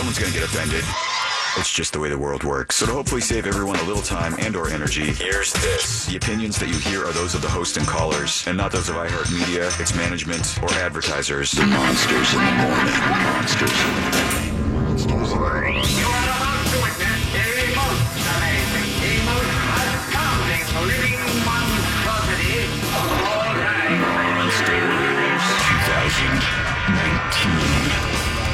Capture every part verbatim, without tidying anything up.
Someone's going to get offended. It's just the way the world works. So to hopefully save everyone a little time and or energy, here's this. The opinions that you hear are those of the host and callers, and not those of iHeartMedia, its management, or advertisers. The Monsters in the Morning. Monsters in the Morning. Monsters in the Morning. You are about to witness a most amazing, a most astounding living monstrosity of all time. Monsters twenty nineteen.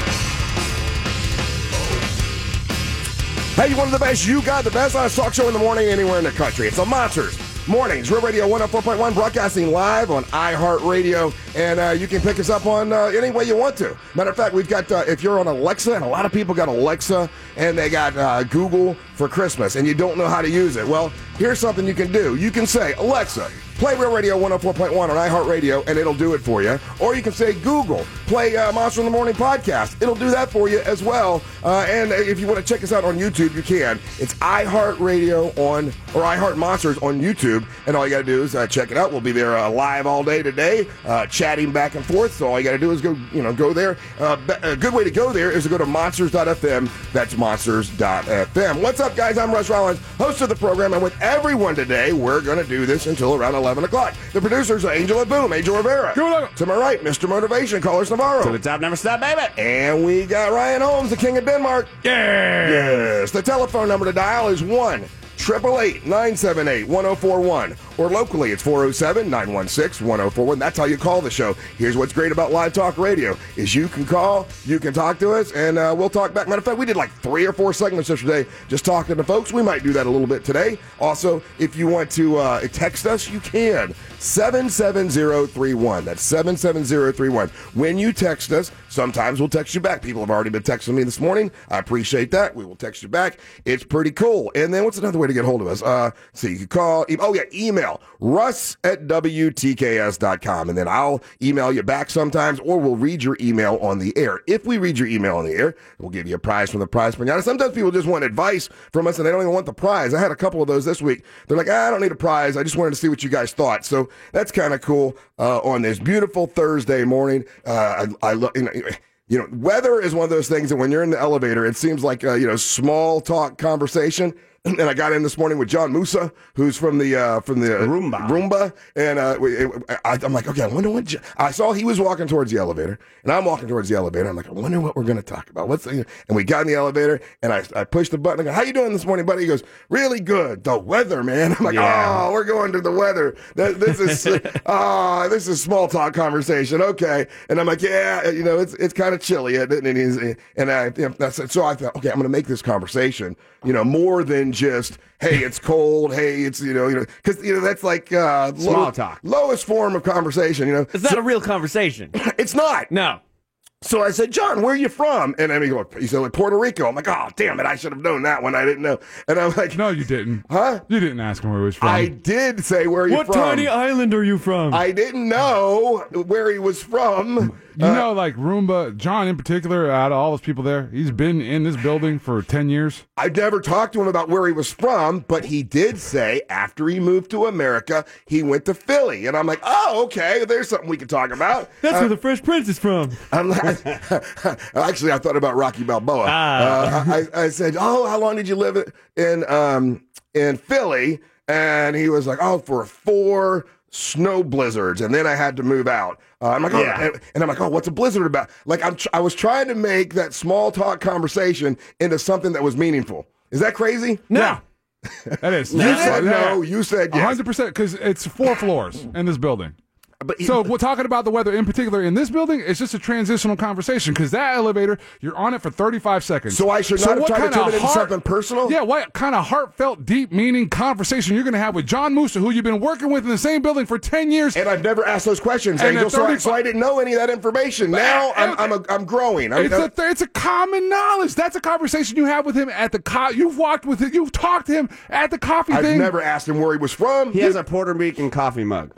Hey, you wanted the best, you got the best. Honest talk show in the morning anywhere in the country. It's the Monsters Mornings, Real Radio one oh four point one, broadcasting live on iHeartRadio, and uh, you can pick us up on uh, any way you want to. Matter of fact, we've got, uh, if you're on Alexa, and a lot of people got Alexa, and they got uh, Google for Christmas, and you don't know how to use it. Well, here's something you can do. You can say, Alexa, play Real Radio one oh four point one on iHeartRadio, and it'll do it for you. Or you can say, Google, play uh, Monster in the Morning podcast. It'll do that for you as well. Uh, and if you want to check us out on YouTube, you can. It's iHeartRadio on, or iHeart Monsters on YouTube. And all you got to do is uh, check it out. We'll be there uh, live all day today, uh, chatting back and forth. So all you got to do is go, you know, go there. Uh, a good way to go there is to go to monsters dot f m. That's monsters dot f m. What's up, guys? I'm Russ Rollins, host of the program. And with everyone today, we're going to do this until around eleven o'clock. The producers are Angel and Boom, Angel Rivera. To my right, Mister Motivation, Carlos Navarro. To the top, never stop, baby. And we got Ryan Holmes, the King of Denmark. Yeah. Yes. The telephone number to dial is one eight eight eight, nine seven eight, one oh four one. Or locally, it's four oh seven, nine one six, one oh four one. That's how you call the show. Here's what's great about Live Talk Radio is you can call, you can talk to us, and uh, we'll talk back. Matter of fact, we did like three or four segments yesterday just talking to folks. We might do that a little bit today. Also, if you want to uh, text us, you can. seven seven zero three one. That's seven seven zero three one. When you text us, sometimes we'll text you back. People have already been texting me this morning. I appreciate that. We will text you back. It's pretty cool. And then what's another way to get hold of us? Uh, so you can call. E- oh, yeah, email. Russ at W T K S dot com. And then I'll email you back sometimes, or we'll read your email on the air. If we read your email on the air, we'll give you a prize from the prize pinata. Sometimes people just want advice from us, and they don't even want the prize. I had a couple of those this week. They're like, ah, I don't need a prize. I just wanted to see what you guys thought. So that's kind of cool uh, on this beautiful Thursday morning. Uh, I, I love, you know, you know, weather is one of those things that when you're in the elevator, it seems like, uh, you know, small talk conversation. And I got in this morning with John Musa, who's from the uh, from the Roomba, Roomba, and uh, we, I, I'm like, okay, I wonder what. John, I saw he was walking towards the elevator, and I'm walking towards the elevator. I'm like, I wonder what we're going to talk about. What's the, and we got in the elevator, and I I pushed the button. I go, how you doing this morning, buddy? He goes, really good. The weather, man. I'm like, yeah. oh, we're going to the weather. This is oh, this is small talk conversation. Okay, and I'm like, yeah, you know, it's it's kind of chilly, and he's, and I you know, that's so I thought, okay, I'm going to make this conversation, you know, more than just, hey, it's cold, hey, it's, you know, you know, because, you know, that's like uh, small low, talk. Lowest form of conversation, you know. It's not so, a real conversation. It's not. No. So I said, John, where are you from? And then he goes, he said, like, Puerto Rico. I'm like, oh, damn it, I should have known that one. I didn't know. And I'm like, no, you didn't. Huh? You didn't ask him where he was from. I did say where are you what from. What tiny island are you from? I didn't know where he was from. You uh, know, like Roomba, John in particular, out of all those people there, he's been in this building for ten years. I never talked to him about where he was from, but he did say after he moved to America, he went to Philly. And I'm like, oh, okay, there's something we can talk about. That's uh, where the Fresh Prince is from. I'm like, actually, I thought about Rocky Balboa. Ah. Uh, I, I said, oh, how long did you live in um, in Philly? And he was like, oh, for four snow blizzards, and then I had to move out. Uh, I'm like, oh, yeah. and, and I'm like, oh, what's a blizzard about? Like, I'm, tr- I was trying to make that small talk conversation into something that was meaningful. Is that crazy? No. That is. You said no. You said yes. one hundred percent, because it's four floors in this building. But so we're talking about the weather in particular in this building. It's just a transitional conversation because that elevator, you're on it for thirty-five seconds. So I should so not have tried to turn it into heart, something personal? Yeah, what kind of heartfelt, deep meaning conversation you're going to have with John Musa, who you've been working with in the same building for ten years. And I've never asked those questions, and Angel, so I, so I didn't know any of that information. But, now I'm, and, I'm, a, I'm growing. I mean, it's, a, it's a common knowledge. That's a conversation you have with him at the co- You've walked with him. You've talked to him at the coffee I've thing. I've never asked him where he was from. He has a Puerto Rican coffee mug.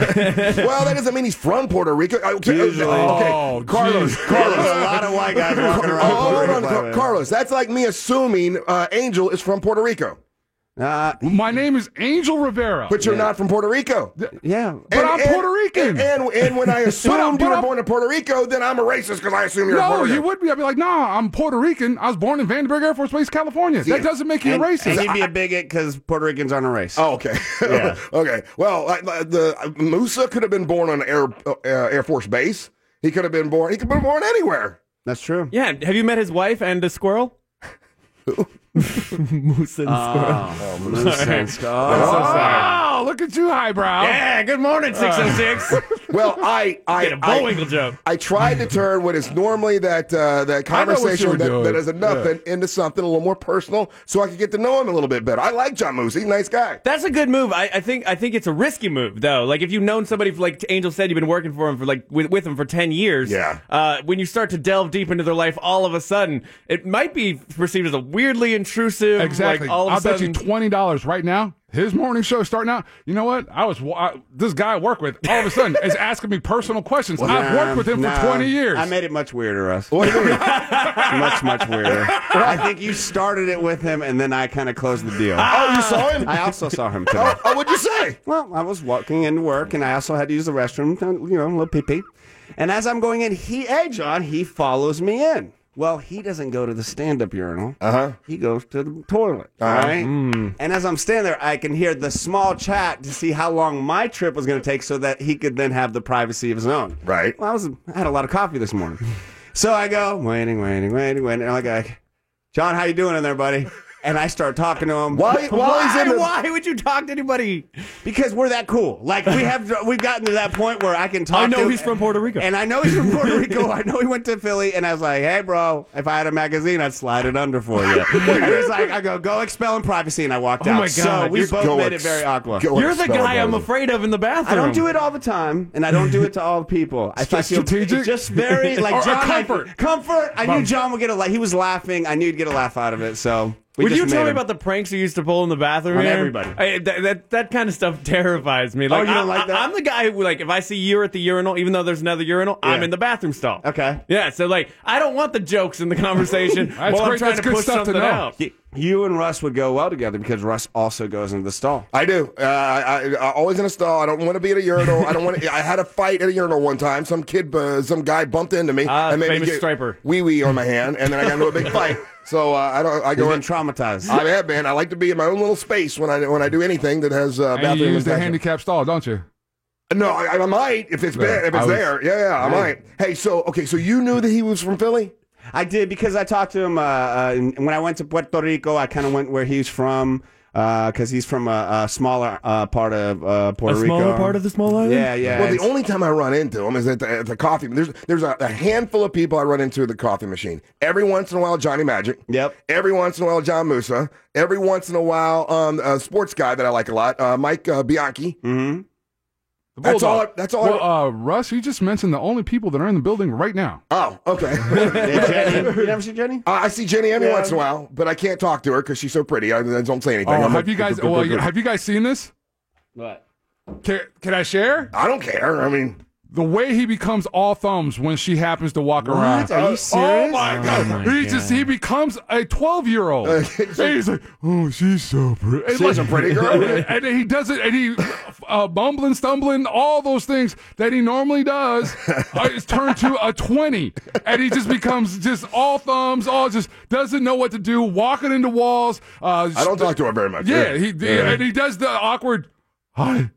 Well, that doesn't mean he's from Puerto Rico. Okay, Usually. okay. Oh, Carlos. geez. Carlos. There's a lot of white guys walking around. Oh, hold Puerto on, Rico, Car- Carlos. That's like me assuming uh, Angel is from Puerto Rico. Uh, My name is Angel Rivera. But you're not from Puerto Rico. yeah. But I'm Puerto Rican. And, and, and when I assumed but you were I'm- born in Puerto Rico, then I'm a racist because I assume you're No, Puerto Rico. you would be. I'd be like, nah, I'm Puerto Rican. I was born in Vandenberg Air Force Base, California. See, that doesn't make you and, a racist. and you'd be a bigot because Puerto Ricans aren't a race. Oh, okay. Yeah. okay. Well, like, like, the uh, Musa could have been born on Air uh, Air Force Base. He could have been born. He could have been born anywhere. That's true. Yeah, have you met his wife and a squirrel? Moose and squirrel. Oh, Moose and Skull. I'm so sorry. Oh, look at you, highbrow. Yeah, good morning, six oh six. Well, I I Get a I, Bullwinkle joke. I tried to turn what is normally that uh, that I know what you conversation were that, doing. that is a nothing into something a little more personal, so I could get to know him a little bit better. I like John Moose. He's a nice guy. That's a good move. I, I think I think it's a risky move though. Like if you've known somebody, for, like Angel said, you've been working for him for like with, with him for ten years. Yeah. Uh, when you start to delve deep into their life, all of a sudden it might be perceived as a weirdly intrusive. Exactly. Like all of I'll a sudden, bet you twenty dollars right now. His morning show starting out. You know what? I was I, this guy I work with. All of a sudden, is asking me personal questions. I've worked with him Nah, for twenty years. I made it much weirder, Russ. What do you mean? much, much weirder. I think you started it with him, and then I kind of closed the deal. Oh, you saw him? I also saw him today. Oh, oh, what'd you say? Well, I was walking into work, and I also had to use the restroom, you know, a little pee-pee. And as I'm going in, he, hey, John, he follows me in. Well, he doesn't go to the stand-up urinal. Uh-huh. He goes to the toilet, all Uh-huh. right? And as I'm standing there, I can hear the small chat to see how long my trip was going to take so that he could then have the privacy of his own. Right. Well, I, was, I had a lot of coffee this morning. So I go, waiting, waiting, waiting, waiting. And I go, John, how you doing in there, buddy? And I start talking to him. While, while he's why, in the why would you talk to anybody? Because we're that cool. Like we have, we've gotten to that point where I can talk. I know to he's from Puerto Rico. and I know he's from Puerto Rico. I know he went to Philly, and I was like, "Hey, bro, if I had a magazine, I'd slide it under for you." And he's like, "I go, go expel in privacy," and I walked Oh out. my So God, we you're- both Go made it ex- very awkward. go You're the expel guy I'm those. afraid of in the bathroom. I don't do it all the time, and I don't do it to all the people. I feel strategic? just very like Or- or John. I- comfort. comfort. I knew John would get a laugh. He was laughing. I knew he'd get a laugh out of it. So. We Would just you tell made me him. about the pranks you used to pull in the bathroom On here? everybody. I, that, that that kind of stuff terrifies me. Like, you don't I, like that? I, I'm the guy who, like, if I see you at the urinal, even though there's another urinal, I'm Yeah. in the bathroom stall. Okay. Yeah, so like, I don't want the jokes in the conversation That's while I'm great. trying That's to good push stuff to something know. out. Y- You and Russ would go well together because Russ also goes into the stall. I do. Uh, I, I, I always in a stall. I don't want to be at a urinal. I don't want to. I had a fight at a urinal one time. Some kid, uh, some guy bumped into me. Ah, and made famous me get striper. wee wee on my hand, and then I got into a big fight. So uh, I don't. I You've go been in. traumatized. I have been. I like to be in my own little space when I when I do anything that has uh, and bathroom. you use the attachment. handicap stall, don't you? No, I, I might if it's Yeah, bad, if I it's was- there. Yeah, yeah, I might. Hey, so okay, so you knew that he was from Philly? I did because I talked to him uh, uh, and when I went to Puerto Rico. I kind of went where he's from because he's from a, a smaller uh, part of uh, Puerto A Rico. smaller part of the small island? Yeah, yeah. Well, the it's- only time I run into him is at the, at the coffee. There's there's a, a handful of people I run into at the coffee machine. Every once in a while, Johnny Magic. Yep. Every once in a while, John Musa. Every once in a while, um, a sports guy that I like a lot, uh, Mike uh, Bianchi. Mhm. That's all. I, that's all. Well, I, uh, Russ, you just mentioned the only people that are in the building right now. oh, okay. Yeah, Jenny. You never see Jenny? Uh, I see Jenny every Yeah. once in a while, but I can't talk to her because she's so pretty. I, I don't say anything. Oh, I'm have like, you guys? Well, have you guys seen this? What? Can, can I share I don't care. I mean, the way he becomes all thumbs when she happens to walk around? Are you Oh serious? my god! my he just he becomes a twelve year old. And he's like, oh, she's so pretty. And she's a like- pretty girl. and he does it, and he uh, bumbling, stumbling, all those things that he normally does uh, is turned to a twenty, and he just becomes just all thumbs, all just doesn't know what to do, walking into walls. Uh, I don't talk to her very much. Yeah, he and he does the awkward. Hi.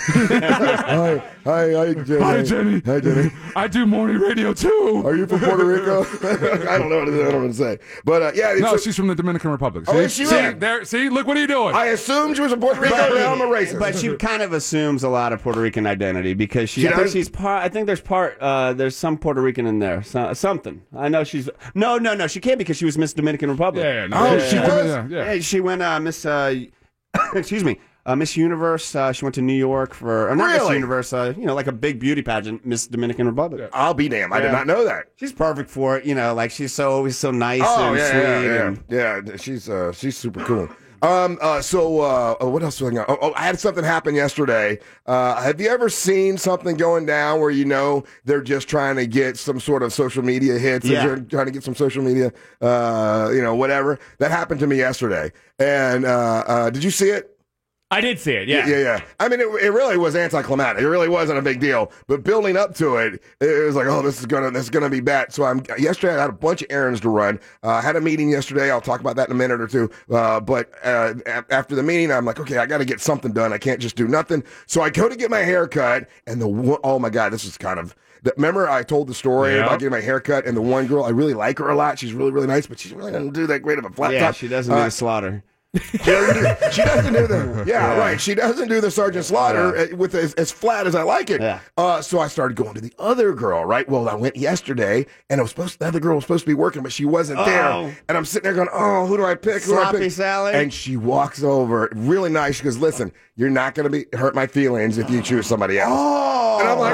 Hi, hi, hi, Jenny. Hi, Jenny. Hi, Jenny. I do morning radio too. Are you from Puerto Rico? I don't know what to, I don't know what to say, but uh, yeah. No, it's a- she's from the Dominican Republic. Oh, See? is she see, really? there, see, look what are you doing? I assumed she was from Puerto Rico. Now I'm a racist. But she kind of assumes a lot of Puerto Rican identity because she. She I think does? she's part. I think there's part. Uh, there's some Puerto Rican in there. So, something. I know she's. No, no, no. She can't because she was Miss Dominican Republic. yeah, yeah, no, Oh, yeah, she yeah, was? Yeah, yeah. Yeah, she went uh, Miss. Uh, excuse me. Uh, Miss Universe. Uh, she went to New York for. Or not Miss Really? Universe. Uh, you know, like a big beauty pageant. Miss Dominican Republic. I'll be damned. I did Yeah. not know that. She's perfect for it. You know, like she's so always so nice Oh and yeah, sweet. yeah, and, yeah, yeah. She's uh, she's super cool. Um. Uh. So. Uh. oh, What else was I going? Oh, oh. I had something happen yesterday. Uh. Have you ever seen something going down where you know they're just trying to get some sort of social media hits? Yeah. They're trying to get some social media. Uh. You know. Whatever. That happened to me yesterday. And. Uh. uh did you see it? I did see it, yeah. Yeah, yeah. I mean, it, it really was anticlimactic. It really wasn't a big deal. But building up to it, it was like, oh, this is gonna, this is gonna be bad. So I'm yesterday. I had a bunch of errands to run. Uh, I had a meeting yesterday. I'll talk about that in a minute or two. Uh, but uh, a- after the meeting, I'm like, okay, I got to get something done. I can't just do nothing. So I go to get my hair cut, and the one, oh my god, this is kind of. The, remember, I told the story Yeah. about getting my hair cut, and the one girl, I really like her a lot. She's really, really nice, but she really doesn't do that great of a flat Yeah, top. she doesn't Uh, do the slaughter. She doesn't do, she doesn't do the yeah, Yeah. right. She doesn't do the Sergeant Slaughter Yeah. uh, with as, as flat as I like it. Yeah. Uh, so I started going to the other girl. Right. Well, I went yesterday, and I was supposed the other girl was supposed to be working, but she wasn't Oh. there. And I'm sitting there going, "Oh, who do I pick? Who do I Sloppy pick?" Sally. And she walks over, really nice. She goes, "Listen, you're not going to be hurt my feelings if you choose somebody else." Oh. And I'm like,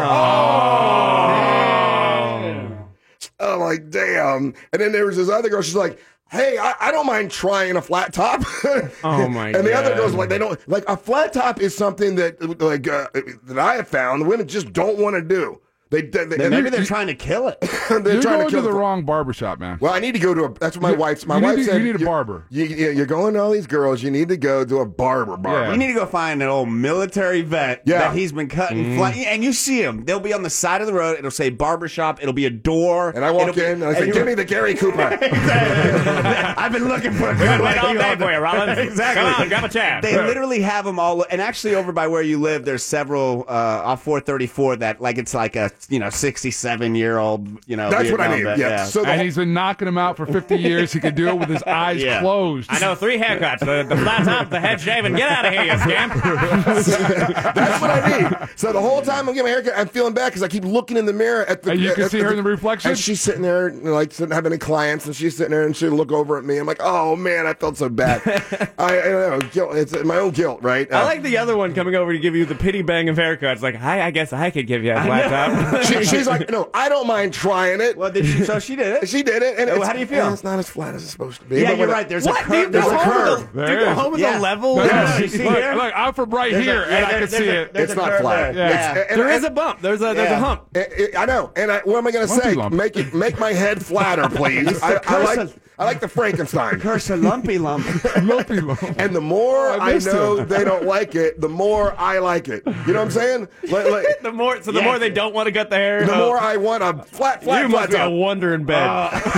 "Oh." I'm like, "Damn!" And then there was this other girl. She's like, "Hey, I, I don't mind trying a flat top." Oh, my And the other God. girls like they don't like a flat top is something that like uh, that I have found the women just don't want to do. They, they, they Then maybe they're trying to kill it. they're You're trying going to kill to the the- wrong barbershop, man. Well, I need to go to a. That's what my You- wife's. My you need wife to- said you need a barber. You, you, you're going to all these girls. You need to go to a barber. Barber. Yeah. You need to go find an old military vet Yeah. that he's been cutting flat. And you see him. They'll be on the side of the road. It'll say barbershop. It'll be a door. And I walk It'll be- in and I say, you- "Give me the Gary Cooper." I've been looking for a good Wait all one. day for you, Rollins. Exactly. Come on, grab a chair. They literally have them all. And actually, over by where you live, there's several uh, off four thirty-four that like it's like a you know sixty-seven year old. You know, That's what I Vietnam need. vet. Yeah. So the And whole- he's been knocking him out for fifty years. He could do it with his eyes Yeah. closed. I know three haircuts. The, the flat top, the head shave, and get out of here, you scamp. That's what I need. So the whole time I'm getting my haircut, I'm feeling bad because I keep looking in the mirror at the. And you can at see her in the reflection? And she's sitting there, you know, like, didn't have any clients, and she's sitting there, and she'd look over at me. I'm like, oh man, I felt so bad. I, I don't know, guilt. It's my own guilt, right? I Uh, like the other one coming over to give you the pity bang of haircuts. Like, hi, I guess I could give you a flat top. she, she's like, no, I don't mind trying it. Well, did she, so she did it. She did it, and Well, it's, how do you feel? eh, It's not as flat as it's supposed to be. Yeah, But you're when I- right. There's What? a Do you curve. go There's a home curve. with the, There do you go is. home with Yeah. the level? No, Yeah. no, You see look, here? look, I'm from right There's a- here, yeah, and I there- can there's see a- it. there's It's a not curve flat. there. Yeah. It's- and- There and- is a bump. There's a there's Yeah. a hump. I, I I know, and I, what am I going to Lumpy say? lump. Make it, make my head flatter, please. I, I curse like, of- I like the Frankenstein. Curse a lumpy lump. Lumpy lump. And the more I I, missed know him. they don't like it, the more I like it. You know what I'm saying? Like, like, The more, so the Yeah. more they don't want to cut the hair. the oh, more I want a flat, flat, you flat must be a top. wonder in bed.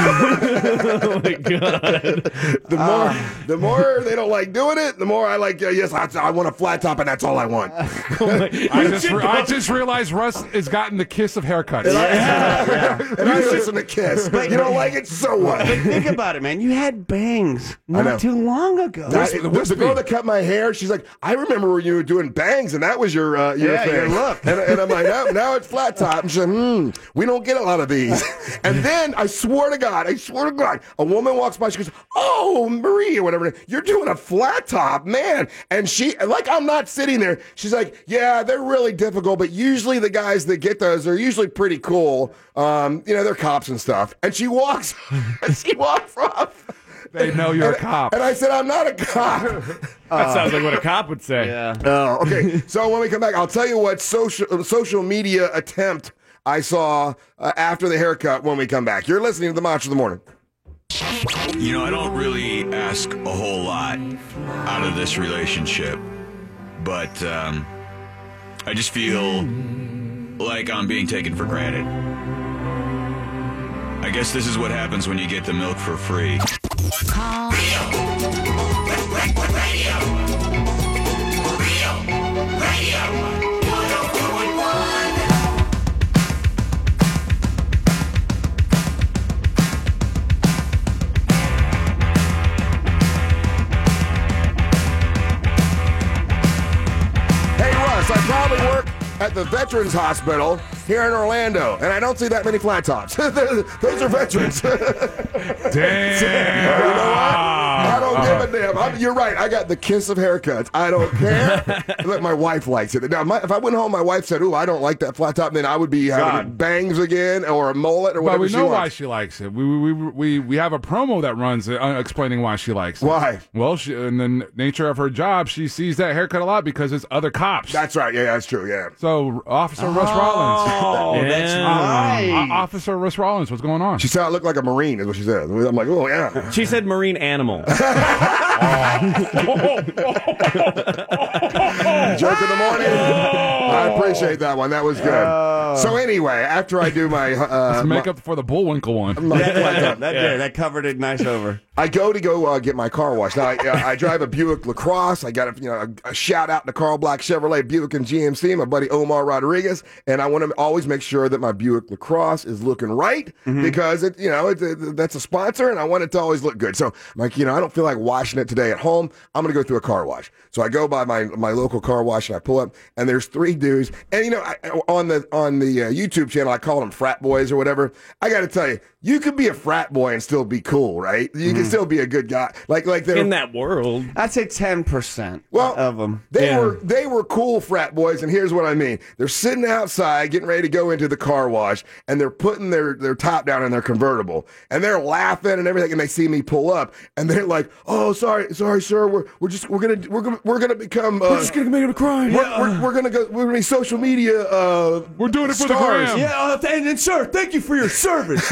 Oh my god! The more, the more they don't like doing it, the more I like. Uh, yes, I, I want a flat top, and that's all I want. I just, re- I just realized Russ has gotten the kiss of haircuts. And I listen to Kiss. But you don't like it, so what? But think about it, man. You had bangs know. not too long ago. That- the the, wispy. girl that cut my hair, she's like, I remember when you were doing bangs, and that was your uh, your Yeah, thing. your look. And, and I'm like, now, now it's flat top. And she's like, hmm, we don't get a lot of these. And then I swear to God, I swear to God, a woman walks by, she goes, oh, Marie, or whatever, you're doing a flat top, man. And she, like, I'm not sitting there. She's like, yeah, they're really difficult, but usually the guys that get those are usually pretty cool. Um, you know, they're cops and stuff. And she walks, and she walks off. They know you're a And- cop. And I said, I'm not a cop. That sounds like what a cop would say. Yeah. Oh, okay. So when we come back, I'll tell you what social social media attempt I saw uh, after the haircut when we come back. You're listening to the Macho of the Morning. You know, I don't really ask a whole lot out of this relationship, but um, I just feel like I'm being taken for granted. I guess this is what happens when you get the milk for free. Call Hey, Russ, I probably work at the Veterans Hospital here in Orlando, and I don't see that many flat tops. Those are veterans. Damn. You know what? I don't give a damn. I'm, you're right. I got the kiss of haircuts. I don't care. Look, my wife likes it. Now, my, if I went home, my wife said, "Ooh, I don't like that flat top," then I would be having God. bangs again or a mullet or whatever But we she know wants. why she likes it. We we we we, we have a promo that runs uh, explaining why she likes it. Why? Well, she, in the n- nature of her job, she sees that haircut a lot because it's other cops. That's right. Yeah, that's true. Yeah. So, Officer Russ Rollins. Oh, that's Yeah. right. O- Officer Russ Rollins, what's going on? She said I look like a Marine, is what she said. I'm like, oh, yeah. She said marine animal. Joke of the morning. I appreciate that one. That was good. So anyway, after I do my, uh, Make up for the Bullwinkle one. my, Yeah, my- yeah, that did. That covered it nice over. I go to go uh, get my car washed. Now, I, uh, I drive a Buick LaCrosse. I got a, you know, a, a shout out to Carl Black Chevrolet Buick and G M C, my buddy Omar Rodriguez. And I want to always make sure that my Buick LaCrosse is looking right because, it, you know, it, it, that's a sponsor and I want it to always look good. So I'm like, you know, I don't feel like washing it today at home. I'm going to go through a car wash. So I go by my, my local car wash and I pull up and there's three dudes. And, you know, I, on the, on the uh, YouTube channel, I call them frat boys or whatever. I got to tell you, you could be a frat boy and still be cool, right? You can still be a good guy. Like, like they're In that world. I'd say ten percent well, of them. They Yeah. were they were cool frat boys, and here's what I mean: they're sitting outside, getting ready to go into the car wash, and they're putting their, their top down in their convertible, and they're laughing and everything, and they see me pull up, and they're like, "Oh, sorry, sorry, sir, we're we're just we're gonna we're gonna we're gonna become uh, We're just gonna make it a crime. we're, we're, we're gonna go we're gonna be social media uh We're doing it for the stars." gram. Yeah, uh, and, and sir, thank you for your service.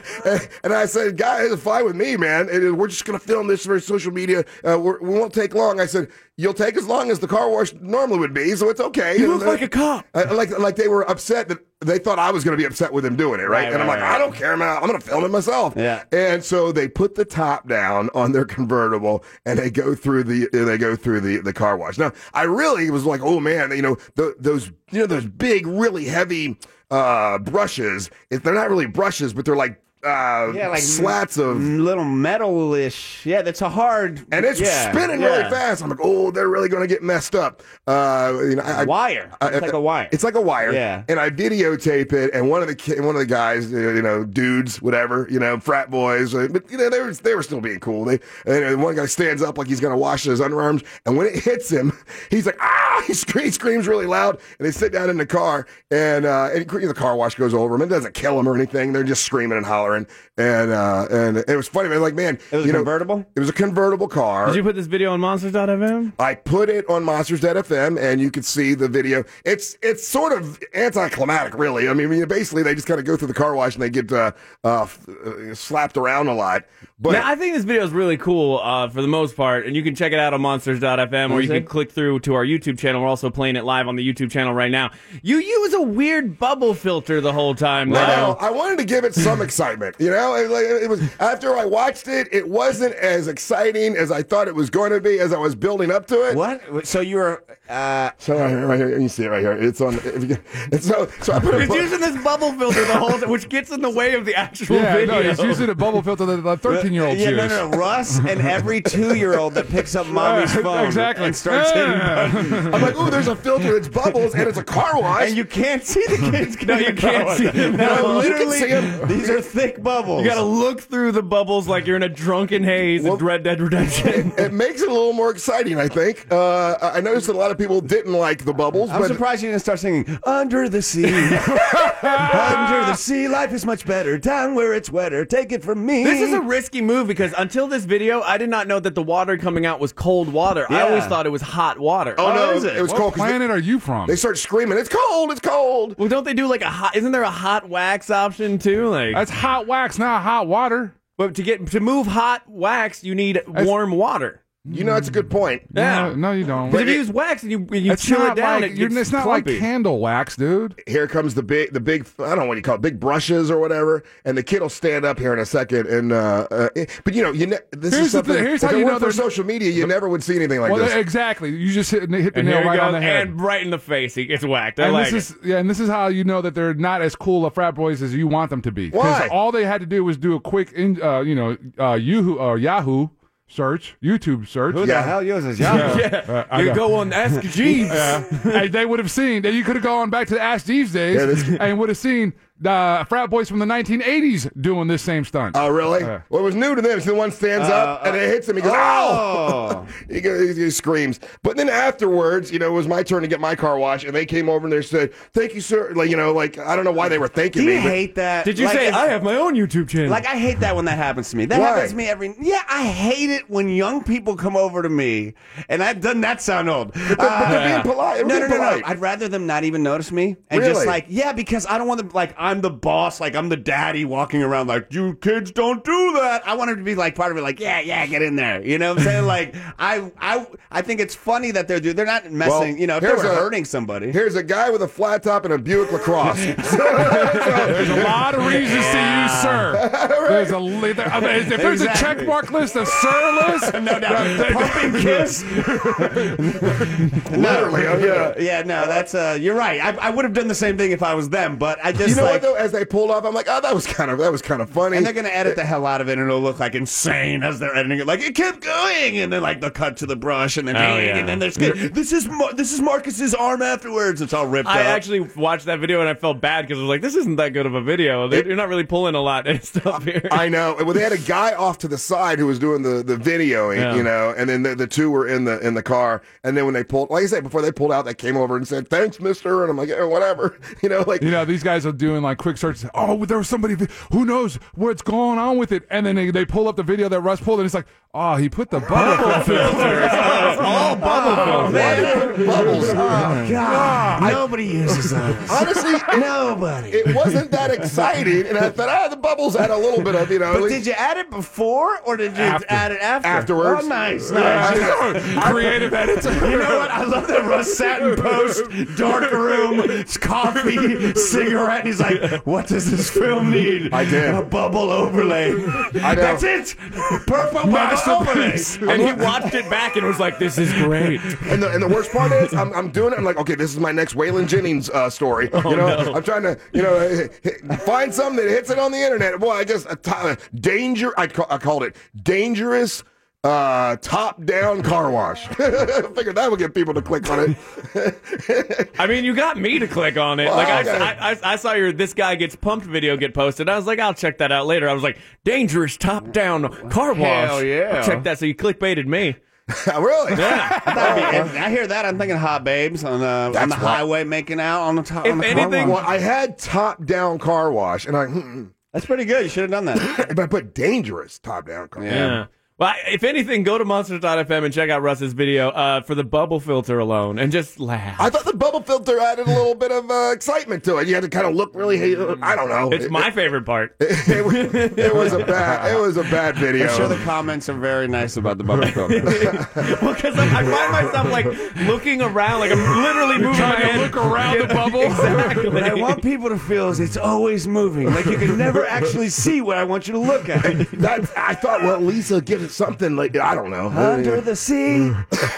And I said, guys, it's fine with me, man. It- we're just going to film this for social media. Uh, we're, we won't take long. I said, you'll take as long as the car wash normally would be, so it's okay. You And, look like a cop. uh, like, like they were upset that they thought I was going to be upset with them doing it, right? Right, and I'm right, like, right. I don't care, man. I'm going to film it myself. Yeah. And so they put the top down on their convertible, and they go through the they go through the, the car wash. Now, I really was like, oh man, you know, th- those you know those big, really heavy uh, brushes. If they're not really brushes, but they're like. Uh, Yeah, like slats of little metal-ish. Yeah, that's a hard. and it's yeah, spinning yeah. really fast. I'm like, oh, they're really going to get messed up. Uh, you know, I, Wire. I- It's like a wire. It's like a wire. Yeah. And I videotape it, and one of the ki- one of the guys, you know, dudes, whatever, you know, frat boys, uh, but you know, they were they were still being cool. They and one guy stands up like he's going to wash his underarms, and when it hits him, he's like, ah! He screams, screams really loud, and they sit down in the car, and uh, and the car wash goes over him. It doesn't kill him or anything. They're just screaming and hollering, and uh, and it was funny. Man, like, man, It was you a know, convertible? It was a convertible car. Did you put this video on monsters dot f m? I put it on monsters dot f m, and you can see the video. It's it's sort of anticlimactic, really. I mean, basically, they just kind of go through the car wash and they get uh, uh, f- uh, slapped around a lot. But Now, I think this video is really cool uh, for the most part, and you can check it out on monsters dot f m, or you can click through to our YouTube channel. We're also playing it live on the YouTube channel right now. You use a weird bubble filter the whole time, I, though. know, I wanted to give it some excitement. You know, it, like, it was after I watched it, it wasn't as exciting as I thought it was going to be as I was building up to it. What? So you were. Uh, So right here, right here, you see it right here. It's on. If you, it's so so I put a He's bu- using this bubble filter the whole time, which gets in the way of the actual Yeah, video. no, he's using a bubble filter that the thirteen-year-olds yeah, use. no, no, no. Russ and every two-year-old that picks up mommy's Yeah, phone exactly. and starts hitting Yeah. buttons. I'm like, ooh, there's a filter that's bubbles and it's a car wash. And you can't see the kids. No, you can't see them. No, No, you can literally, see 'em. these are thick bubbles. You gotta look through the bubbles like you're in a drunken haze Well- in Red Dead Redemption. It makes it a little more exciting, I think. Uh, I noticed that a lot of people didn't like the bubbles, I'm but surprised you didn't start singing "Under the Sea." Under the sea, life is much better. Down where it's wetter, take it from me. This is a risky move because until this video, I did not know that the water coming out was cold water. I Yeah. always thought it was hot water. oh no, is it? it was What cold. 'cause planet are you from? They, they start screaming, "It's cold! It's cold!" Well, don't they do like a hot? Isn't there a hot wax option too? Like, That's hot wax, not hot water. but to get to move hot wax, you need warm water. You know, that's a good point. Yeah. No, no you don't. Because if you use wax and you you It's chill not it down, like it you're- gets it's not clumpy. like candle wax, dude. Here comes the big, the big. I don't know what you call it, big brushes or whatever. And the kid will stand up here in a second. And uh, uh but you know, you ne- this Here's is the something. thing, here's if how it you weren't know for they're- social media, you never would see anything like Well, this. exactly. You just hit, hit the And nail here he right goes, on the head. and right in the face, he gets whacked. I And like this it. is yeah, and this is how you know that they're not as cool of frat boys as you want them to be. Why? all they had to do was do a quick, in, uh, you know, uh, Yahoo or Yahoo search, YouTube search. Who Yeah. the hell uses Yahoo? Yeah, Uh, I you know. go on Ask Jeeves. And they would have seen that you could have gone back to the Ask Jeeves days Yeah, this- and would have seen uh, frat boys from the nineteen eighties doing this same stunt. Oh, really? Uh, well, it was new to them. So the one stands up and it hits him. He goes, oh. ow! he, goes, he screams. But then afterwards, you know, it was my turn to get my car washed, and they came over and they said, thank you, sir. Like, you know, like, I don't know why they were thanking Do me. you but- hate that? Did you Like, say if- I have my own YouTube channel? Like, I hate that when that happens to me. That Why? happens to me every. Yeah, I hate it when young people come over to me, and that doesn't that sound old? But they're, but they're being polite. They're No, no, being no, no. polite. I'd rather them not even notice me and Really? just like, yeah, because I don't want them like I'm the boss, like I'm the daddy walking around like you kids don't do that. I want them to be like part of it, like yeah, yeah, get in there. You know what I'm saying? Like I, I, I think it's funny that they're do. They're not messing. Well, you know, if they here's were a- hurting somebody. Here's a guy with a flat top and a Buick LaCrosse. There's a lot of reasons to use sir. There's a li- there, I mean, if there's a Exactly. check mark list of sir list, no doubt. Pumping kiss. Literally, oh, yeah. Yeah, no, that's uh, you're right. I, I would have done the same thing if I was them, but I just You know like. what though? As they pulled off, I'm like, oh, that was kind of that was kind of funny. And they're gonna edit the hell out of it, and it'll look like insane as they're editing it. Like it kept going, and then like they'll cut to the brush, and then Oh, ding, yeah. and then there's this is Mar- this is Marcus's arm afterwards. It's all ripped I up. actually watched that video and I felt bad because I was like, this isn't that good of a video. They- You're not really pulling a lot of stuff here. I know. Well, they had a guy off to the side who was doing the, the videoing, Yeah. you know, and then the, the two were in the in the car. And then when they pulled, like I said, before they pulled out, they came over and said, "Thanks, Mister" And I'm like, yeah, whatever, you know, like. you know, these guys are doing like quick searches. Oh, there was somebody who knows what's going on with it, and then they, they pull up the video that Russ pulled, and it's like, oh, he put the bubble filter. It's all bubble filter. Man, bubbles. oh God, nobody uses those. Honestly, it, Nobody. it wasn't that exciting, and I thought, ah, the bubbles had a little bit of, you know. at But least- did you add it before, or did you After. add it after? Afterwards. Oh, nice, nice. Creative editor. You know what? I love that Russ sat in post, dark room, coffee, cigarette, and he's like, what does this film need? I did. A bubble overlay. I know. That's it. Perfect bubble overlay. And he watched it back and was like, this is great. And the, and the worst part is, I'm, I'm doing it. I'm like, okay, this is my next Waylon Jennings uh, story. you know, no. I'm trying to, you know, hit- hit- find something that hits it on the internet. Boy, I just a t- uh, danger. I, ca- I called it dangerous uh, top-down car wash. I figured that would get people to click on it. I mean, you got me to click on it. Well, like I, okay. I, I, I saw your "This Guy Gets Pumped" video get posted. I was like, I'll check that out later. I was like, dangerous top-down car wash. Hell yeah. I'll check that. So you clickbaited me. Really? Yeah. That'd be- I hear that. I'm thinking hot babes on the on That's the what- highway making out on the top. If on the car anything- wash. Well, I had top-down car wash, and I, mm, That's pretty good. You should have done that. but I put dangerous top-down car wash. Yeah. Well, if anything, go to monsters dot f m and check out Russ's video uh, for the bubble filter alone and just laugh. I thought the bubble filter added a little bit of uh, excitement to it. You had to kind of look really. I don't know. it's It- my favorite part. It, it, was- it was a bad. It was a bad video. I'm sure the comments are very nice about the bubble filter. Well, because I find myself like looking around, like I'm literally moving my Trying to head. look around the bubble. Exactly. What I want people to feel is it's always moving. Like you can never actually see what I want you to look at. That, I thought, well, Lisa, give it something like I don't know. Under the sea.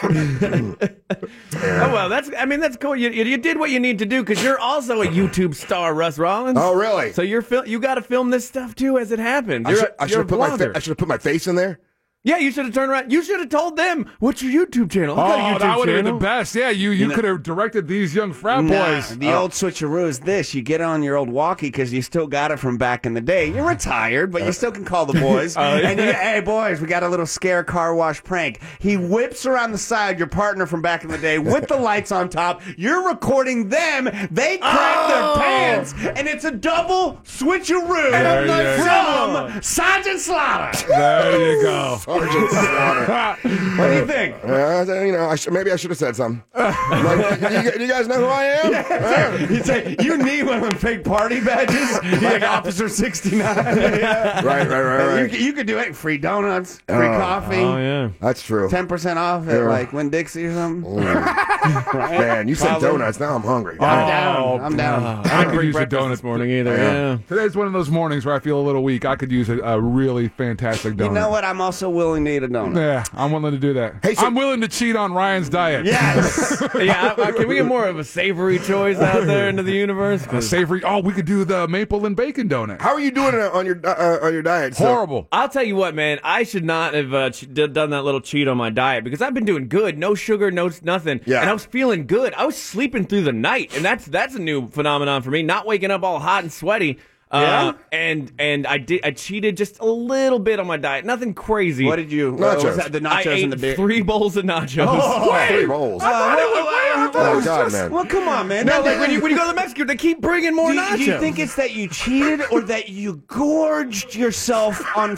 Oh well, that's. I mean, that's cool. You, you, you did what you need to do because you're also a YouTube star, Russ Rollins. Oh, really? So you're fil- you got to film this stuff too as it happens. I You're, should, a- I should you're a have put my vlogger. fa- I should have put my face in there. Yeah, you should have turned around. You should have told them, what's your YouTube channel? I got a Oh, YouTube that would have been channel. the best. Yeah, you, you could have directed these young frat Nah, boys. the old switcheroo is this. You get on your old walkie because you still got it from back in the day. You're retired, but you still can call the boys. And you, hey, boys, we got a little scare car wash prank. He whips around the side your partner from back in the day with the lights on top. You're recording them. They crack their pants, and it's a double switcheroo There you from Sergeant Slaughter. There you go. Sergeant Slaughter. What do you think? Uh, you know, I sh- maybe I should have said something. Like, you, you guys know who I am? Yeah. You say you need one of them fake party badges, like Officer sixty-nine. Right, right, right, You, right. c- you could do it. Free donuts, free Oh. coffee, Oh yeah. That's true. ten percent off at Yeah. like Winn Dixie or something. Man, you said Probably. donuts. Now I'm hungry. I'm down. I'm down. I didn't could bring use a breakfast donut this morning either. Yeah. Today's one of those mornings where I feel a little weak. I could use a, a really fantastic donut. You know what? I'm also willing to eat a donut. Yeah, I'm willing to do that. Hey, so- I'm willing to cheat on Ryan's diet. Yes. Yeah. I, I, can we get more of a savory choice out there into the universe? A 'Cause savory. Oh, we could do the maple and bacon donut. How are you doing it on your uh, on your diet? So- Horrible. I'll tell you what, man. I should not have uh, ch- d- done that little cheat on my diet because I've been doing good. No sugar, no s- nothing. Yeah. And I was feeling good. I was sleeping through the night, and that's that's a new phenomenon for me. Not waking up all hot and sweaty. Uh, Yeah? and and I did I cheated just a little bit on my diet. Nothing crazy. What did you? What Nachos. was that? The nachos I ate and the beer. three bowls of nachos. Oh, three bowls. Uh, what- what- Oh, what- God, man. Well, come on, man. No, That- like when you when you go to Mexico, they keep bringing more do, nachos. do you think it's that you cheated or that you gorged yourself on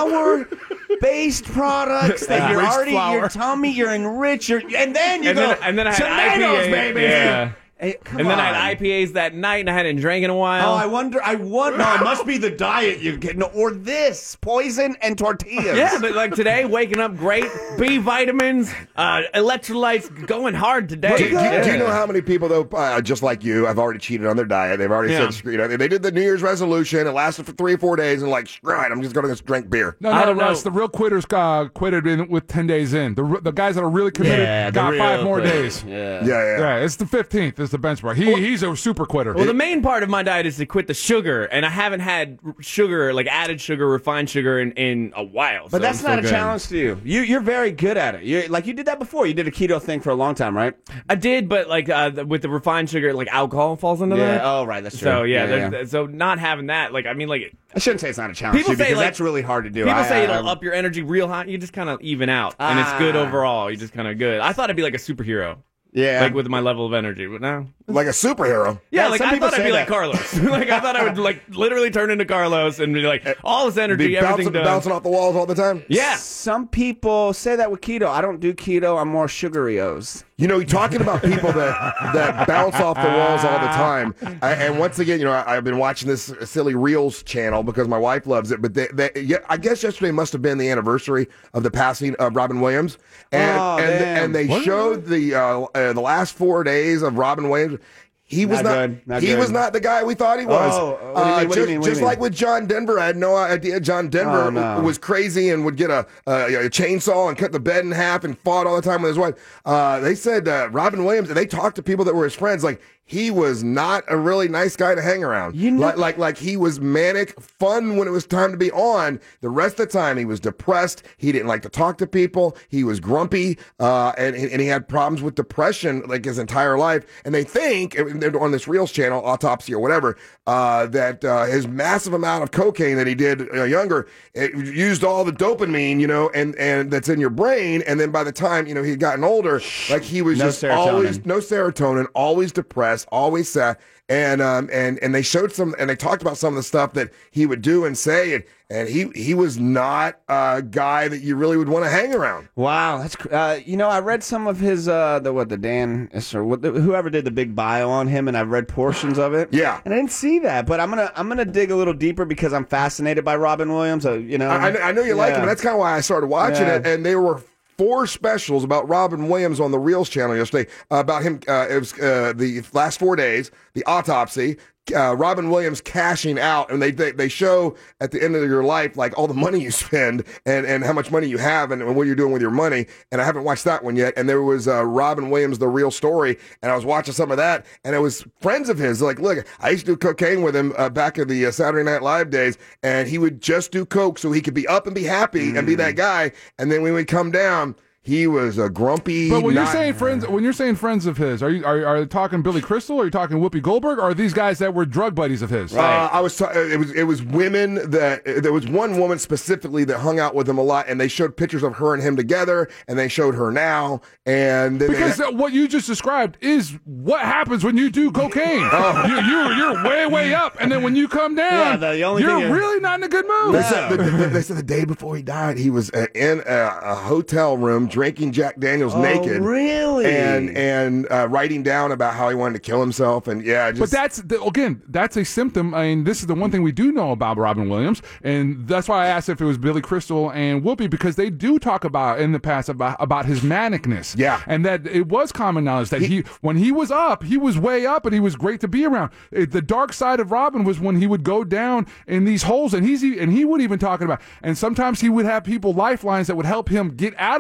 flour-based products that you're Enriched already flour. your tummy, you're enriched, you're, and then you and go then and then I had tomatoes, I P A, baby. yeah. Hey, come And then I on. had I P As that night, and I hadn't drank in a while. Oh, I wonder. I wonder. No, it must be the diet you're getting, or this poison and tortillas. Yeah, but like today, waking up great, B vitamins, uh, electrolytes going hard today. Do, do- do Yeah. you know how many people, though, uh, just like you, have already cheated on their diet? They've already Yeah. said, screw it. They did the New Year's resolution. It lasted for three or four days, and like, screw it, I'm just going to drink beer. No, I no, don't Russ. know. The real quitters uh, quitted in with ten days in. The r- the guys that are really committed Yeah, the got real five more quitters. days. Yeah. Yeah, yeah. Yeah, it's the fifteenth is the benchmark. He he's a super quitter. Well, the main part of my diet is to quit the sugar, and I haven't had r- sugar, like added sugar, refined sugar, in, in a while. But so that's I'm not still a good. challenge to you. You you're very good at it. You like you did that before. You did a keto thing for a long time, right? I did, but like uh, the, with the refined sugar, like alcohol falls into that. Oh, right. That's true. So yeah, yeah, there's- so not having that, like I mean, like I shouldn't say it's not a challenge People to you, say, because like- that's really hard to do. people I- say I- it'll I- up your energy real high. You just kind of even out, and it's good Ah. overall. You just kind of good. I thought I'd be like a superhero, Yeah. like with my level of energy, but no. Like a superhero. Yeah, Yeah, like some I people thought I'd say be like that. Carlos. Like I thought I would like literally turn into Carlos and be like all this energy, Be everything bouncing, done. bouncing off the walls all the time. Yeah. Some people say that with keto. I don't do keto. I'm more sugarios. You know, you're talking about people that that bounce off the walls all the time. I, and once again, you know, I, I've been watching this silly Reels channel because my wife loves it. But they, they, yeah, I guess yesterday must have been the anniversary of the passing of Robin Williams, and Oh, and, damn. and they showed the uh, uh, the last four days of Robin Williams. He was Not not. good, not he good. was not the guy we thought he was. Oh, what do you mean, what do you just mean, what do you just mean? like with John Denver, I had no idea John Denver Oh, no. was crazy and would get a, a, a chainsaw and cut the bed in half and fought all the time with his wife. Uh, they said uh, Robin Williams, and they talked to people that were his friends, like he was not a really nice guy to hang around. You know- like, like like he was manic, fun when it was time to be on. The rest of the time he was depressed. He didn't like to talk to people. He was grumpy, uh, and and he had problems with depression like his entire life. And they think on this Reels channel, Autopsy or whatever, uh, that uh, his massive amount of cocaine that he did uh, younger, it used all the dopamine, you know, and and that's in your brain. And then by the time you know he had gotten older, like he was No just serotonin. always no serotonin, always depressed, always sad. And um and and they showed some and they talked about some of the stuff that he would do and say, and and he he was not a guy that you really would want to hang around. Wow, that's cr- uh, you know I read some of his uh, the what the Dan or what the, whoever did the big bio on him, and I read portions of it. Yeah. and I didn't see that, but I'm gonna I'm gonna dig a little deeper because I'm fascinated by Robin Williams. Uh, you know, I, I know you like him, Yeah. and that's kind of why I started watching Yeah. it. And there were four specials about Robin Williams on the Reels channel yesterday uh, about him. Uh, it was uh, the last four days, the autopsy. Uh, Robin Williams cashing out, and they, they they show at the end of your life like all the money you spend and, and how much money you have and, and what you're doing with your money. And I haven't watched that one yet. And there was uh, Robin Williams, the real story, and I was watching some of that, and it was friends of his. Like, look, I used to do cocaine with him uh, back in the uh, Saturday Night Live days, and he would just do coke so he could be up and be happy and be that guy. And then when we come down, he was a grumpy. But when not- you're saying friends, when you're saying friends of his, are you are, are you talking Billy Crystal? Are you talking Whoopi Goldberg? Or are these guys that were drug buddies of his? Uh, I was. Ta- it was. It was women that. There was one woman specifically that hung out with him a lot, and they showed pictures of her and him together, and they showed her now, and then Because they, uh, what you just described is what happens when you do cocaine. Oh. you, you're you're way way up, and then when you come down, Yeah, the- the only you're thing you- really not in a good mood. They said, the, the- they said the day before he died, he was uh, in a, a hotel room drinking Jack Daniels naked, really? and and uh, writing down about how he wanted to kill himself, and yeah, just, But that's the, again, that's a symptom. I mean, this is the one thing we do know about Robin Williams, and that's why I asked if it was Billy Crystal and Whoopi, because they do talk about in the past about about his manicness. Yeah. and that it was common knowledge that he, when he was up, he was way up, and he was great to be around. It, the dark side of Robin was when he would go down in these holes, and he's e- and he would even talking about, and sometimes he would have people lifelines that would help him get out of those things.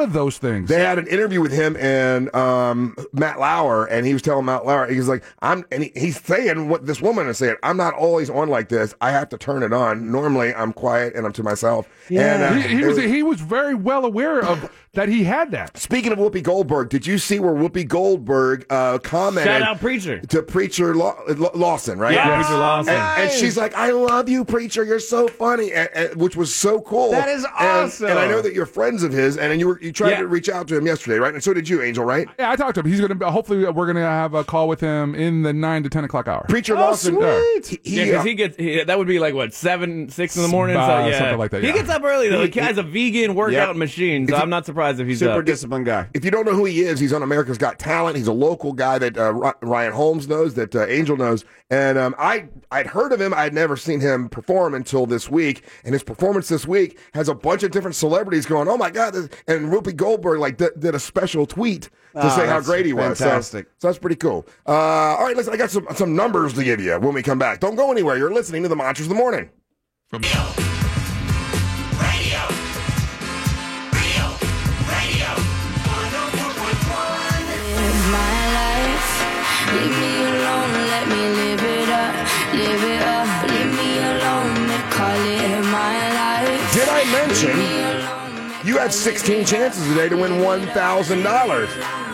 things. They had an interview with him and um, Matt Lauer, and he was telling Matt Lauer, he was like, "I'm," and he, he's saying what this woman is saying. I'm not always on like this. I have to turn it on. Normally, I'm quiet and I'm to myself. Yeah. And, uh, he, he it was was- he was very well aware of that he had that. Speaking of Whoopi Goldberg, did you see where Whoopi Goldberg uh, commented Shout out Preacher. to Preacher Law- Law- Lawson, right? Yeah, Preacher Lawson. And, and she's like, "I love you, Preacher. You're so funny," and, and, which was so cool. That is And- awesome. And, I know that you're friends of his, and, and you were you tried Yeah. to reach out to him yesterday, right? And so did you, Angel, right? Yeah, I talked to him. He's gonna hopefully we're gonna have a call with him in the nine to ten o'clock hour. Preacher Oh, Lawson. sweet. He, Yeah, he, because uh, he gets he, that would be like what seven, six in the morning. Uh, so yeah, something like that, He yeah. gets up early though. He- He, has a vegan workout Yep. machine, so I'm not surprised if he's Super up. disciplined guy. if you don't know who he is, he's on America's Got Talent. He's a local guy that uh, Ry- Ryan Holmes knows, that uh, Angel knows. And um, I, I'd heard of him. I'd never seen him perform until this week. And his performance this week has a bunch of different celebrities going, "Oh, my God." This, and Whoopi Goldberg like did, did a special tweet to Ah, say how that's great he was. So- fantastic. So, that's pretty cool. Uh, all right, listen, I got some, some numbers to give you when we come back. Don't go anywhere. You're listening to the Monsters of the Morning. My life, leave me alone, let me live it up, live it up, leave me alone, they call it my life. Did I Leave mention me alone, they you have sixteen chances today to win one thousand dollars?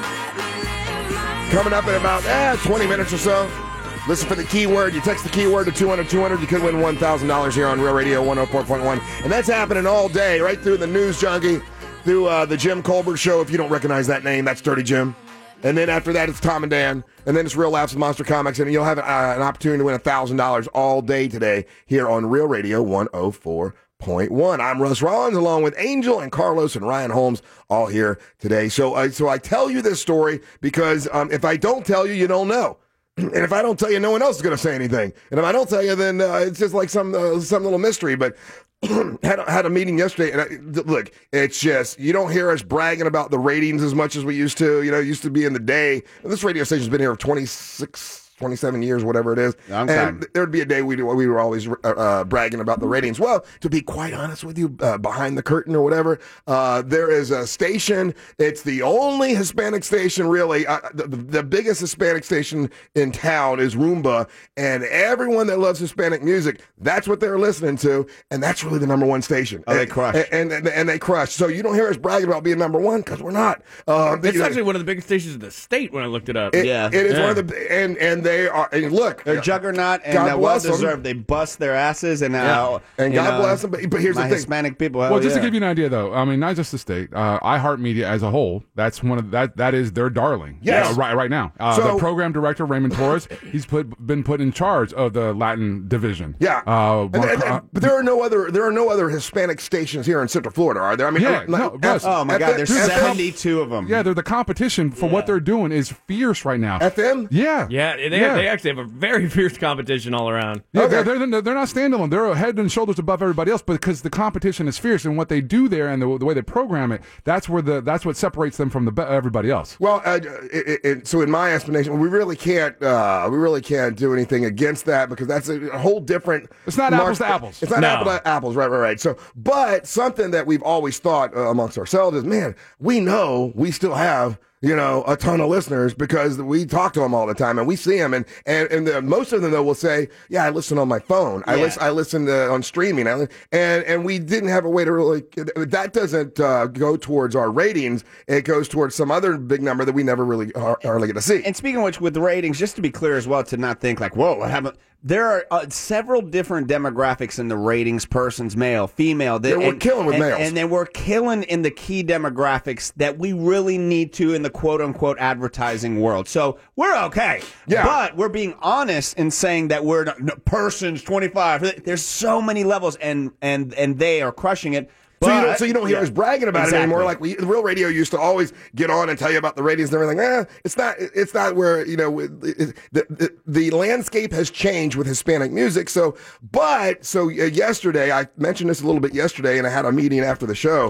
Coming up in about eh, twenty minutes or so. Listen for the keyword. You text the keyword to two hundred two hundred. You could win one thousand dollars here on Real Radio one oh four point one. And that's happening all day, right through the News Junkie, through uh, the Jim Colbert Show. If you don't recognize that name, that's Dirty Jim. And then after that, it's Tom and Dan. And then it's Real Laughs with Monster Comics. And you'll have uh, an opportunity to win one thousand dollars all day today here on Real Radio one oh four point one. I'm Russ Rollins, along with Angel and Carlos and Ryan Holmes, all here today. So, uh, so I tell you this story because um, if I don't tell you, you don't know. And if I don't tell you, no one else is going to say anything. And if I don't tell you, then uh, it's just like some uh, some little mystery. But had a, had a meeting yesterday, and I, look, it's just you don't hear us bragging about the ratings as much as we used to. You know, it used to be in the day. This radio station's been here for twenty-six, twenty-seven years, whatever it is. Long and time. there would be a day we we were always uh, uh, bragging about the ratings. Well, to be quite honest with you, uh, behind the curtain or whatever, uh, there is a station. It's the only Hispanic station, really. Uh, the, the biggest Hispanic station in town is Roomba, and everyone that loves Hispanic music, that's what they're listening to, and that's really the number one station. Oh, they and, crush. and, and and they crush. So you don't hear us bragging about being number one because we're not. Um, It's you know, actually one of the biggest stations in the state when I looked it up. it- Yeah. it is Yeah. one of the and and they are. And look, They're juggernaut and God uh, well bless 'em. deserved. They bust their asses and uh, And you God know, bless them. But, but here's my the thing. Hispanic people. Well, hell just yeah. to give you an idea, though, I mean, not just the state, uh, iHeartMedia as a whole. That's one of that. That is their darling. Yes. Uh, right, right now. Uh, So- the program director Raymond Torres, he's put been put in charge of the Latin division. Yeah, Uh, And- and- uh, but there are no other there are no other Hispanic stations here in Central Florida, are there? I mean, Yeah, like, no, like, Russ. Oh my F- God, there's F- F- seventy-two of them. yeah, they're the competition for what they're doing is fierce right now. F M? Yeah. Yeah, they, Yeah. they actually have a very fierce competition all around. Yeah, Okay. they're, they're, they're not standalone. They're a head and shoulders above everybody else, but because the competition is fierce and what they do there and the, the way they program it, that's where the that's what separates them from the be- everybody else. Well, uh, it, it, it, so in my estimation, we really can't uh, we really can't do anything against that because that's a, a whole different. It's not apples to apples. It's not No. apple to apples, right, right, right. So, but something that we've always thought uh, amongst ourselves is, man, we know we still have. You know, a ton of listeners because we talk to them all the time and we see them. And, and, and the, most of them, though, will say, yeah, I listen on my phone. I Yeah. listen, I listen to, on streaming. I, li- and, and we didn't have a way to really, that doesn't uh, go towards our ratings. It goes towards some other big number that we never really are, are going to see. And speaking of which, with the ratings, just to be clear as well, to not think like, whoa, what happened? There are uh, several different demographics in the ratings: persons, male, female. That, Yeah, we're and- killing with and, males. and then we're killing in the key demographics that we really need to in the quote unquote advertising world. So we're okay, Yeah. but we're being honest in saying that we're not, no, persons twenty-five. There's so many levels, and and and they are crushing it. So you, But- don't, so you don't hear yeah, us bragging about exactly. it anymore. Like we, the Real Radio used to always get on and tell you about the ratings and everything. Eh, it's not. It's not where you know it, it, the, the the landscape has changed with Hispanic music. So, but so uh, yesterday I mentioned this a little bit yesterday, and I had a meeting after the show.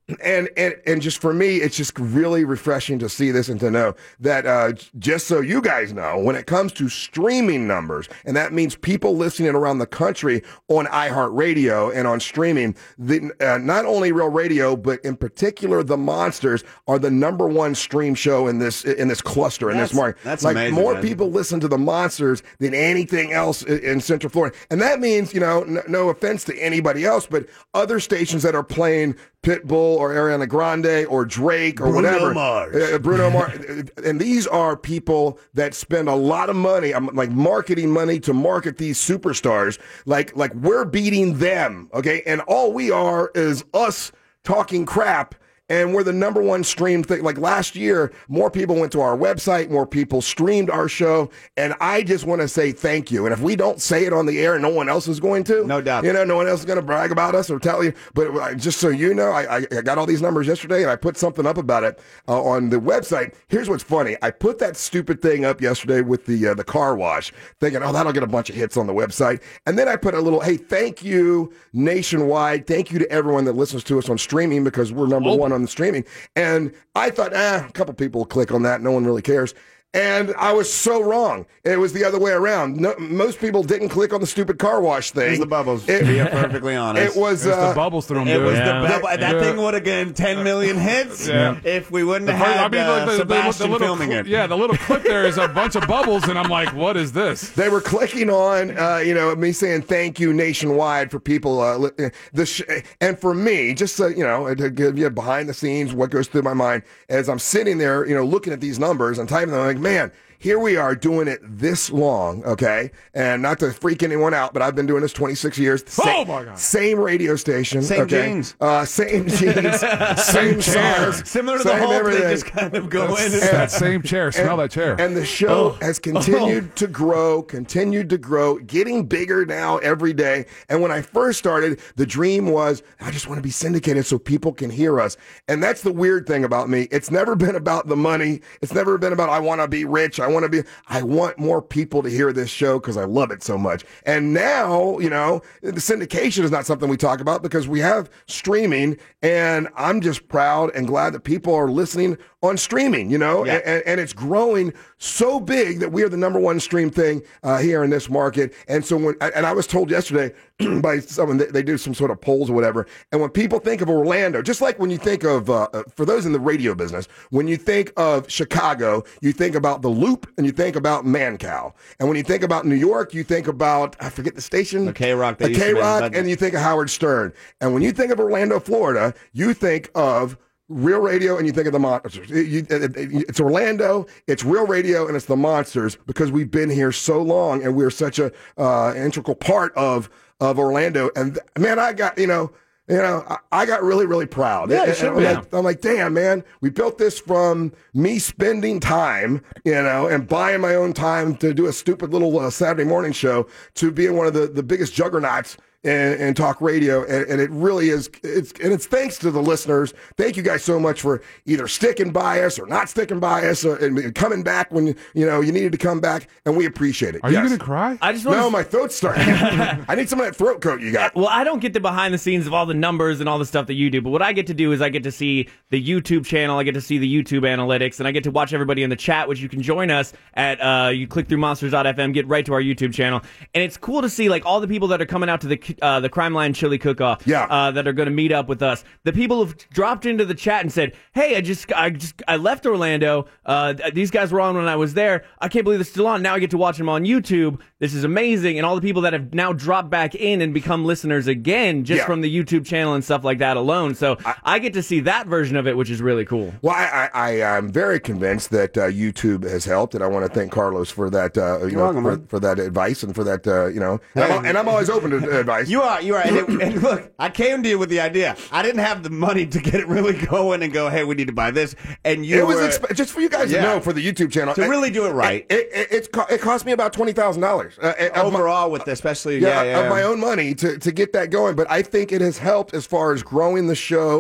And, and and just for me, it's just really refreshing to see this and to know that uh, just so you guys know, when it comes to streaming numbers, and that means people listening around the country on iHeartRadio and on streaming, the, uh, not only Real Radio, but in particular, the Monsters are the number one stream show in this in this cluster, in That's- this market. that's like amazing, more man. people listen to the Monsters than anything else in, in Central Florida. And that means, you know, n- no offense to anybody else, but other stations that are playing Pitbull or Ariana Grande or Drake or Bruno whatever. Mars. Uh, Bruno Mars. And these are people that spend a lot of money, um, like marketing money to market these superstars. Like, like we're beating them, okay? And all we are is us talking crap. And we're the number one streamed thing. Like last year, more people went to our website, more people streamed our show. And I just want to say thank you. And if we don't say it on the air, no one else is going to. No doubt. You know, no one else is going to brag about us or tell you. But uh, just so you know, I, I got all these numbers yesterday and I put something up about it uh, on the website. Here's what's funny. I put that stupid thing up yesterday with the uh, the car wash, thinking, oh, that'll get a bunch of hits on the website. And then I put a little, hey, thank you nationwide. Thank you to everyone that listens to us on streaming because we're number Oh. one on the streaming. And I thought, ah, a couple people will click on that. No one really cares. And I was so wrong. It was the other way around. No, most people didn't click on the stupid car wash thing. It was the bubbles, It, to be perfectly honest. it was, It's uh, the bubbles through them, It dude. was Yeah. the bubble. That Yeah. thing would have gotten ten million hits Yeah. if we wouldn't The have first- had I mean, uh, like, the, the, the, Sebastian little filming cl- it. Yeah, the little clip there is a bunch of bubbles, and I'm like, what is this? They were clicking on, uh, you know, me saying thank you nationwide for people. Uh, li- the sh- and for me, just so you know, to give you behind the scenes what goes through my mind as I'm sitting there, you know, looking at these numbers and typing them, I'm like, man. Here we are doing it this long, okay? And not to freak anyone out, but I've been doing this twenty-six years. Sa- Oh, my God. Same radio station. Same okay? jeans. Uh, same jeans. same chair. size. Similar to the same Hulk, they everything. just kind of go in. It's And, that same chair. Smell that chair. And the show has continued to grow, continued to grow, getting bigger now every day. And when I first started, the dream was, I just want to be syndicated so people can hear us. And that's the weird thing about me. It's never been about the money. It's never been about, I want to be rich. I want to be, I want more people to hear this show because I love it so much. And now, you know, the syndication is not something we talk about because we have streaming. And I'm just proud and glad that people are listening on streaming, you know, Yeah. and, and it's growing so big that we are the number one stream thing uh, here in this market. And so when, and I was told yesterday by someone that they do some sort of polls or whatever. And when people think of Orlando, just like when you think of, uh, uh, for those in the radio business, when you think of Chicago, you think about the Loop and you think about Mancow. And when you think about New York, you think about, I forget the station. The K-Rock that The used to be in K-Rock, Budget. and you think of Howard Stern. And when you think of Orlando, Florida, you think of Real Radio, and you think of the Monsters. It- you- it- it- It's Orlando, it's Real Radio, and it's the Monsters because we've been here so long and we're such a uh, integral part of of Orlando. And th- man, I got you know, you know, I, I got really, really proud. Yeah, it And- should and be. I'm, like, I'm like, damn, man, we built this from me spending time, you know, and buying my own time to do a stupid little uh, Saturday morning show to being one of the the biggest juggernauts and, and talk radio, and, and it really is. It's and it's thanks to the listeners. Thank you guys so much for either sticking by us or not sticking by us, or, and coming back when you know you needed to come back, and we appreciate it. Are Yes. you going to cry? I just want No, to my throat's starting. I need some of that throat coat you got. Well, I don't get the behind the scenes of all the numbers and all the stuff that you do, but what I get to do is I get to see the YouTube channel, I get to see the YouTube analytics, and I get to watch everybody in the chat, which you can join us at, uh, you click through monsters dot f m, get right to our YouTube channel, and it's cool to see like all the people that are coming out to the uh, the Crime Line Chili Cook-Off, Yeah. uh, that are going to meet up with us. The people have dropped into the chat and said, hey, I just, I just, I left Orlando, uh, th- these guys were on when I was there, I can't believe they're still on, now I get to watch them on YouTube, this is amazing, and all the people that have now dropped back in and become listeners again, just Yeah. from the YouTube channel and stuff like that alone, so I, I get to see that version of it, which is really cool. Well, I, I, I am very convinced that uh, YouTube has helped, and I want to thank Carlos for that. Uh, you know, welcome, for, man. for that advice and for that. Uh, you know, and, I'm, and I'm always open to advice. You are, you are. And, it, and look, I came to you with the idea. I didn't have the money to get it really going and go, hey, we need to buy this. And you it was were, exp- just for you guys Yeah. to know for the YouTube channel to really do it right. It it, it's co- it cost me about twenty thousand dollars uh, of my- overall with especially yeah, yeah, yeah, of my own money to to get that going. But I think it has helped as far as growing the show.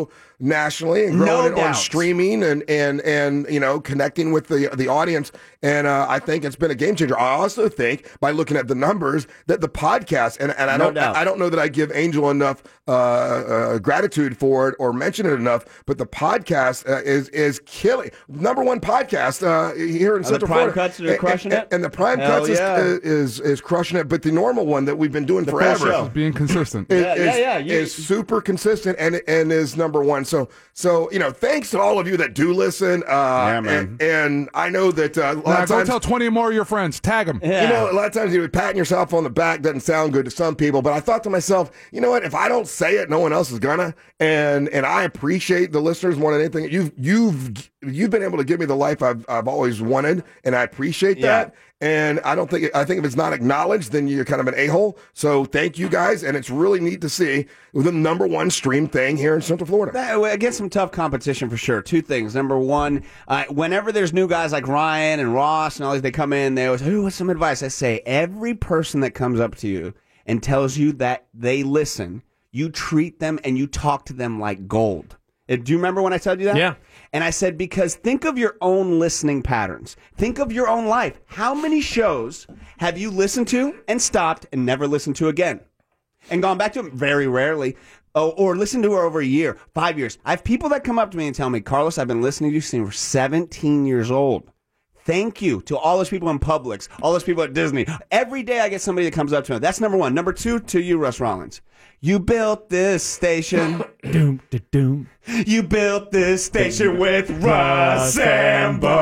nationally and growing No it on doubt. streaming and, and, and, you know, connecting with the, the audience. And uh, I think it's been a game changer. I also think by looking at the numbers that the podcast, and, and I No don't doubt. I don't know that I give Angel enough uh, uh, gratitude for it or mention it enough, but the podcast uh, is is killing. Number one podcast uh, here in the Central Prime Florida. Cuts are And- crushing and, it? And the Prime Hell Cuts is, yeah. is is crushing it, but the normal one that we've been doing full forever show. Being consistent. is, Yeah, yeah, is, yeah, you- is super consistent and and is number one. So so you know, thanks to all of you that do listen. Uh, Yeah, man. And, and I know that uh, a lot Now, of go times. tell twenty more of your friends. Tag them. You know, a lot of times you know, patting yourself on the back doesn't sound good to some people, but I thought to myself, you know what? If I don't say it, no one else is gonna. And and I appreciate the listeners more than anything. You've you've you've been able to give me the life I've I've always wanted, and I appreciate Yeah. that. And I don't think I think if it's not acknowledged, then you're kind of an a-hole. So thank you guys, and it's really neat to see the number one stream thing here in Central Florida. That- Against some tough competition for sure. Two things. Number one, uh, whenever there's new guys like Ryan and Ross and all these, they come in, they always, "Ooh, what's some advice?" I say, every person that comes up to you and tells you that they listen, you treat them and you talk to them like gold. Uh, Do you remember when I told you that? Yeah. And I said, because think of your own listening patterns. Think of your own life. How many shows have you listened to and stopped and never listened to again? And gone back to them? Very rarely. Oh, or listened to her over a year, five years. I have people that come up to me and tell me, Carlos, I've been listening to you since you were seventeen years old. Thank you to all those people in Publix, all those people at Disney. Every day I get somebody that comes up to me. That's number one. Number two, to you, Russ Rollins. You built this station. Doom, da, doom. You built this station with Russ and Bo.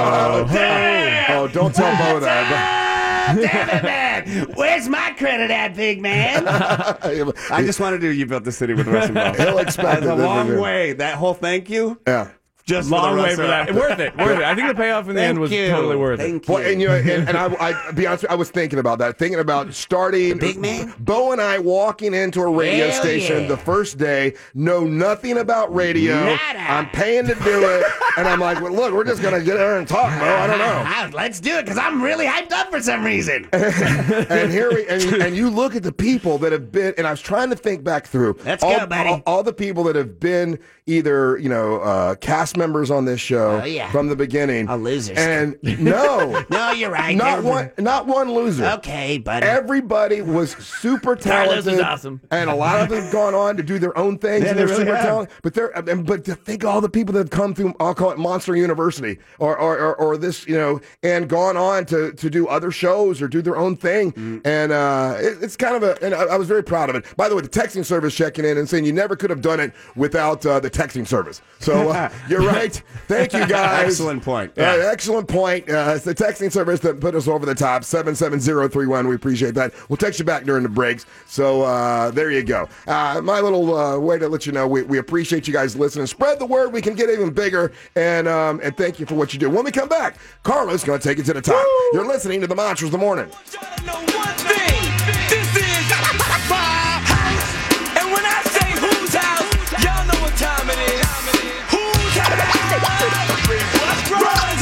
Damn! Oh, don't tell Bo that. Damn it, man! Where's my credit at, big man? But I just want to do You Built the City with Russ and Bo. he'll expect That's it. a This long is- way. That whole thank you. Yeah. Just Long the way Russ for and- that. Worth it. Worth it. I think the payoff in the Thank end was you. totally worth it. Thank you. Well, and you know, and, and I, I be honest, with you, I was thinking about that, thinking about starting. big man? Bo and I walking into a radio Hell station yeah. the first day, know nothing about radio. Nada. I'm paying to do it, and I'm like, well, look, we're just gonna get there and talk, Bo. I don't know. Ah, let's do it because I'm really hyped up for some reason. And here we, and, and you look at the people that have been, and I was trying to think back through. Let's all, go, buddy. All, all the people that have been either, you know, uh, cast members on this show Oh, yeah. from the beginning. All losers. And no, No, you're right. not They're- one, not one loser. Okay, buddy. Everybody was super Carlos talented, is awesome. and a lot of them have gone on to do their own things, Yeah, and they they're really super have. talented. But they're, and- but to think of all the people that have come through, I'll call it Monster University, or or, or, or this, you know, and gone on to, to do other shows or do their own thing, Mm. and uh, it, it's kind of a, and I, I was very proud of it. By the way, the texting service checking in and saying you never could have done it without uh, the texting service. So uh, you're right. Thank you guys. Excellent point. Uh, excellent point. Uh, it's the texting service that put us over the top. seven seven zero three one. We appreciate that. We'll text you back during the breaks. So uh, there you go. Uh, my little uh, way to let you know we, we appreciate you guys listening. Spread the word. We can get even bigger. And um, and thank you for what you do. When we come back, Carlos going to take it to the top. You're listening to the Monsters of the Morning. Know one thing. This is my house. And when I say whose house, y'all know what time it is. Whose house? Runs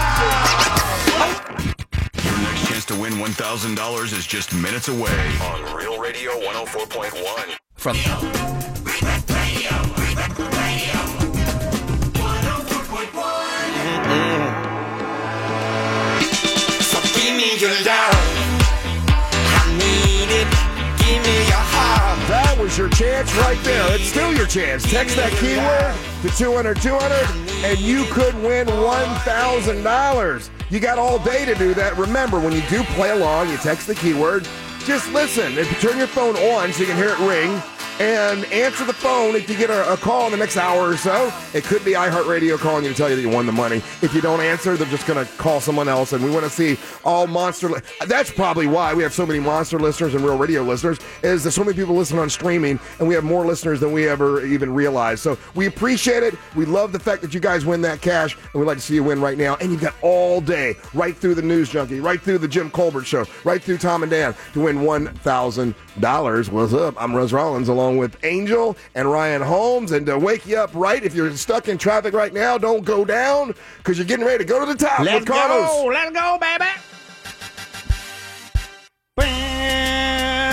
house. Your next chance to win one thousand dollars is just minutes away on Real Radio one oh four point one. From So give me your love. I need it. Give me your heart. That was your chance right there. It's still your chance. Text that keyword to two hundred two hundred, and you could win one thousand dollars. You got all day to do that. Remember, when you do play along, you text the keyword. Just listen. If you turn your phone on so you can hear it ring, and answer the phone if you get a, a call in the next hour or so. It could be iHeartRadio calling you to tell you that you won the money. If you don't answer, they're just going to call someone else, and we want to see all monster. Li- That's probably why we have so many monster listeners and Real Radio listeners, is that so many people listen on streaming, and we have more listeners than we ever even realized. So we appreciate it. We love the fact that you guys win that cash, and we'd like to see you win right now. And you've got all day, right through the News Junkie, right through the Jim Colbert Show, right through Tom and Dan, to win one thousand dollars. What's up? I'm Russ Rollins, along with Angel and Ryan Holmes. And to wake you up right, if you're stuck in traffic right now, don't go down, because you're getting ready to go to the top Let's with Carlos. go. Let's go, baby.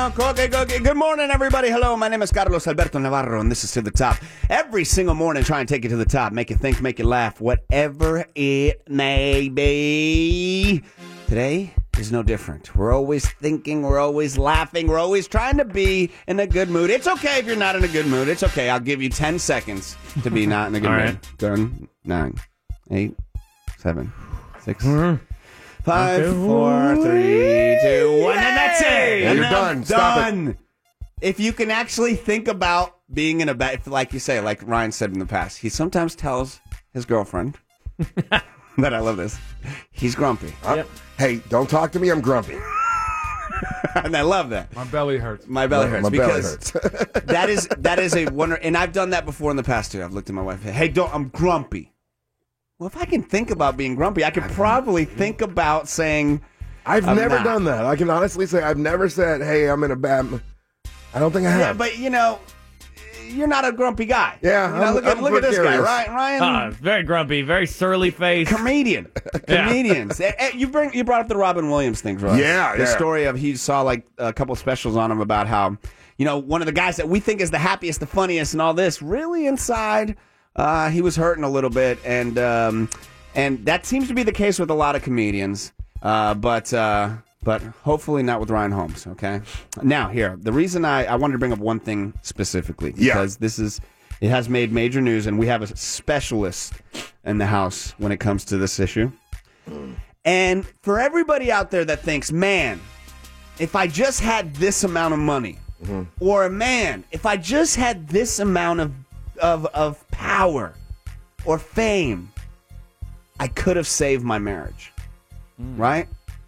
no. Okay, okay. Good morning, everybody. Hello, my name is Carlos Alberto Navarro, and this is To the Top. Every single morning, try and take you to the top, make you think, make you laugh, whatever it may be. Today is no different. We're always thinking, we're always laughing, we're always trying to be in a good mood. It's okay if you're not in a good mood. It's okay. I'll give you ten seconds to be not in a good All mood. right. Done. Nine, eight, seven, six, Mm-hmm. five, Okay. four, three, two, one, and that's it. Yeah, And you're I'm done. Stop it. done. If you can actually think about being in a bad, like you say, like Ryan said in the past, he sometimes tells his girlfriend that I love this. He's grumpy, Uh, Hey, don't talk to me. I'm grumpy. and I love that. My belly hurts. My belly My- hurts my belly because hurts. that is that is a wonder, and I've done that before in the past too. I've looked at my wife. Hey, don't. I'm grumpy. Well, if I can think about being grumpy, I could probably think about saying. I've I'm never not. done that. I can honestly say I've never said, "Hey, I'm in a bad." m-" I don't think I have. Yeah, but you know, you're not a grumpy guy. Yeah, you know, I'm- look at I'm look at this guy, gregarious. Ryan. Ryan, Ah, very grumpy, very surly face. comedian, Yeah. comedians. Eh, eh, you bring you brought up the Robin Williams thing, Russ. Yeah, the yeah. story of he saw like a couple specials on him about how you know one of the guys that we think is the happiest, the funniest, and all this. Really inside, uh, he was hurting a little bit, and um, and that seems to be the case with a lot of comedians. Uh, but uh, but hopefully not with Ryan Holmes. Okay. Now here, the reason I, I wanted to bring up one thing specifically Yeah. because this is. It has made major news, and we have a specialist in the house when it comes to this issue. And for everybody out there that thinks, man, if I just had this amount of money, or man, if I just had this amount of, of, of power or fame, I could have saved my marriage. Right?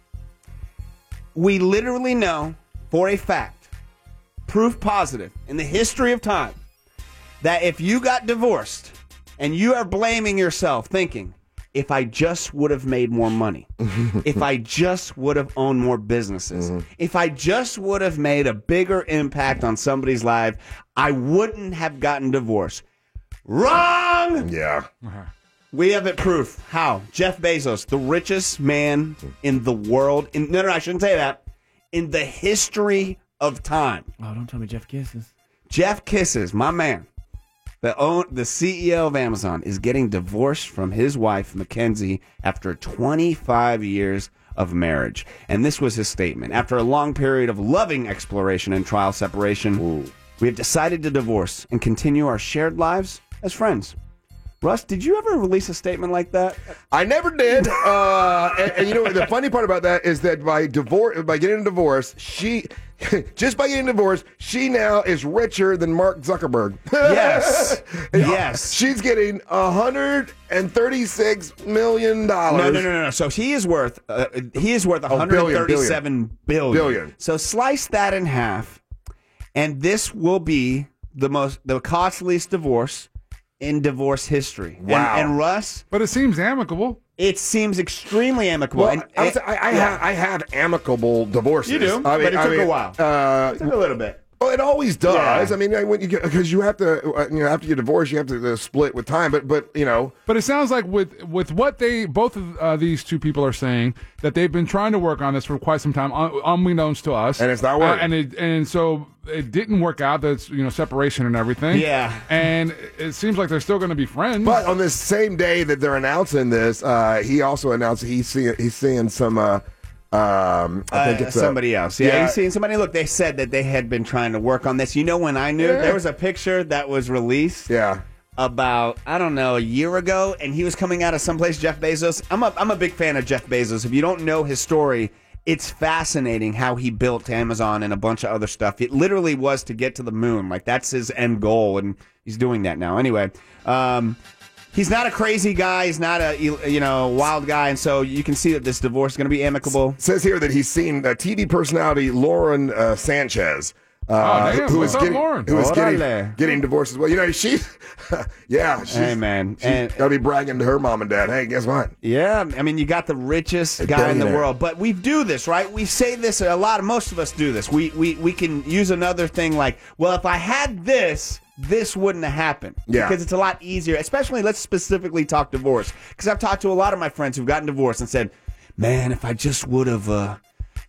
We literally know for a fact, proof positive in the history of time, that if you got divorced and you are blaming yourself thinking, if I just would have made more money, if I just would have owned more businesses, if I just would have made a bigger impact on somebody's life, I wouldn't have gotten divorced. Wrong! Yeah. We have it proof. How? Jeff Bezos, the richest man in the world. In, no, no, I shouldn't say that. In the history of time. Oh, don't tell me Jeff kisses. Jeff Kisses, my man, the own, the C E O of Amazon, is getting divorced from his wife, Mackenzie, after twenty-five years of marriage. And this was his statement. After a long period of loving exploration and trial separation, we have decided to divorce and continue our shared lives as friends. Russ, did you ever release a statement like that? I never did. Uh, and, and you know what? The funny part about that is that by divorce, by getting a divorce, she, just by getting divorced, she now is richer than Mark Zuckerberg. Yes. Yes. She's getting one hundred thirty-six million dollars. No, no, no, no, no. So he is worth uh, he is worth one hundred thirty-seven billion. Billion. So slice that in half, and this will be the most the costliest divorce in divorce history. Wow. And, and Russ, But it seems amicable. it seems extremely amicable. Well, and, I, was- I, I, have, I have amicable divorces. You do, I mean, but it I took a mean, while. Uh, a little bit. Well, it always does. Yeah. I mean, when you because you have to, uh, you know, after you divorce, you have to uh, split with time. But, but you know, But it sounds like with with what they both of uh, these two people are saying that they've been trying to work on this for quite some time, un- unbeknownst to us, And it's not working. Uh, and it, and so it didn't work out. That's you know separation and everything. Yeah. and it seems like they're still going to be friends. but on this same day that they're announcing this, uh, he also announced he's seeing he's seeing some. Uh, um, I think Uh, it's uh, somebody else. Yeah, yeah. you seen somebody. Look, they said that they had been trying to work on this. You know, when I knew Yeah. there was a picture that was released. Yeah. About I don't know a year ago, and he was coming out of someplace. Jeff Bezos. I'm a I'm a big fan of Jeff Bezos. If you don't know his story, it's fascinating how he built Amazon and a bunch of other stuff. It literally was to get to the moon. Like that's his end goal, and he's doing that now. Anyway, um, he's not a crazy guy. He's not a you know wild guy, and so you can see that this divorce is going to be amicable. Says here that he's seen uh, T V personality Lauren uh, Sanchez. Uh, Oh, damn. who What's is up, getting, Lauren? who is getting, Orale. getting divorced as well. You know, she's, yeah, she's, Hey, man. she's And- gotta be bragging to her mom and dad. Hey, guess what? Yeah, I mean, you got the richest A guy in the billionaire. world, but we do this, right? We say this a lot. Of most of us do this. We we we can use another thing like, well, if I had this, this wouldn't have happened. Yeah. Because it's a lot easier. Especially, let's specifically talk divorce. Because I've talked to a lot of my friends who've gotten divorced and said, man, if I just would have, uh, if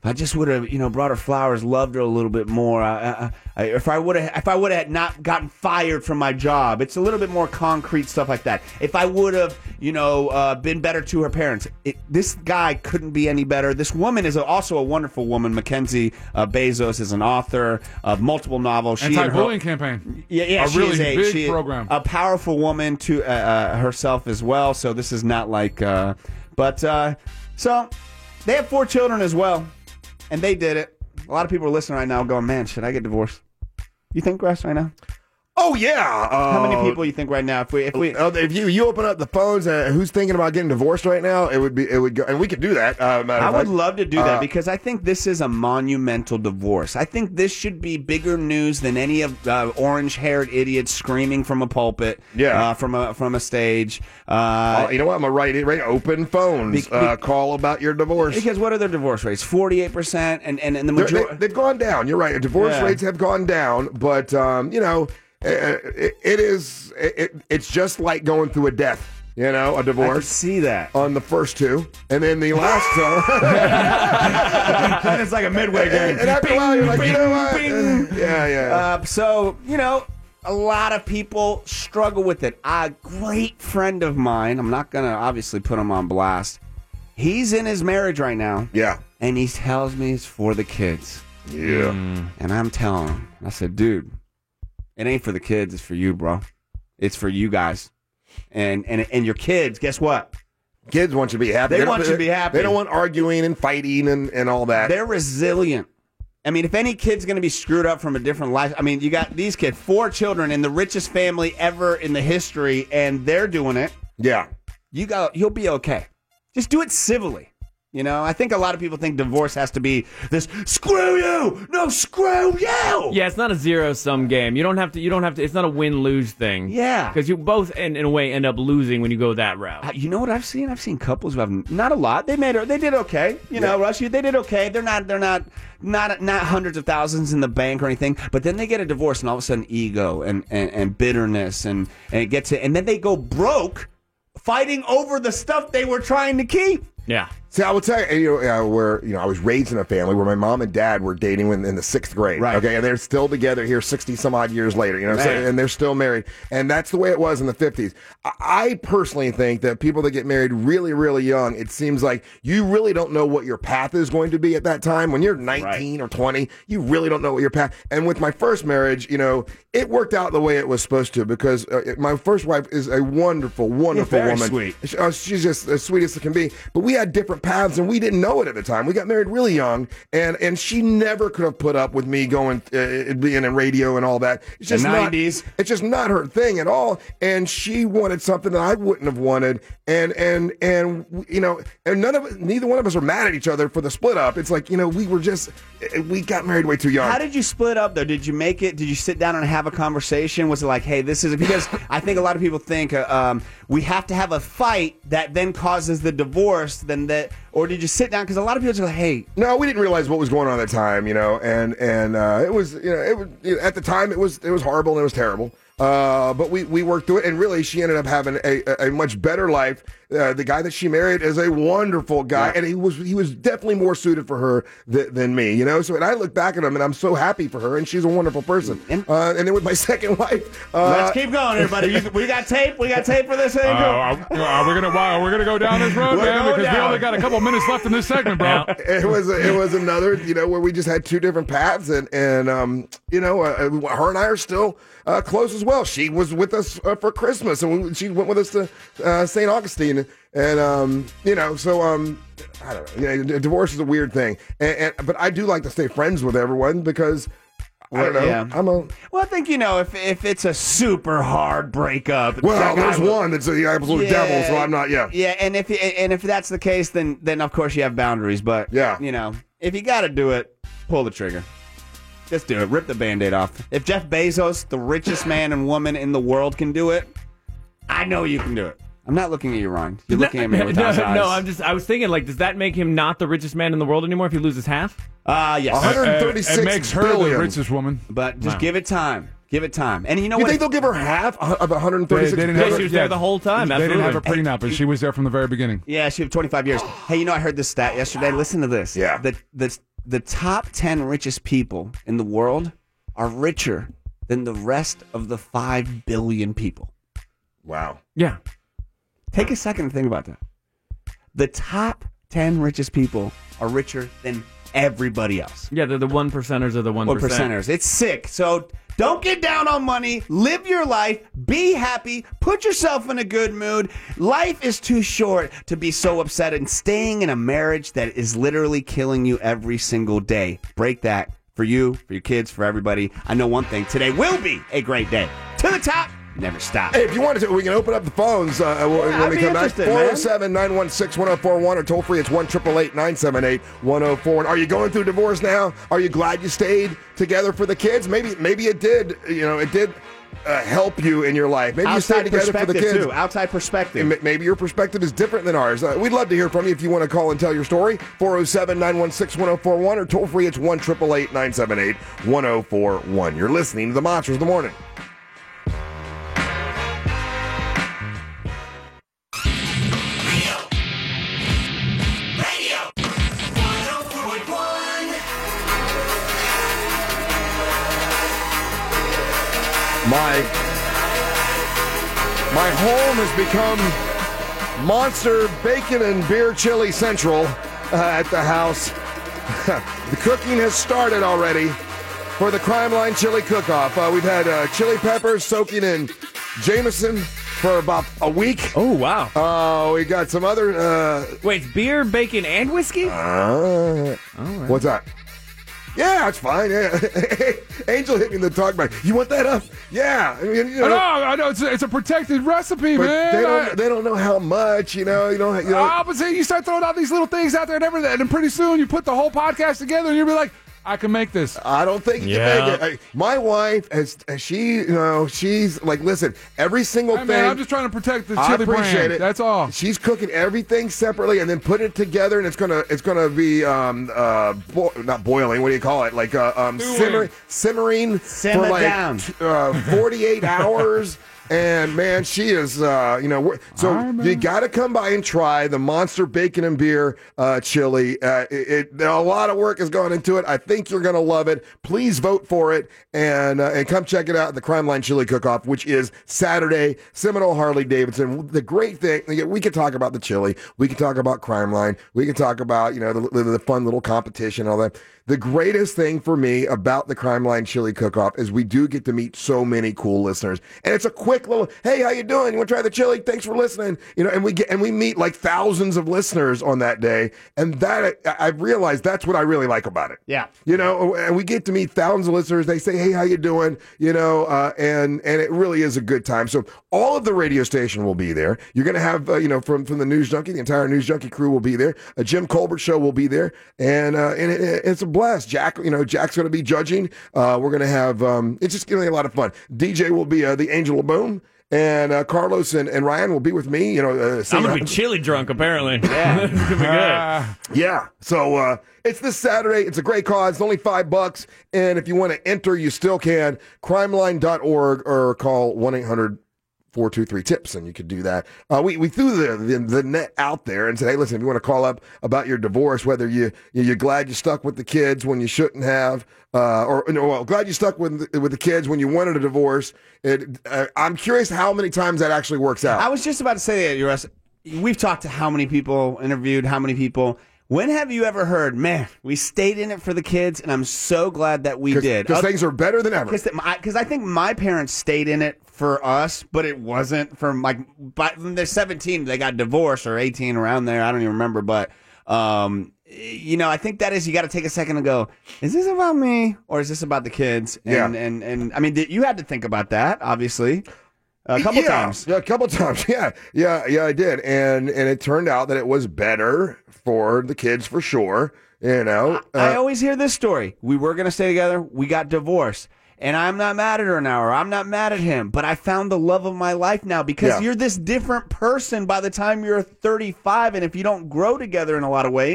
I just would have, you know, brought her flowers, loved her a little bit more. I, I, I, if I would have, if I would have not gotten fired from my job, it's a little bit more concrete stuff like that. If I would have, you know, uh, been better to her parents, it, this guy couldn't be any better. This woman is a, also a wonderful woman. Mackenzie uh, Bezos is an author of multiple novels. She and her- Anti-bullying campaign. Yeah, yeah, a she really is a, big she, program. a powerful woman to uh, uh, herself as well. So this is not like, uh, but uh, so they have four children as well. And they did it. A lot of people are listening right now going, man, should I get divorced? You think, Russ, right now? Oh yeah. Uh, How many people you think right now? If we, if we, uh, if you you open up the phones, uh, who's thinking about getting divorced right now? It would be it would go, and we could do that. Uh, I would fact. love to do that uh, because I think this is a monumental divorce. I think this should be bigger news than any of uh, orange-haired idiots screaming from a pulpit, Yeah. uh, from a from a stage. Uh, Uh, you know what? I'm gonna write it right. Open phones. Be- be- uh, call about your divorce. because what are their divorce rates? Forty-eight percent, and and and the They're- majority. they, they've gone down. You're right. Divorce Yeah. rates have gone down, but um, you know, uh, it, it is. It, it's just like going through a death. You know, a I can divorce see that. on the first two, and then the last two. And it's like a midway game. And after a while, you're like, you know what? bing. Yeah, yeah. Uh, so, you know, a lot of people struggle with it. A great friend of mine, I'm not going to obviously put him on blast. He's in his marriage right now. yeah. And he tells me it's for the kids. Yeah. And I'm telling him, I said, dude, it ain't for the kids. It's for you, bro. It's for you guys. And and and your kids, guess what? Kids want you to be happy. They don't- want you to be happy. They don't want arguing and fighting and, and all that. They're resilient. I mean, if any kid's going to be screwed up from a different life, I mean, you got these kids, four children in the richest family ever in the history, and they're doing it. yeah. You got, you'll be okay. Just do it civilly. You know, I think a lot of people think divorce has to be this screw you, no screw you. Yeah, it's not a zero sum game. You don't have to. You don't have to. It's not a win lose thing. Yeah. because you both, in, in a way, end up losing when you go that route. Uh, You know what I've seen? I've seen couples who have not a lot. They made, they did okay. You know, Rush, they did okay. They're not, they're not, not, not hundreds of thousands in the bank or anything. But then they get a divorce, and all of a sudden, ego and and, and bitterness, and and it gets it, and then they go broke, fighting over the stuff they were trying to keep. Yeah. See, I will tell you, you know, uh, where you know I was raised in a family where my mom and dad were dating when in the sixth grade. Right. Okay, and they're still together here, sixty some odd years later. You know, what I'm Man. saying? And they're still married, and that's the way it was in the fifties. I, I personally think that people that get married really, really young, it seems like you really don't know what your path is going to be at that time. When you're nineteen or twenty, you really don't know what your path. And with my first marriage, you know, it worked out the way it was supposed to because uh, my first wife is a wonderful, wonderful very woman. sweet. She- uh, she's just as sweet as it can be. But we had different paths, and we didn't know it at the time. We got married really young, and and she never could have put up with me going uh, being in radio and all that. It's just The not, nineties. It's just not her thing at all. And she wanted something that I wouldn't have wanted. And and and you know, and none of neither one of us are mad at each other for the split up. It's like, you know, we were just we got married way too young. How did you split up, though? Did you make it? Did you sit down and have a conversation? Was it like, hey, this is... Because I think a lot of people think uh, um, we have to have a fight that then causes the divorce, then that... Or did you sit down? Because a lot of people are like, hey... No, we didn't realize what was going on at the time, you know, and and uh, it was, you know, it was you know, at the time it was it was horrible and it was terrible. Uh, but we, we worked through it, and really, she ended up having a, a, a much better life. Uh, the guy that she married is a wonderful guy, Yeah. and he was he was definitely more suited for her th- than me, you know. So, and I look back at him, and I'm so happy for her, and she's a wonderful person. And- uh, and then with my second wife, uh, Let's keep going, everybody. You, we got tape. We got tape for this thing. Uh, are, are we gonna wow, are we gonna go down this road, We're man? going Because we down. only got a couple minutes left in this segment, bro. it was a, it was another, you know, where we just had two different paths, and and um, you know, uh, her and I are still uh, close as well. She was with us uh, for Christmas, and we, she went with us to uh, Saint Augustine, and um, you know, so um, I don't know. You know, divorce is a weird thing, and, and but I do like to stay friends with everyone because I don't know. Yeah. I'm a Well, I think, you know, if if it's a super hard breakup... well. that guy There's would- one that's the absolute devil, so I'm not. Yeah. Yeah, and if and if that's the case, then then of course you have boundaries. But Yeah. you know, if you got to do it, pull the trigger. Just do it. Rip the Band-Aid off. If Jeff Bezos, the richest man and woman in the world, can do it, I know you can do it. I'm not looking at you, Ron. You're looking at me with no, those eyes. no, I'm just. I was thinking, like, does that make him not the richest man in the world anymore if he loses half? Uh, yes. one hundred thirty-six It makes her billion. the richest woman. But just give it time. Give it time. And you know You what? think they'll give her half of one hundred They, thirty-six they didn't billion? have she was there the whole time, They didn't have a absolutely. prenup, and she was there from the very beginning. Yeah, she had twenty-five years. Hey, you know, I heard this stat yesterday. Listen to this. Yeah. The the the top ten richest people in the world are richer than the rest of the five billion people. Wow. Yeah. Take a second to think about that. The top ten richest people are richer than everybody else. Yeah, they're the one percenters of the one One percent. percenters. It's sick. So don't get down on money. Live your life. Be happy. Put yourself in a good mood. Life is too short to be so upset and staying in a marriage that is literally killing you every single day. Break that for you, for your kids, for everybody. I know one thing. Today will be a great day. To the top. Never stop. Hey, if you wanted to, we can open up the phones uh, when I'd we be come back. interested, four oh seven, nine one six, one oh four one or toll free. It's one eight eight eight, nine seven eight, one oh four one. Are you going through divorce now? Are you glad you stayed together for the kids? Maybe maybe it did, you know, it did uh, help you in your life. Maybe Outside you stayed together for the perspective, kids. too. Outside perspective. M- Maybe your perspective is different than ours. Uh, we'd love to hear from you if you want to call and tell your story. four oh seven, nine one six, one oh four one or toll free. It's one eight eight eight, nine seven eight, one oh four one. You're listening to the Monsters of the Morning. My, my home has become Monster Bacon and Beer Chili Central uh, at the house. The cooking has started already for the Crime Line Chili Cook-Off. Uh, we've had uh, chili peppers soaking in Jameson for about a week. Oh, wow. Uh, we got some other... Uh, Wait, it's beer, bacon, and whiskey? uh, What's that? Yeah, it's fine. Yeah. Angel hit me in the talk back. You want that up? Yeah. I mean, you know, I know, I know. It's a, it's a protected recipe, but man. they I- don't. They don't know how much. You know. You don't. You know. Oh, but see, you start throwing out these little things out there and everything, and then pretty soon you put the whole podcast together, and you'll be like, I can make this. I don't think you Yeah. can make it. I, my wife has. She. You know. She's like. Listen. Every single Hey, thing. man, I'm just trying to protect the I chili appreciate brand. it. That's all. She's cooking everything separately and then put it together, and it's gonna it's gonna be um uh bo- not boiling. What do you call it? Like uh, um Stewing. simmer, simmering Simmer for like down. t- uh, forty-eight hours. And man, she is, uh, you know, we're, so All right, man. you got to come by and try the Monster Bacon and Beer uh, chili. Uh, it, it, a lot of work has gone into it. I think you're going to love it. Please vote for it and uh, and come check it out at the Crime Line Chili Cook-Off, which is Saturday, Seminole Harley Davidson. The great thing, we could talk about the chili, we could talk about Crime Line, we could talk about, you know, the, the fun little competition, all that. The greatest thing for me about the Crime Line Chili Cook-Off is we do get to meet so many cool listeners, and it's a quick little, hey, how you doing? You want to try the chili? Thanks for listening. You know, and we get and we meet like thousands of listeners on that day, and that I, I've realized that's what I really like about it. Yeah. You know, and we get to meet thousands of listeners. They say, hey, how you doing? You know, uh, and and it really is a good time. So all of the radio station will be there. You're going to have, uh, you know, from from the News Junkie, the entire News Junkie crew will be there. A Jim Colbert show will be there, and uh, and it, it's a blast. Jack, you know, Jack's going to be judging. Uh, we're going to have, um, it's just going to be a lot of fun. D J will be uh, the Angel of Boom, and uh, Carlos and, and Ryan will be with me. You know, uh, I'm singing- going to be chili drunk, apparently. Yeah. It's going to be good. Ah, Yeah. So uh, it's this Saturday. It's a great cause. It's only five bucks. And if you want to enter, you still can. crimeline dot org or call one eight hundred four two three tips, and you could do that. Uh, we we threw the, the the net out there and said, hey, listen, if you want to call up about your divorce, whether you you're glad you stuck with the kids when you shouldn't have, uh, or no, well, glad you stuck with with the kids when you wanted a divorce. It, uh, I'm curious how many times that actually works out. I was just about to say that, Russ. We've talked to how many people, interviewed how many people. When have you ever heard, man, we stayed in it for the kids, and I'm so glad that we did. Because things are better than ever. Because I think my parents stayed in it for us, but it wasn't for, like, but when they're seventeen, they got divorced, or eighteen, around there. I don't even remember. But, um, you know, I think that is, you got to take a second and go, is this about me, or is this about the kids? And, Yeah. And, and, I mean, th- you had to think about that, obviously. A couple yeah, times. Yeah, a couple times. Yeah, yeah, yeah, I did. And and it turned out that it was better for the kids for sure. You know, I Uh, always hear this story. We were going to stay together. We got divorced. And I'm not mad at her now, or I'm not mad at him. But I found the love of my life now, because Yeah. you're this different person by the time you're thirty-five. And if you don't grow together in a lot of ways,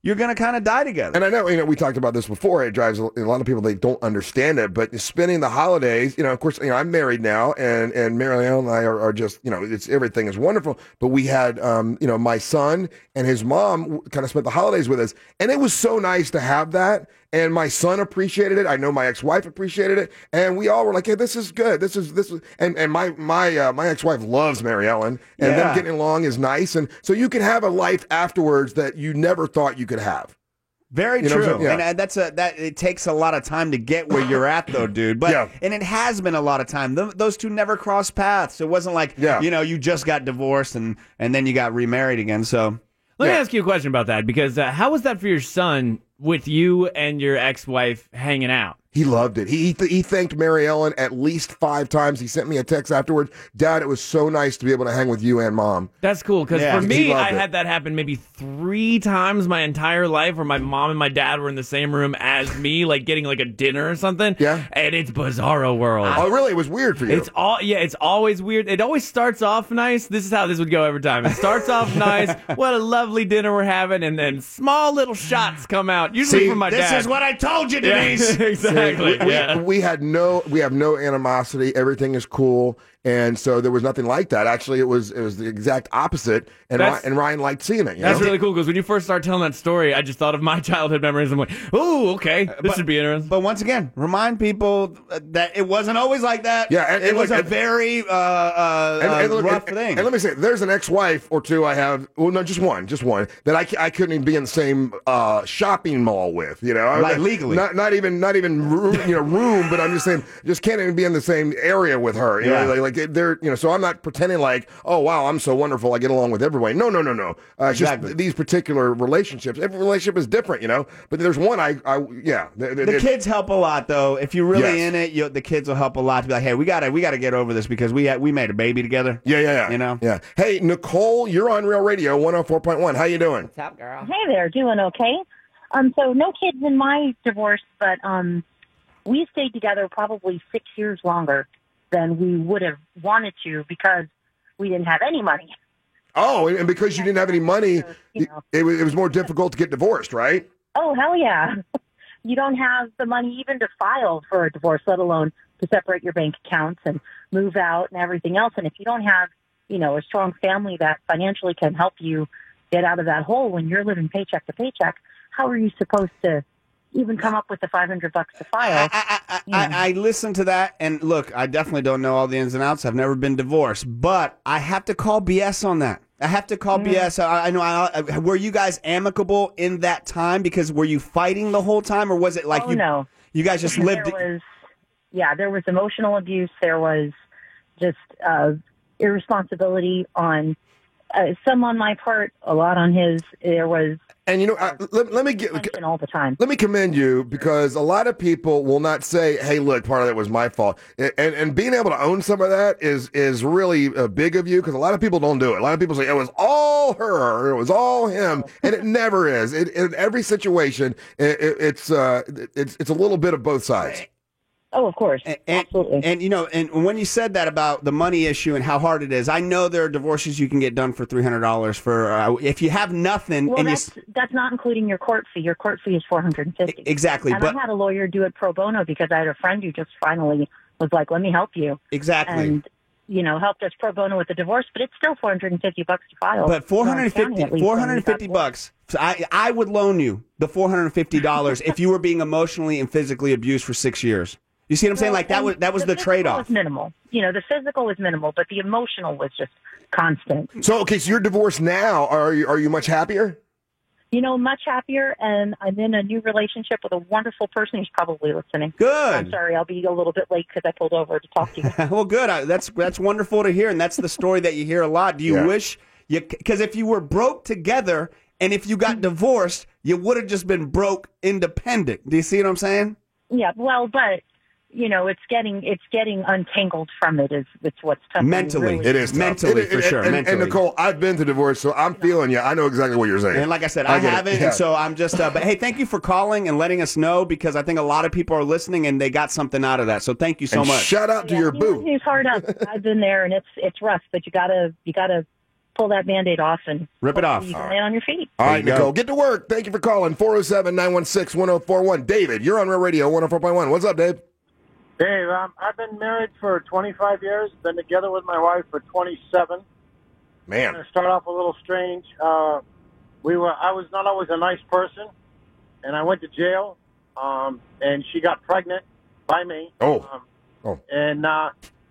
you're going to kind of die together. And I know, you know, we talked about this before. It drives a a lot of people, they don't understand it, but spending the holidays, you know, of course, you know, I'm married now, and, and Mary Ellen and I are, are just, you know, it's everything is wonderful. But we had, um, you know, my son and his mom kind of spent the holidays with us. And it was so nice to have that. And my son appreciated it. I know my ex-wife appreciated it. And we all were like, hey, this is good. This is, this is, and, and my, my, uh, my ex-wife loves Mary Ellen, and Yeah. them getting along is nice. And so you can have a life afterwards that you never thought you could have. Very You know what I'm true, saying? Yeah. and uh, that's a that it takes a lot of time to get where you're at, though, dude. But Yeah. and it has been a lot of time. Th- those two never crossed paths. It wasn't like Yeah. you know you just got divorced and and then you got remarried again. So Let Yeah. me ask you a question about that, because uh, how was that for your son with you and your ex-wife hanging out? He loved it. He, he he thanked Mary Ellen at least five times. He sent me a text afterwards. Dad, it was so nice to be able to hang with you and Mom. That's cool, because Yeah, for he me, loved I it. had that happen maybe three times my entire life, where my mom and my dad were in the same room as me, like getting like a dinner or something. Yeah. And it's bizarro world. Oh, really? It was weird for you. It's all yeah. It's always weird. It always starts off nice. This is how this would go every time. It starts off nice. What a lovely dinner we're having, and then small little shots come out. Usually See, from my this dad. is what I told you, Yeah, Denise. exactly. we, yeah. we had no we have no animosity. Everything is cool, and so there was nothing like that. Actually, it was it was the exact opposite, and That's- Ryan, and Ryan liked seeing it. You That's know? really cool, because when you first started telling that story, I just thought of my childhood memories. I'm like, oh, okay, this but- should be interesting. But once again, remind people that it wasn't always like that. Yeah, and- it and was look, a and- very uh, uh, And, uh, and look, rough and, thing. and let me say, there's an ex-wife or two I have. Well, no, just one, just one that I, ca- I couldn't even be in the same uh, shopping mall with. You know, Like legally. not not even not even room, you know room. But I'm just saying, just can't even be in the same area with her. You Yeah. know, like, like they're you know. So I'm not pretending like, oh wow, I'm so wonderful. I get along with everybody. No, no, no, no. Uh, it's Exactly. just these particular relationships. Every relationship is different, you know. But there's one I, I yeah. th- th- the it- kids help a lot, though. If you're really Yes. in it, you, the kids will help a lot to be like, "Hey, we gotta, we gotta get over this because we had, we made a baby together." Yeah, yeah, yeah. You know? Yeah. Hey, Nicole, you're on Real Radio one oh four point one. How you doing? Hey there, doing okay? Um, so no kids in my divorce, but um, we stayed together probably six years longer than we would have wanted to because we didn't have any money. Oh, and and because you didn't have any money, You know. it, was, it was more difficult to get divorced, right? Oh, hell yeah. You don't have the money even to file for a divorce, let alone to separate your bank accounts and move out and everything else. And if you don't have, you know, a strong family that financially can help you get out of that hole when you're living paycheck to paycheck, how are you supposed to even come up with the five hundred bucks to file? I, I, I, I, I listen to that, and look, I definitely don't know all the ins and outs. I've never been divorced, but I have to call B S on that. I have to call B S. I, I know. I, I- were you guys amicable in that time? Because were you fighting the whole time, or was it like Oh, you? no. You guys just lived. There was, yeah, there was emotional abuse. There was just uh, irresponsibility on uh, some on my part, a lot on his. There was And you know, I, let, let me get tension all the time. let me commend you, because a lot of people will not say, "Hey, look, part of that was my fault," and and being able to own some of that is is really uh, big of you, because a lot of people don't do it. A lot of people say it was all her, or it was all him, and it never is. It, in every situation, it, it, it's uh, it's it's a little bit of both sides. Oh, of course, And, absolutely. and you know, and when you said that about the money issue and how hard it is, I know there are divorces you can get done for three hundred dollars for uh, if you have nothing. well, and you, that's that's not including your court fee. Your court fee is four hundred and fifty. Exactly, And but I had a lawyer do it pro bono because I had a friend who just finally was like, "Let me help you," exactly. and you know, helped us pro bono with the divorce. But it's still four hundred and fifty bucks to file. But four hundred Orange County, fifty, at least, four when hundred we got fifty divorced. bucks. So I, I would loan you the four hundred fifty dollars if you were being emotionally and physically abused for six years. You see what I'm saying? Well, Like that and was that was the, physical trade off. Was minimal. You know, the physical was minimal, but the emotional was just constant. So, okay, so you're divorced now. Are you are you much happier? You know, much happier, and I'm in a new relationship with a wonderful person who's probably listening. Good. I'm sorry, I'll be a little bit late because I pulled over to talk to you. Well, good. I, that's that's wonderful to hear, and that's the story that you hear a lot. Do you Yeah. wish you? Because if you were broke together and if you got divorced, you would have just been broke independent. Do you see what I'm saying? Yeah, well, but you know, it's getting it's getting untangled from it. Is it's what's tough. Mentally. Really. It is tough. Mentally, It- for it- sure, And, mentally. and Nicole, I've been to divorce, so I'm feeling you. I know exactly what you're saying. And like I said, I, get it. haven't, Yeah. and so I'm just. Uh, but hey, thank you for calling and letting us know, because I think a lot of people are listening and they got something out of that. So thank you so And much. shout out to Yeah, your anyone boo. who's hard up. I've been there, and it's it's rough, but you gotta you gotta pull that Band-Aid off and Rip it off. You can land on your feet. All right, you go. Nicole, get to work. Thank you for calling. four oh seven, nine one six, one oh four one. David, you're on Real Radio one oh four point one. What's up, Dave? Dave, um, I've been married for twenty-five years, been together with my wife for twenty-seven. I'm Man. going to start off a little strange. Uh, we were, I was not always a nice person, and I went to jail, um, and she got pregnant by me. Oh. Um, Oh. And uh,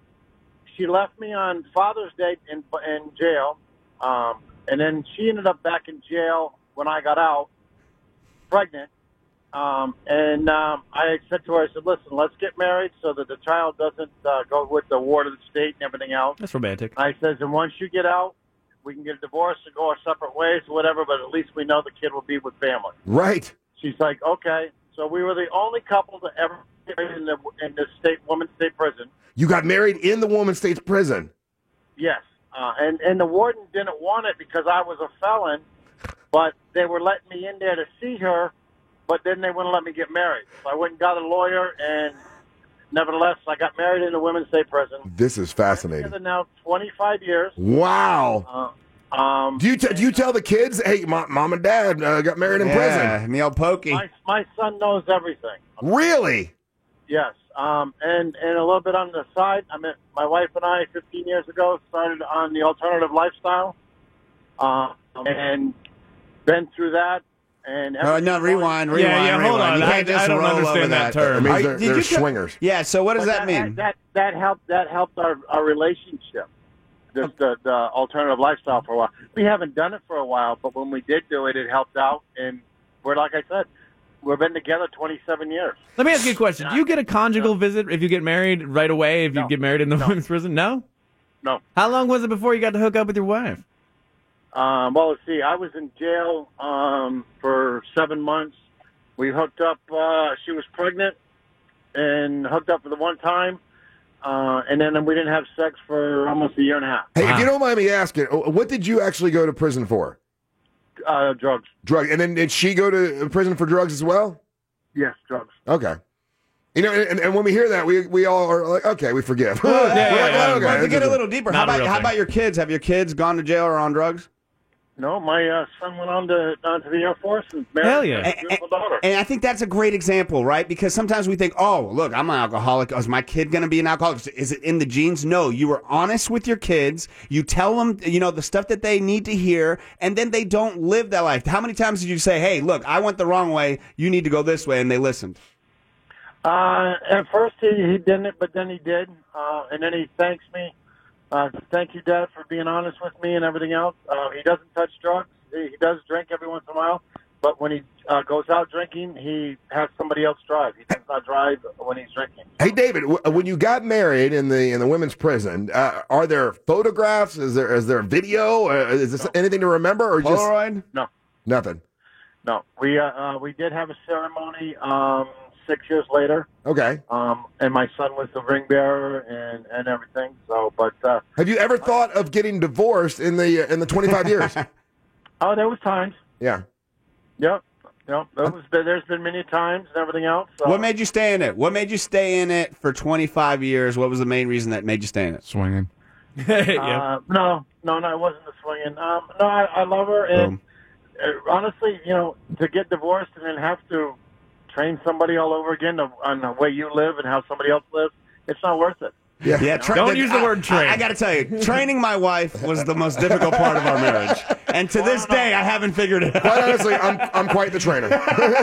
she left me on Father's Day in, in jail, um, and then she ended up back in jail when I got out, pregnant. Um, and um, I said to her, I said, listen, let's get married so that the child doesn't uh, go with the ward of the state and everything else. That's romantic. I says, and once you get out, we can get a divorce and go our separate ways or whatever, but at least we know the kid will be with family. Right. She's like, okay. So we were the only couple to ever get married in the, in the state, women's state prison. You got married in the woman's state's prison. Yes. Uh, and, and the warden didn't want it because I was a felon, but they were letting me in there to see her, but then they wouldn't let me get married. So I went and got a lawyer, and nevertheless, I got married in the women's state prison. This is fascinating. Together now twenty-five years. Wow. Uh, um, Do you t- do you tell the kids, hey, mo- mom and dad uh, got married in Yeah, prison? and the old pokey. my, my son knows everything. Really? Yes. Um, and, and a little bit on the side, I mean, my wife and I, fifteen years ago, started on the alternative lifestyle, uh, and been through that. And Oh, no, rewind, rewind, Yeah, yeah, rewind. hold on. You I- can't just I don't roll understand over that It term. means I- they're, did they're you co- swingers. Yeah, so what does But that mean? That, that helped. That helped our, our relationship. Just the, the alternative lifestyle for a while. We haven't done it for a while, but when we did do it, it helped out. And we're like I said, we've been together twenty-seven years. Let me ask you a question. Do you get a conjugal visit if you get married right away, if you No. get married in the No. women's prison? No? No. How long was it before you got to hook up with your wife? Um, well, let's see. I was in jail um, for seven months. We hooked up. Uh, she was pregnant and hooked up for the one time. Uh, and then we didn't have sex for almost a year and a half. Hey, Wow. if you don't mind me asking, what did you actually go to prison for? Uh, drugs. Drug. And then did she go to prison for drugs as well? Yes, drugs. Okay. You know, and, and when we hear that, we we all are like, okay, we forgive. Well, We're yeah, like, yeah, "Oh, okay, Well, to this get is a little deeper, how Not a about real how thing. about your kids? Have your kids gone to jail or on drugs? No, my uh, son went on to on to the Air Force and married Hell yeah. a beautiful daughter. And I think that's a great example, right? Because sometimes we think, oh, look, I'm an alcoholic. Is my kid going to be an alcoholic? Is it in the genes? No, you were honest with your kids. You tell them, you know, the stuff that they need to hear, and then they don't live that life. How many times did you say, hey, look, I went the wrong way. You need to go this way, and they listened? Uh, at first he, he didn't, but then he did. Uh, and then he thanks me. Uh, thank you, Dad, for being honest with me and everything else. Uh, he doesn't touch drugs. He, he does drink every once in a while. But when he uh, goes out drinking, he has somebody else drive. He does not drive when he's drinking. Hey, David, w- when you got married in the in the women's prison, uh, are there photographs? Is there is there video? Uh, is this anything to remember or just Polaroid? No, nothing? no. We uh, uh, we did have a ceremony um, six years later. Okay. Um, and my son was the ring bearer and, and everything. So, but uh, Have you ever thought of getting divorced in the uh, in the twenty-five years? oh, there was times. Yeah. Yep. Yep. There was, there's been many times and everything else. So. What made you stay in it? What made you stay in it for twenty-five years? What was the main reason that made you stay in it? Swinging. yeah. Uh, no, no, no, it wasn't the swinging. Um, no, I, I love her, and Boom. uh, honestly, you know, to get divorced and then have to train somebody all over again to, on the way you live and how somebody else lives, it's not worth it. Yeah. Yeah, tra- Don't use the I- word train. I, I got to tell you, training my wife was the most difficult part of our marriage, and to this day, I haven't figured it out. Quite honestly, I'm I'm quite the trainer.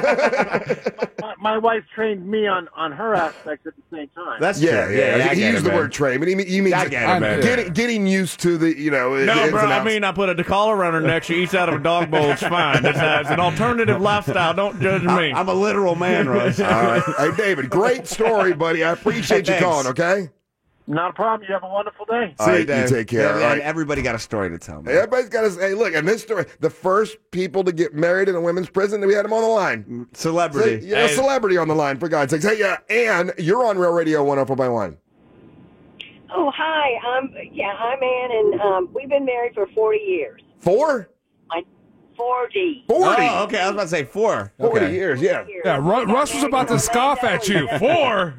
My, my wife trained me on, on her aspects at the same time. That's Yeah, true. yeah. I he get used it, the man. word train, but he mean- you mean I get it, man. getting getting used to the you know. the No, ins bro. and I outs. mean, I put a collar around her neck. She eats out of a dog bowl. It's fine. It's, uh, it's an alternative lifestyle. Don't judge me. I'm a literal man, Russ. All right. Hey, David, great story, buddy. I appreciate you Thanks. calling. Okay. Not a problem. You have a wonderful day. All right, you Dave. take care. Yeah, All man, right. everybody got a story to tell, man. Everybody's got to say, look, and this story, the first people to get married in a women's prison, we had them on the line. Celebrity. Say, yeah, a celebrity on the line, for God's sakes. Hey, yeah, Ann, you're on Real Radio one oh four point one. Oh, hi. Um, yeah, I'm Ann, and um, we've been married for forty years. Four? I, forty. forty? Oh, okay. I was about to say four. forty Okay. years, yeah. Yeah, Ru- Russ was about to scoff at you. Four.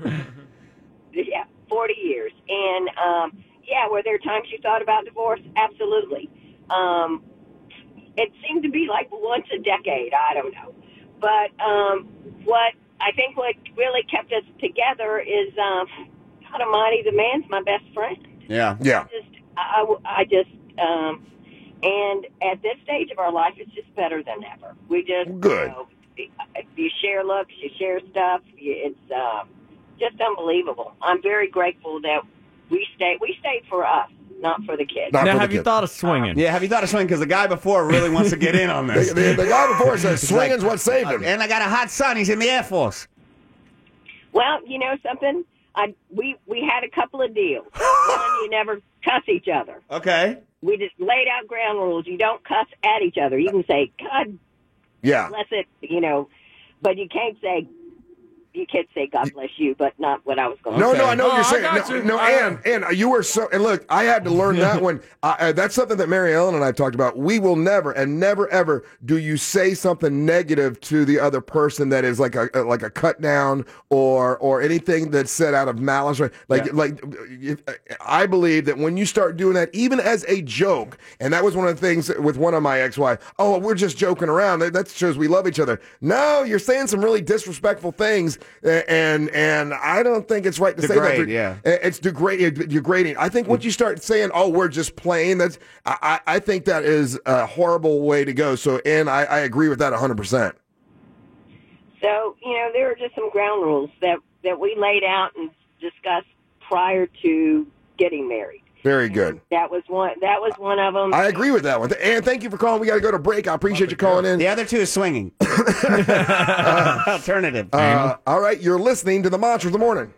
Yeah, forty years. And, um, yeah, were there times you thought about divorce? Absolutely. Um, it seemed to be like once a decade. I don't know. But um, what I think what really kept us together is, um, God Almighty, the man's my best friend. Yeah. Yeah. Just, I, I just, um, and at this stage of our life, it's just better than ever. We just, Good. You know, you share looks, you share stuff. It's um, just unbelievable. I'm very grateful that we stayed. We stayed for us, not for the kids. Not Now, for the have you kid. thought of swinging? Yeah, have you thought of swinging? Because the guy before really wants to get in on The, this. the, the guy before says He's like, swinging's what saved him. And I got a hot son. He's in the Air Force. Well, you know something? I we we had a couple of deals. One, you never cuss each other. Okay. We just laid out ground rules. You don't cuss at each other. You can say, God Yeah. bless it, you know, but you can't say, you can't say God bless you, but not what I was going to No, say. no, I know Oh, what you're I saying. got No, you. no, I- and and you were so. And look, I had to learn that one. Uh, uh, that's something that Mary Ellen and I talked about. We will never and never ever do you say something negative to the other person that is like a uh, like a cut down or or anything that's said out of malice. Right? Like Yeah. like if, I believe that when you start doing that, even as a joke, and that was one of the things with one of my ex-wives. Oh, we're just joking around. That, that shows we love each other. No, you're saying some really disrespectful things, uh, and and I don't think it's right to say Degrade, that. yeah. Uh, It's degrade, degrading. I think once you start saying, "Oh, we're just playing," that's I, I I think that is a horrible way to go. So, and I, I agree with that one hundred percent. So, you know, there are just some ground rules that, that we laid out and discussed prior to getting married. Very good. That was one. That was one of them. I agree with that one. And thank you for calling. We got to go to break. I appreciate you calling in. The other two is swinging. Alternative. Uh, all right, you're listening to the Monster of the Morning.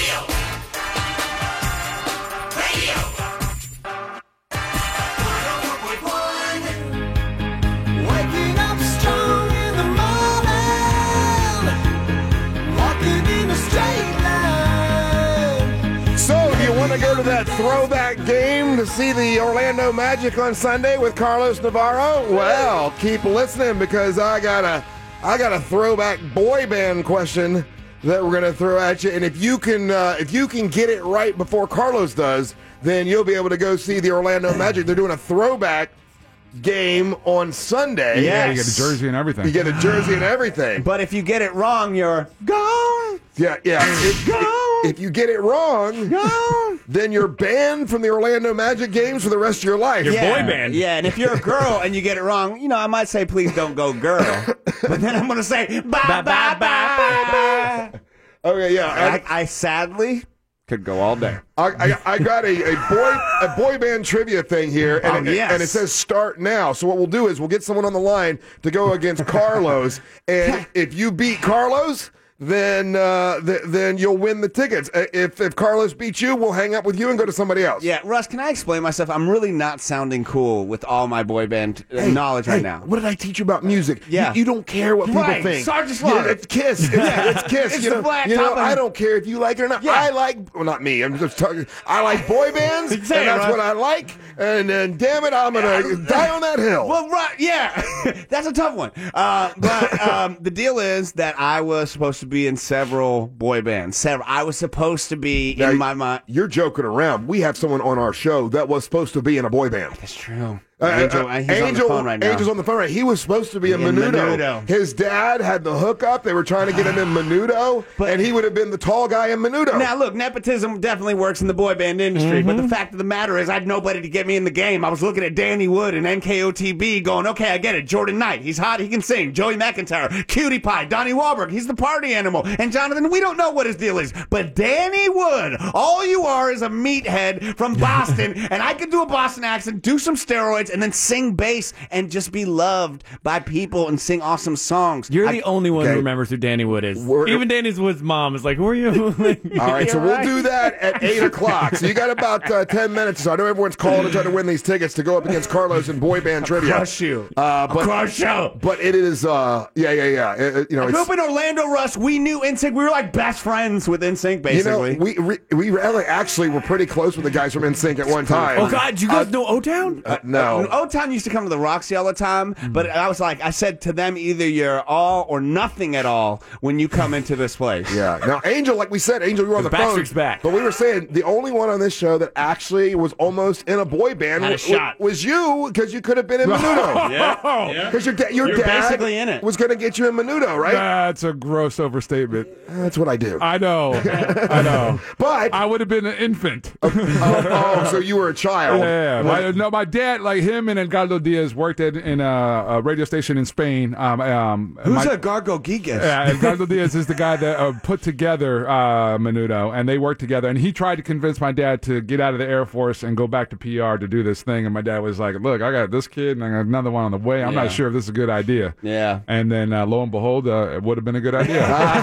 Waking up strong in the morning, walking in a straight line. So, do you want to go to that throwback game to see the Orlando Magic on Sunday with Carlos Navarro? Well, keep listening because I got a, I got a throwback boy band question that we're gonna throw at you, and if you can, uh, if you can get it right before Carlos does, then you'll be able to go see the Orlando Magic. They're doing a throwback game on Sunday. Yeah, you Yes. get a jersey and everything. You get a jersey and everything. But if you get it wrong, you're gone. Yeah, yeah. If, Gone. if you get it wrong, Gone. then you're banned from the Orlando Magic games for the rest of your life. Yeah. boy band. Yeah, and if you're a girl and you get it wrong, you know, I might say, please don't go girl. But then I'm going to say, bye, bye, bye, bye. Okay, yeah. I, I sadly could go all day. I, I, I got a, a boy a boy band trivia thing here, and, Oh, it, yes. and it says start now. So what we'll do is we'll get someone on the line to go against Carlos, and if you beat Carlos, then uh, th- then you'll win the tickets. Uh, If if Carlos beats you, we'll hang up with you and go to somebody else. Yeah, Russ, can I explain myself? I'm really not sounding cool with all my boy band uh, Hey, knowledge hey, right now. What did I teach you about music? Yeah. You, you don't care what people Right, think. Sergeant Slaughter. Yeah, it's Kiss. It's, it's Kiss. It's you the know, Black you know Album. I don't care if you like it or not. Yeah. I like, well, not me. I'm just talking. I like boy bands, and Say it, that's Russ. what I like. And then, damn it, I'm gonna die on that hill. Well, right, yeah, that's a tough one. Uh, but um, the deal is that I was supposed to be in several boy bands. Several. I was supposed to be Now, in my mind. You're joking around. We have someone on our show that was supposed to be in a boy band. That's true. Uh, Angel, uh, he's Angel, on the phone right now. Angel's on the phone right. He was supposed to be in In Menudo. Menudo. His dad had the hookup. They were trying to get him in Menudo, But- and he would have been the tall guy in Menudo. Now, look, nepotism definitely works in the boy band industry, but the fact of the matter is I had nobody to get me in the game. I was looking at Danny Wood and N K O T B going, okay, I get it. Jordan Knight, he's hot, he can sing. Joey McIntyre, Cutie Pie, Donnie Wahlberg, he's the party animal. And Jonathan, we don't know what his deal is, but Danny Wood, all you are is a meathead from Boston, and I could do a Boston accent, do some steroids, and then sing bass and just be loved by people and sing awesome songs. You're I- the only one okay. who remembers who Danny Wood is. We're- Even Danny Wood's mom is like, who are you? All right, so You're we'll right. do that at eight o'clock. So you got about uh, ten minutes. So I know everyone's calling to try to win these tickets to go up against Carlos in boy band trivia. crush you. Uh, but, crush you. But it is, uh, yeah, yeah, yeah. It- it- you know, I grew it's, up in Orlando, Russ. We knew N Sync. We were like best friends with N Sync, you know, basically. we we we really actually were pretty close with the guys from N Sync at one time. oh, God, do you guys know O-Town? Uh, no, Uh, O-Town used to come to the Roxy all the time, but I was like, I said to them, either you're all or nothing at all when you come into this place. Yeah. Now, Angel, like we said, Angel, you were on the, The phone. Backstreet's back. But we were saying the only one on this show that actually was almost in a boy band Had a w- shot. was you, because you could have been in Menudo. Yeah. Because your, da- your You're dad basically in it. was going to get you in Menudo, right? That's a gross overstatement. That's what I do. I know. I know. But I would have been an infant. oh, oh, so you were a child. Yeah, my, no, my dad, like him and Edgardo Diaz, worked at in a, a radio station in Spain. Um, um, Who's my, a Gargo Gigas? Yeah, Edgardo Diaz is the guy that uh, put together uh, Menudo, and they worked together. And he tried to convince my dad to get out of the Air Force and go back to P R to do this thing. And my dad was like, "Look, I got this kid, and I got another one on the way. I'm Yeah. not sure if this is a good idea." Yeah. And then uh, lo and behold, uh, it would have been a good idea.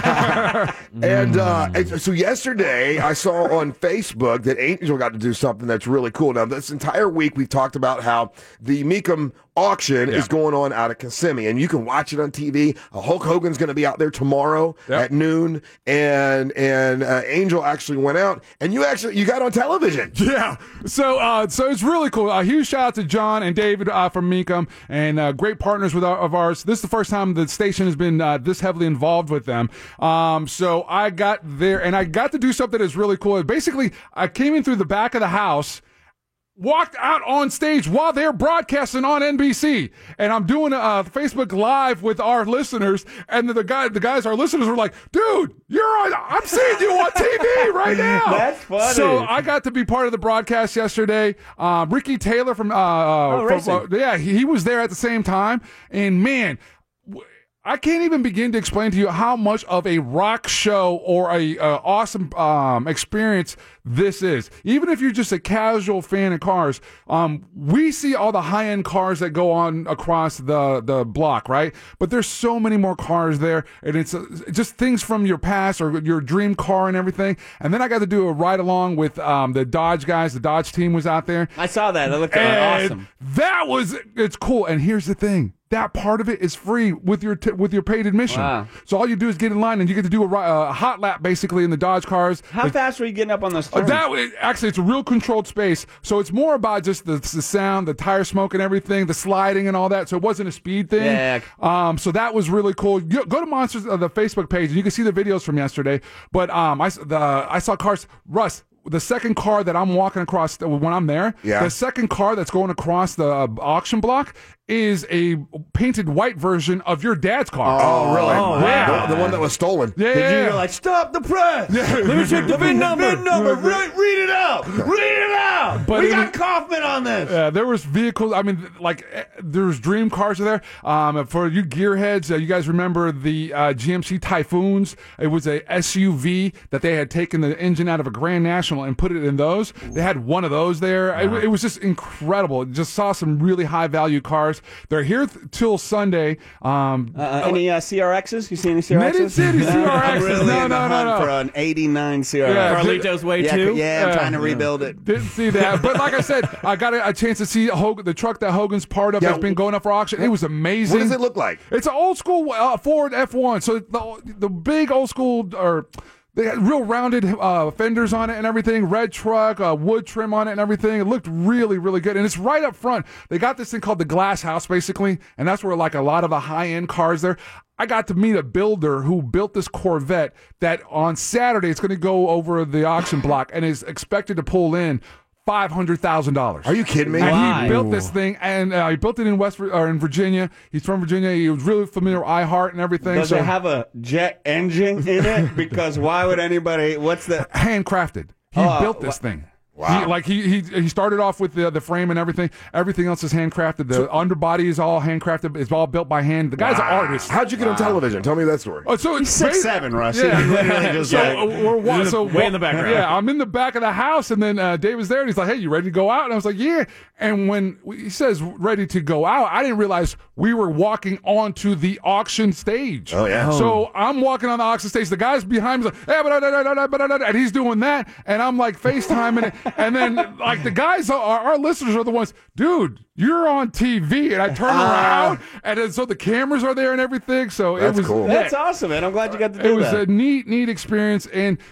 And, uh, and so yesterday, I saw on Facebook that Angel got to do something that's really cool. Now, this entire week, we've talked about how the Mecum auction Yeah. is going on out of Kissimmee, and you can watch it on T V. Uh, Hulk Hogan's going to be out there tomorrow Yep. at noon, and and uh, Angel actually went out, and you actually you got on television. Yeah, so uh, so it's really cool. A huge shout out to John and David uh, from Mecum, and uh, great partners with our, of ours. This is the first time the station has been uh, this heavily involved with them. Um, so I got there, and I got to do something that's really cool. Basically, I came in through the back of the house, walked out on stage while they're broadcasting on N B C, and I'm doing a uh, Facebook Live with our listeners, and the guy, the guys, our listeners were like, "Dude, you're on. I'm seeing you on T V right now." That's funny. So I got to be part of the broadcast yesterday. Uh, Ricky Taylor from, uh, uh, from racing. uh, yeah, he, he was there at the same time, and man. W- I can't even begin to explain to you how much of a rock show or a uh, awesome um, experience this is. Even if you're just a casual fan of cars, um, we see all the high-end cars that go on across the, the block, right? But there's so many more cars there, and it's uh, just things from your past or your dream car and everything. And then I got to do a ride-along with um, the Dodge guys. The Dodge team was out there. I saw that. That looked uh, And awesome. that was, it's cool. And here's the thing. That part of it is free with your t- with your paid admission. Wow. So all you do is get in line, and you get to do a, ri- a hot lap basically in the Dodge cars. How It's- fast were you getting up on those uh, turns? that way- actually, it's a real controlled space, so it's more about just the, the sound, the tire smoke, and everything, the sliding and all that. So it wasn't a speed thing. Yeah. Um. So that was really cool. Go, go to Monsters uh, the Facebook page, and you can see the videos from yesterday. But um, I s- the I saw cars. Russ, the second car that I'm walking across uh, when I'm there, Yeah. the second car that's going across the uh, auction block is a painted white version of your dad's car. Oh, really? Oh, wow. The, the one that was stolen. Yeah. Did you like stop the press? Yeah. Let me check the VIN number. VIN number. Read, read it out. Read it out. But we it got was- Kaufman on this. Yeah, there was vehicles. I mean, like eh, there's dream cars there. Um, for you gearheads, uh, you guys remember the uh, G M C Typhoons? It was a S U V that they had taken the engine out of a Grand National and put it in those. They had one of those there. It, it was just incredible. Just saw some really high value cars. They're here th- till Sunday. Um, Uh, any uh, C R Xs? You see any C R Xs? I didn't see any C R Xs. I'm really No, in the no, no, hunt no. for an eighty-nine C R X. Yeah, Carlito's Way yeah, too. yeah, I'm Yeah. trying to rebuild it. Didn't see that, but like I said, I got a, a chance to see Hogan, the truck that Hogan's part of Yeah. that's been going up for auction. It was amazing. What does it look like? It's an old school uh, Ford F one, so the the big old school or. They had real rounded uh, fenders on it and everything, red truck, uh, wood trim on it and everything. It looked really, really good. And it's right up front. They got this thing called the Glass House, basically, and that's where like a lot of the high-end cars there. I got to meet a builder who built this Corvette that on Saturday it's going to go over the auction block and is expected to pull in five hundred thousand dollars. Are you kidding me? And Why? he built this thing, and uh, he built it in West Vir- or in Virginia. He's from Virginia. He was really familiar with iHeart and everything. Does so it have a jet engine in it? Because why would anybody? What's the? handcrafted. He Oh, built this wha- thing. Wow. He, like he, he he started off with the the frame and everything. Everything else is handcrafted. The underbody is all handcrafted. It's all built by hand. The guy's an artist. How'd you get on television? Tell me that story. Oh, so it's Six ba- seven, Russ. Yeah. He literally just so like- uh, we're wa- so way in the background. Yeah, I'm in the back of the house, and then uh, Dave was there, and he's like, "Hey, you ready to go out?" And I was like, "Yeah." And when he says ready to go out, I didn't realize we were walking onto the auction stage. Oh, yeah. So I'm walking on the auction stage. The guy's behind me, like, "Hey, blah, blah, blah, blah, blah, blah," and he's doing that, and I'm like FaceTiming it, and then like the guys, are, our listeners are the ones, dude, you're on T V, and I turn around, and then, so the cameras are there and everything. So That's it was cool. yeah, That's awesome, man. I'm glad you got to do it was that. a neat, neat experience. And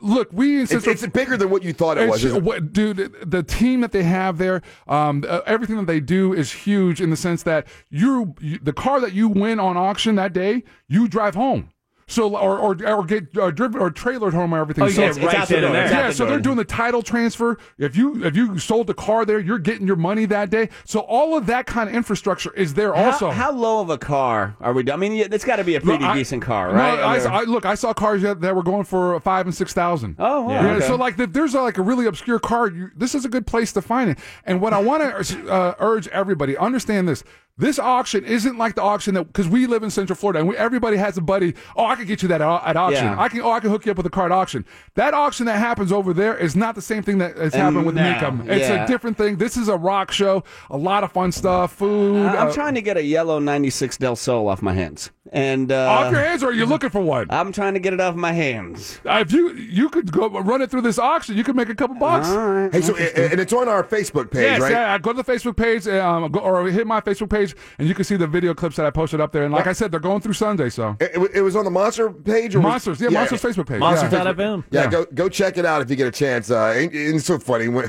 look, we in It's, Central, it's bigger than what you thought it it's- was. isn't it? what- dude, the team that they have there, um, uh, everything that they do is huge in the sense that you, you the car that you win on auction that day, you drive home. So or or, or get uh, driven or trailered home or everything. Oh, so, yeah, it's right then and there. Yeah, so they're doing the title transfer. If you if you sold the car there, you're getting your money that day. So all of that kind of infrastructure is there also. How, how low of a car are we? I mean, yeah, it's got to be a pretty Look, I- decent car, no, right? I, I mean- I, look, I saw cars that, that were going for five and six thousand. Oh, wow, yeah. okay. So like, if there's a, like a really obscure car, you, this is a good place to find it. And what I want to uh, urge everybody, understand this. This auction isn't like the auction that, because we live in Central Florida and we, everybody has a buddy. Oh, I can get you that at, at auction. Yeah. I can. Oh, I can hook you up with a car at auction. That auction that happens over there is not the same thing that has happened with no, Mecum. It's yeah. a different thing. This is a rock show. A lot of fun stuff. Food. I- I'm uh, trying to get a yellow ninety-six Del Sol off my hands. And uh, off your hands, or are you looking for one? I'm trying to get it off my hands. Uh, if you you could go run it through this auction, you could make a couple bucks. Hey, so and it's on our Facebook page, Yes, right? yeah. Go to the Facebook page, um, go, or hit my Facebook page, and you can see the video clips that I posted up there. And like I said, they're going through Sunday, so It, it was on the Monster page, or was- Monsters, yeah, Monsters Facebook page, Monsters yeah. dot F M. Yeah, Yeah. go go check it out if you get a chance. Uh, and, and it's so funny when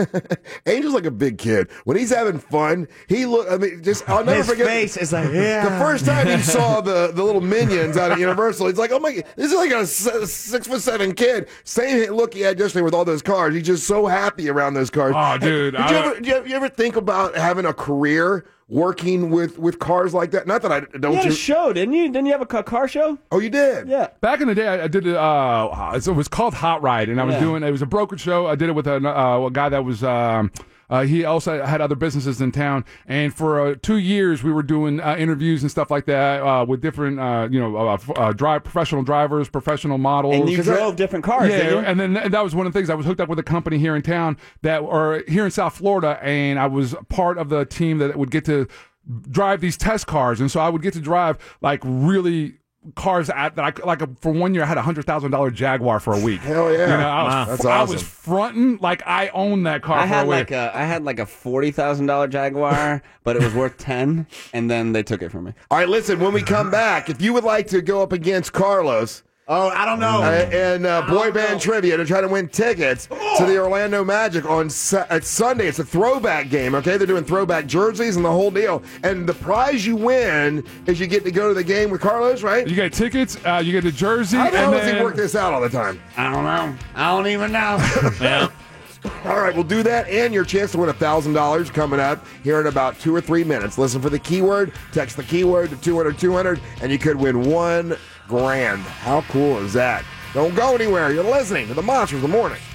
Angel's like a big kid when he's having fun. He look. I mean, just I'll never His forget. face is like, yeah. The first time he saw the, the little minions out at Universal, he's like, "Oh my! This is like a s- six foot seven kid." Same look he had yesterday with all those cars. He's just so happy around those cars. Oh, dude, Did you, I- ever, did you ever you ever think about having a career working with, with cars like that? Not that I don't. You had You, a show, didn't you? Didn't you have a ca- car show? oh, you did. Yeah. Back in the day, I, I did it. Uh, it was called Hot Ride, and I was Yeah. doing. It was a brokerage show. I did it with a, uh, a guy that was. Um, Uh, he also had other businesses in town, and for uh, two years we were doing uh, interviews and stuff like that uh, with different, uh, you know, uh, f- uh, drive professional drivers, professional models. And you drove different cars, yeah. didn't you? And then and that was one of the things. I was hooked up with a company here in town that, or here in South Florida, and I was part of the team that would get to drive these test cars, and so I would get to drive like really. Cars at that I like for one year I had a hundred thousand dollar Jaguar for a week. Hell yeah. You know, I was, Wow. That's I awesome. was fronting like I owned that car I for had a week. like a I had like a forty thousand dollar Jaguar, but it was worth ten, and then they took it from me. All right, listen. When we come back, if you would like to go up against Carlos. Oh, I don't know. Uh, and uh, boy band trivia to try to win tickets to the Orlando Magic on Sa- it's Sunday. It's a throwback game, okay? They're doing throwback jerseys and the whole deal. And the prize you win is you get to go to the game with Carlos, right? You get tickets, uh, you get a jersey. How the and hell does then, he work this out all the time? I don't know. I don't even know. Yeah. All right, we'll do that, and your chance to win one thousand dollars coming up here in about two or three minutes. Listen for the keyword, text the keyword to two hundred two hundred, and you could win one grand. How cool is that? Don't go anywhere. You're listening to the Monsters of the Morning.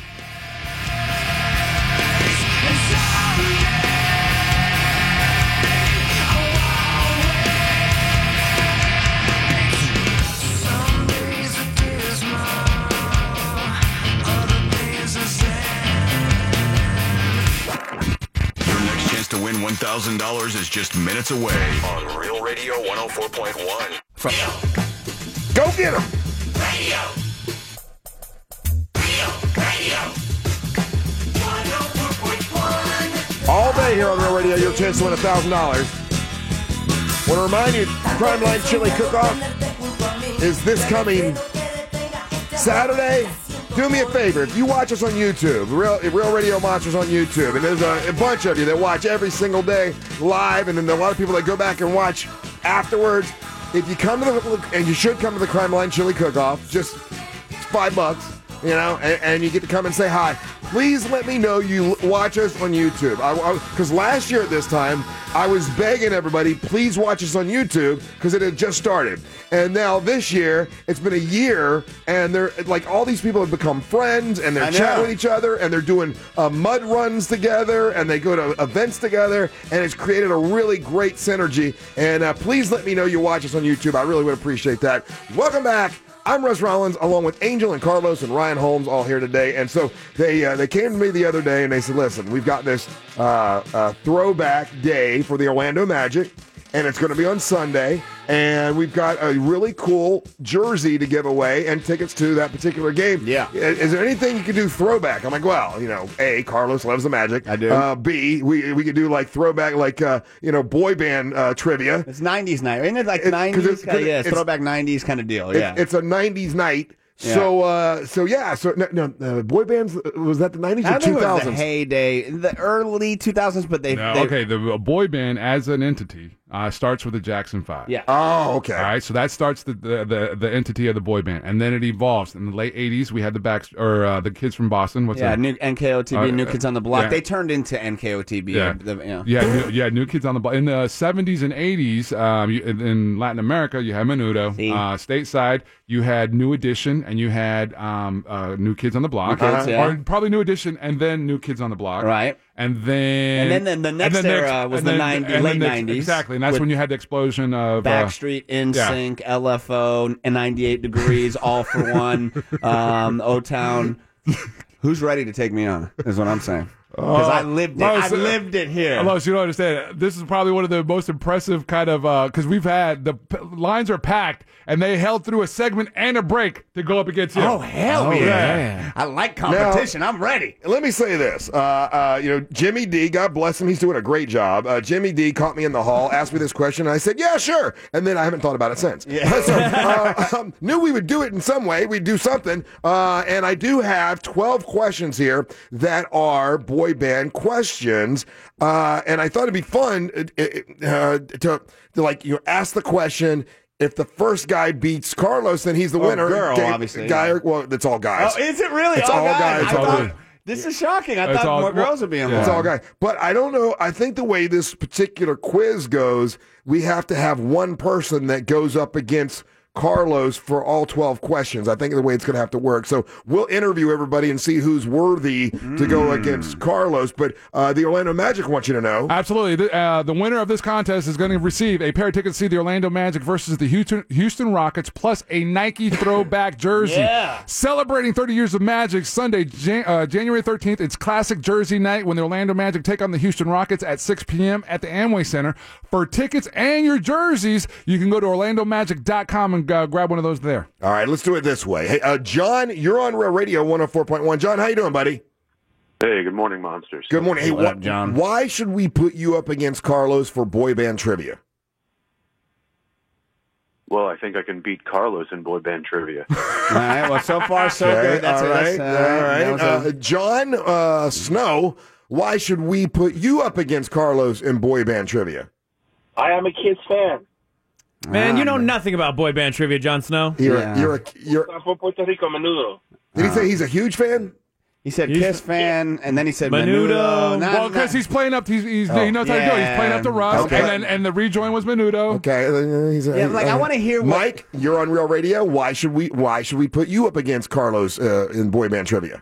Your next chance to win one thousand dollars is just minutes away on Real Radio one oh four point one. From Go get him! Radio. Real Radio. one oh four point one. All day here on Real Radio, your chance to win one thousand dollars. Want to remind you, Crime Line Chili Cook-Off is this coming Saturday. Do me a favor, if you watch us on YouTube, Real, Real Radio Monsters on YouTube, and there's a, a bunch of you that watch every single day live, and then there are a lot of people that go back and watch afterwards. If you come to the, and you should come to the Crime Line Chili Cook-Off, just it's five bucks, you know, and, and you get to come and say hi. Please let me know you watch us on YouTube. Because last year at this time, I was begging everybody, please watch us on YouTube, because it had just started. And now this year, it's been a year, and they're like all these people have become friends, and they're I chatting know. with each other, and they're doing uh, mud runs together, and they go to events together, and it's created a really great synergy. And uh, please let me know you watch us on YouTube. I really would appreciate that. Welcome back. I'm Russ Rollins, along with Angel and Carlos and Ryan Holmes, all here today. And so they uh, they came to me the other day and they said, "Listen, we've got this uh, uh, throwback day for the Orlando Magic, and it's going to be on Sunday. And we've got a really cool jersey to give away and tickets to that particular game. Yeah. Is, is there anything you can do throwback?" I'm like, well, you know, A, Carlos loves the Magic. I do. Uh, B, we we could do like throwback, like uh, you know, boy band uh, trivia. It's nineties night, isn't it? Like It- 'cause nineties, it's- 'cause yeah, it's- throwback nineties kind of deal. It- Yeah. It's a nineties night. So, uh, so yeah, so no, no uh, boy bands, uh, was that the nineties I or think two it was the thousands? heyday, the early two thousands, but they, No, they okay, the boy band as an entity uh, starts with the Jackson Five. Yeah. Oh, okay. All right, so that starts the, the the the entity of the boy band, and then it evolves. In the late eighties, we had the back or uh, the kids from Boston. What's yeah, that? new, N K O T B, Uh, New Kids on the Block. yeah. They turned into N K O T B. Yeah. The, you know. Yeah, new, yeah, New Kids on the Block. In the seventies and eighties, um, you, in, in Latin America, you had Menudo. See? Uh, stateside, you had New Edition, and you had um, uh, New Kids on the Block. New Kids, yeah. Or probably New Edition, and then New Kids on the Block. Right. And then, And then- then the next and then era was and the then- ninety- and late then the- nineties Exactly, and that's with when you had the explosion of uh, Backstreet, NSYNC, L F O, ninety-eight Degrees, All for One, um, O-Town. Who's ready to take me on? Is what I'm saying. Because I lived it. I Los, uh, lived it here. Los, you don't understand. This is probably one of the most impressive kind of because we've had the p- lines are packed and they held through a segment and a break to go up against you. Oh hell Oh, yeah. yeah. I like competition. I'm ready. Let me say this. Uh, uh, you know, Jimmy D, God bless him, he's doing a great job. Uh, Jimmy D caught me in the hall, asked me this question, and I said, yeah, sure. And then I haven't thought about it since. Yeah. so, uh, um, knew we would do it in some way. We'd do something. Uh, and I do have twelve questions here that are boy band questions. Uh, and I thought it'd be fun uh, uh, to, to, like, you know, ask the question. If the first guy beats Carlos, then he's the Or winner. girl, Guy- obviously, Guy, yeah. or- well, it's all guys. Oh, is it really? It's oh, all guys. guys. I It's all thought, good. this is shocking. I It's thought all- more well, girls would be involved. It's all guys. But I don't know. I think the way this particular quiz goes, we have to have one person that goes up against Carlos for all twelve questions. I think the way it's going to have to work. So we'll interview everybody and see who's worthy to go against Carlos. But uh, the Orlando Magic want you to know. Absolutely. The, uh, the winner of this contest is going to receive a pair of tickets to see the Orlando Magic versus the Houston, Houston Rockets, plus a Nike throwback jersey. Yeah. Celebrating thirty years of Magic, Sunday, Jan- uh, January thirteenth. It's classic jersey night when the Orlando Magic take on the Houston Rockets at six p.m. at the Amway Center. For tickets and your jerseys, you can go to orlando magic dot com and uh, grab one of those there. All right, let's do it this way. Hey, uh, John, you're on Real Radio one oh four point one. John, how you doing, buddy? Hey, good morning, monsters. Good morning. Hey, What wh- up, John? Why should we put you up against Carlos for boy band trivia? Well, I think I can beat Carlos in boy band trivia. All right. Well, so far so Okay, good. That's all it. right, That's, all uh, right. that was a- Uh, John uh, Snow, why should we put you up against Carlos in boy band trivia? I am a Kiss fan. Man, you Ah, know man. nothing about boy band trivia, Jon Snow. You're, Yeah. you're, a, you're. I'm from Puerto Rico, menudo. Did he say he's a huge fan? He said He's- Kiss fan, and then he said Menudo. Menudo. Not- Well, because not- he's playing up, he's, he's, he knows how to do it. He's playing up to Russ, Okay. and then and the rejoin was Menudo. Okay, uh, he's a, Yeah, like, I wanna hear what- Mike, you're on Real Radio. Why should we? Why should we put you up against Carlos uh, in boy band trivia?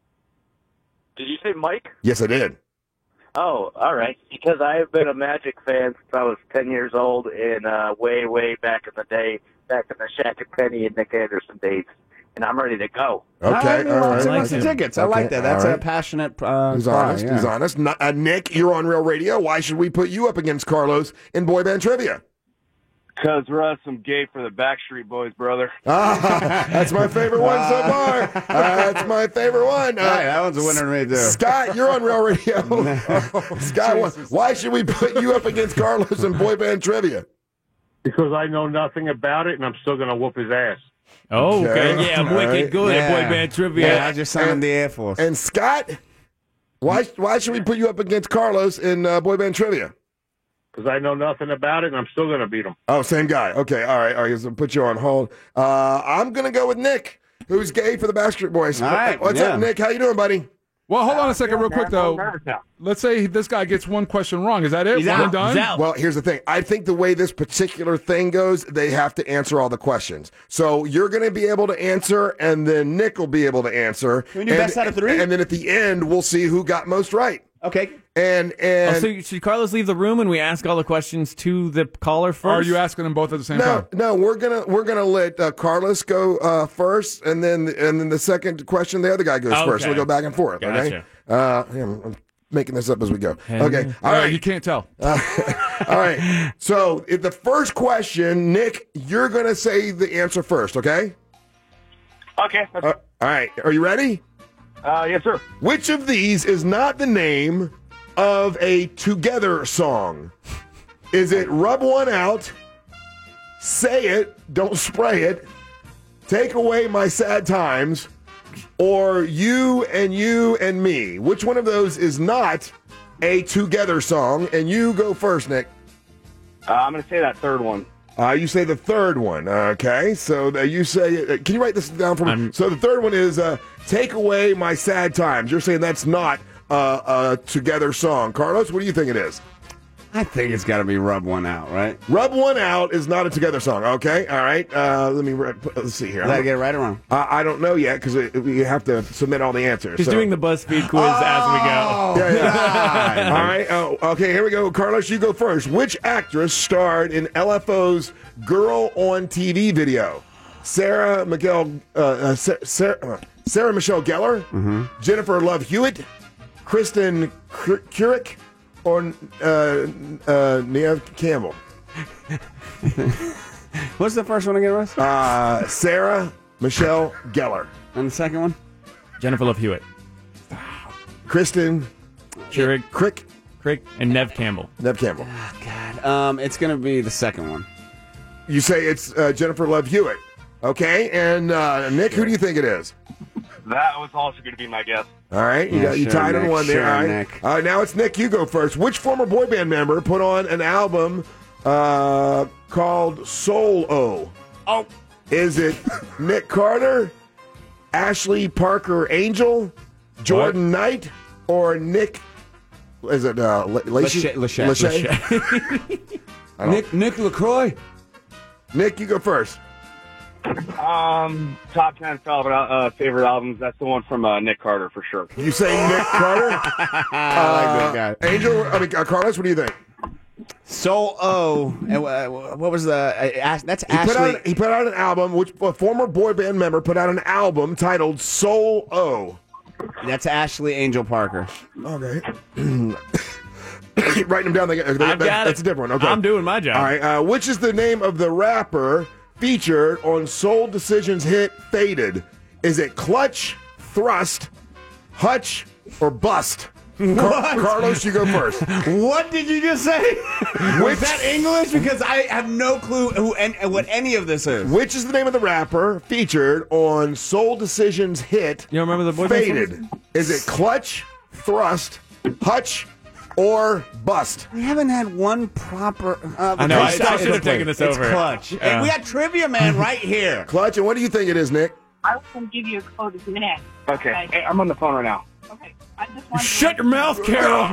Did you say Mike? Yes, I did. Oh, all right. Because I have been a Magic fan since I was ten years old, and uh, way, way back in the day, back in the Shaq and Penny and Nick Anderson days, and I'm ready to go. Okay, All right, all well, right. so I like what's the it. tickets? I Okay, like that. That's all a right. passionate. Uh, He's cry, honest. yeah. He's honest. N- uh, Nick, you're on Real Radio. Why should we put you up against Carlos in boy band trivia? Because Russ, I'm gay for the Backstreet Boys, brother. Ah, that's my favorite one so far. Uh, that's my favorite one. Uh, All right, that one's a winner to me, too. Scott, you're on Real Radio. Scott, why- why should we put you up against Carlos in boy band trivia? Because I know nothing about it, and I'm still going to whoop his ass. Oh, okay. Okay. Yeah, I'm All wicked right. good at Yeah. boy band trivia. Yeah, I just signed And- the Air Force. And Scott, why why should we put you up against Carlos in uh, boy band trivia? Because I know nothing about it, and I'm still going to beat him. Oh, same guy. Okay, all right, all right. So put you on hold. Uh, I'm gonna go with Nick, who's gay for the Backstreet Boys. All right, What's yeah. up, Nick? How you doing, buddy? Well, hold on a second, real quick though. Let's say this guy gets one question wrong. Is that it? He's One out. and done. He's out. Well, here's the thing. I think the way this particular thing goes, they have to answer all the questions. So you're going to be able to answer, and then Nick will be able to answer. Can we do and, best out of three? And then at the end, we'll see who got most right. Okay. And and Oh, so should Carlos leave the room and we ask all the questions to the caller first? Or are you asking them both at the same no, time? no, we're gonna we're gonna let uh, Carlos go uh, first, and then and then the second question, the other guy goes Okay. first. We'll go back and forth. Okay. Gotcha. Uh, yeah, I'm I'm making this up as we go. And- Okay. All Uh, right. you can't tell. All right. So, if the first question, Nick, you're going to say the answer first, okay? Okay. Uh, all right. Are you ready? Uh, yes, sir. Which of these is not the name of a Together song? Is it Rub One Out, Say It, Don't Spray It, Take Away My Sad Times or You and You and Me. Which one of those is not a together song? And you go first, Nick. Uh, I'm going to say that third one. Uh, you say the third one. Okay, so uh, you say, uh, can you write this down for me? I'm, so the third one is uh, Take Away My Sad Times. You're saying that's not uh, a together song. Carlos, what do you think it is? I think it's got to be Rub One Out, right? Rub One Out is not a together song. Okay, all right. Uh, let me re- let's see here. Did I get it right or wrong? Uh, I don't know yet because we have to submit all the answers. He's so. doing the BuzzFeed quiz oh, as we go. Yeah, yeah. All right. Oh, okay, here we go. Carlos, you go first. Which actress starred in L F O's Girl on T V video? Sarah Miguel, uh, uh, Sarah, uh, Sarah Michelle Gellar, mm-hmm. Jennifer Love Hewitt, Kristen Curick, or uh, uh, Neve Campbell? What's the first one again, Russ? Uh, Sarah Michelle Gellar. And the second one? Jennifer Love Hewitt. Kristen Curick, Crick, Crick, and Neve Campbell. Neve Campbell. Oh, God. Um, it's going to be the second one. You say it's uh, Jennifer Love Hewitt. Okay, and uh, Nick, who do you think it is? That was also going to be my guess. All right, you, yeah, got, you sure, tied Nick, on one there. sure, All right. Nick. Uh, now it's Nick. You go first. Which former boy band member put on an album uh, called Soul O? Oh. Is it Nick Carter, Ashley Parker Angel, Jordan what? Knight, or Nick? Is it uh, L- Lachey? Lachey. Lachey. Lachey. Nick Nick LaCroix. Nick, you go first. Um, top ten favorite, uh, favorite albums. That's the one from uh, Nick Carter for sure. You say Nick Carter? I like that guy. Angel, I mean uh, Carlos. What do you think? Soul O. Uh, what was the? Uh, that's he Ashley. Put out, he put out an album. Which a former boy band member put out an album titled Soul O. That's Ashley Angel Parker. Okay. Keep writing them down. They, they, I've that, got that's it. a different one. Okay. I'm doing my job. All right. Uh, which is the name of the rapper featured on Soul Decision's hit "Faded"? Is it Clutch, Thrust, Hutch, or Bust? Car- Carlos, you go first. What did you just say? Which, was that English? Because I have no clue who and what any of this is. Which is the name of the rapper featured on Soul Decision's hit You don't remember the boy "Faded"? Is it Clutch, Thrust, Hutch, or Bust? We haven't had one proper. Uh, I know. I, I should have taken this it's over. Clutch. Uh, And we got Trivia Man right here. Clutch, and what do you think it is, Nick? I was going to give you a code of Nick. Okay. Hey, I'm on the phone right now. Okay. I just want Shut your mouth, Carol.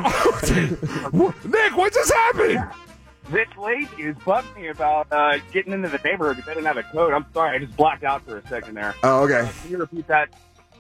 Nick, what just happened? This lady is bugging me about uh, getting into the neighborhood because I didn't have a code. I'm sorry. I just blacked out for a second there. Oh, okay. Uh, can you repeat that?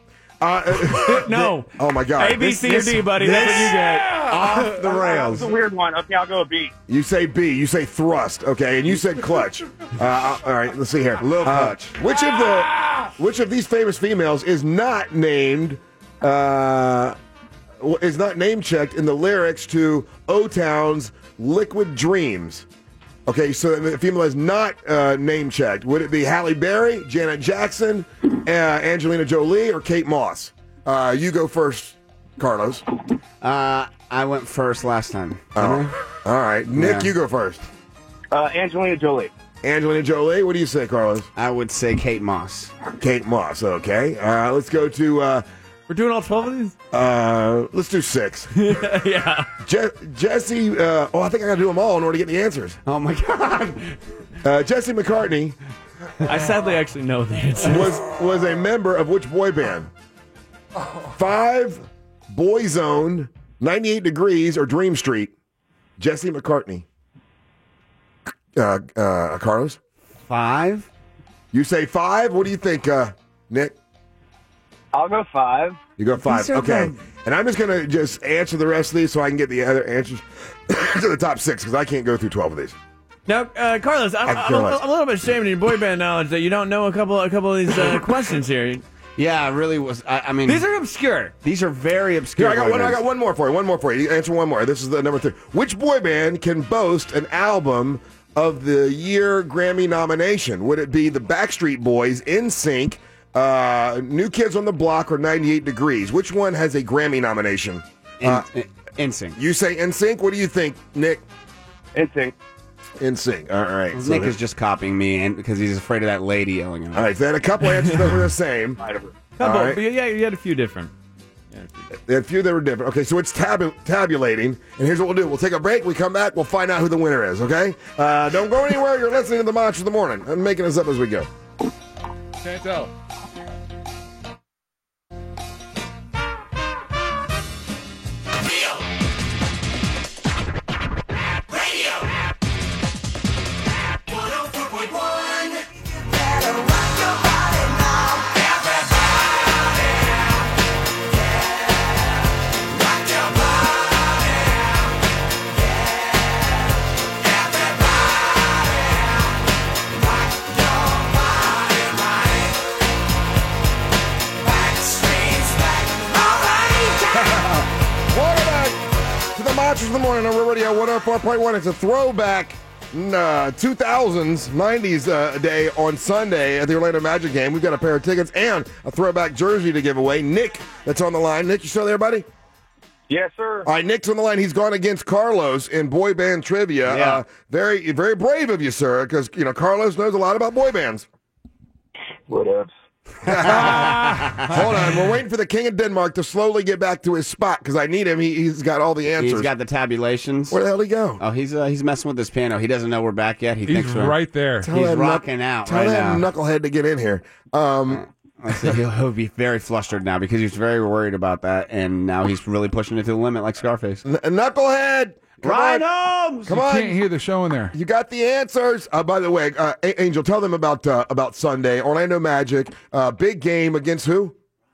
Uh, no. Oh, my God. A, B, C, or D, buddy. That's what you get. Off the rails. That's a weird one. Okay, I'll go with B. You say B. You say Thrust. Okay, and you said Clutch. Uh, all right, let's see here. Lil Uh, Clutch. which of the which of these famous females is not named uh, is not name checked in the lyrics to O-Town's "Liquid Dreams"? Okay, so the female is not uh, name checked. Would it be Halle Berry, Janet Jackson, uh, Angelina Jolie, or Kate Moss? Uh, you go first, Carlos. Uh, I went first last time. Oh. All right, Nick, Yeah. you go first. Uh, Angelina Jolie. Angelina Jolie. What do you say, Carlos? I would say Kate Moss. Kate Moss. Okay. Uh, let's go to. Uh, We're doing all twelve of these? uh, let's do six. Yeah. Je- Jesse. Uh, oh, I think I got to do them all in order to get the answers. Oh my God. Uh, Jesse McCartney I sadly actually know the answer. was was a member of which boy band? Five, Boyzone, ninety-eight Degrees, or Dream Street? Jesse McCartney. Uh, uh, Carlos. Five. You say five. What do you think, uh, Nick? I'll go five. You go five. These are Okay. the- And I'm just going to just answer the rest of these so I can get the other answers to the top six because I can't go through twelve of these. Now, uh, Carlos, I'm, I I'm, feel a, like- I'm a little bit ashamed of your boy band knowledge that you don't know a couple, a couple of these uh, questions here. Yeah, I really was. I, I mean, These are obscure. these are very obscure. Here, I got boy one. I bands. got one more for you. One more for you. You answer one more. This is the number three. Which boy band can boast an album of the year Grammy nomination? Would it be the Backstreet Boys, N Sync, uh, New Kids on the Block, or ninety-eight Degrees? Which one has a Grammy nomination? In, Uh, in, N Sync. You say N Sync. What do you think, Nick? N Sync. N Sync. All right. Nick so is just copying me and because he's afraid of that lady yelling at him. All right, so they had a couple answers that were the same. Couple, All right. but yeah, you had a few different. There are a few that were different. Okay, so it's tab- tabulating, and here's what we'll do. We'll take a break. We come back. We'll find out who the winner is, okay? Uh, don't go anywhere. You're listening to the Monsters of the Morning. I'm making this up as we go. Can't tell. Monsters in the Morning on Real Radio one oh four point one. It's a throwback uh, two thousands, nineties uh, day on Sunday at the Orlando Magic game. We've got a pair of tickets and a throwback jersey to give away. Nick, that's on the line. Nick, you still there, buddy? Yes, sir. All right, Nick's on the line. He's gone against Carlos in boy band trivia. Yeah. Uh, very, very brave of you, sir, because you know Carlos knows a lot about boy bands. What up? Hold on, we're waiting for the King of Denmark to slowly get back to his spot because I need him. He, he's got all the answers. He's got the tabulations. Where the hell did he go? Oh, he's uh, he's messing with his piano. He doesn't know we're back yet. He He's thinks we're right there. Tell He's that rocking knuck- out Tell right that now. knucklehead to get in here. Um, I said he'll, he'll be very flustered now because he's very worried about that, and now he's really pushing it to the limit like Scarface. N- Knucklehead! Come Ryan on. Holmes! Come You on. can't hear the show in there. You got the answers. Uh, by the way, uh, A- Angel, tell them about uh, about Sunday. Orlando Magic, uh, big game against who?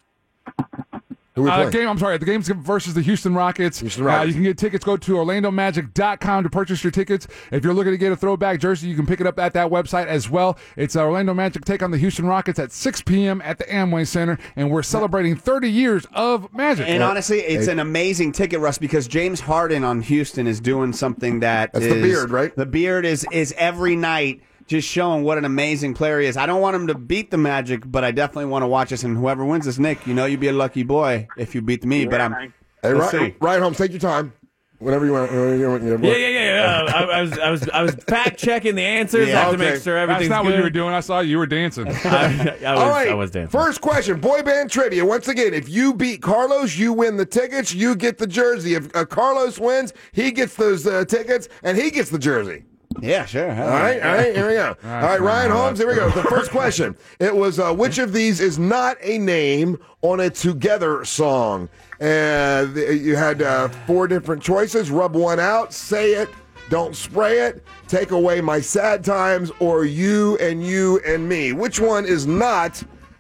Who we Uh, playing? game. I'm sorry. The game's versus the Houston Rockets. Houston Uh, Rockets. you can get tickets. Go to Orlando Magic dot com to purchase your tickets. If you're looking to get a throwback jersey, you can pick it up at that website as well. It's uh, Orlando Magic take on the Houston Rockets at six p.m. at the Amway Center, and we're celebrating thirty years of Magic. And honestly, it's Hey. an amazing ticket, Russ, because James Harden on Houston is doing something that That's the is- beard, right? The beard is is every night just showing what an amazing player he is. I don't want him to beat the Magic, but I definitely want to watch this. And whoever wins this, Nick, you know you'd be a lucky boy if you beat me. but I'm. Hey, let's Ryan, see. Ryan Holmes, take your time. Whenever you want. whenever you want, you know, Yeah, yeah, yeah. yeah. I, I was, I was, I was fact checking the answers. Yeah, I have to okay. make sure That's everything's not good. what you were doing. I saw you were dancing. I, I was, All right, I was dancing. first question, boy band trivia. Once again, if you beat Carlos, you win the tickets, you get the jersey. If uh, Carlos wins, he gets those uh, tickets, and he gets the jersey. Yeah, sure. All right, all right, here we go. All right, Ryan Holmes, here we go. The first question. It was, uh, which of these is not a name on a Together song? Uh, th- you had uh, four different choices. Rub one out, say it, don't spray it, take away my sad times, or you and you and me. Which one is not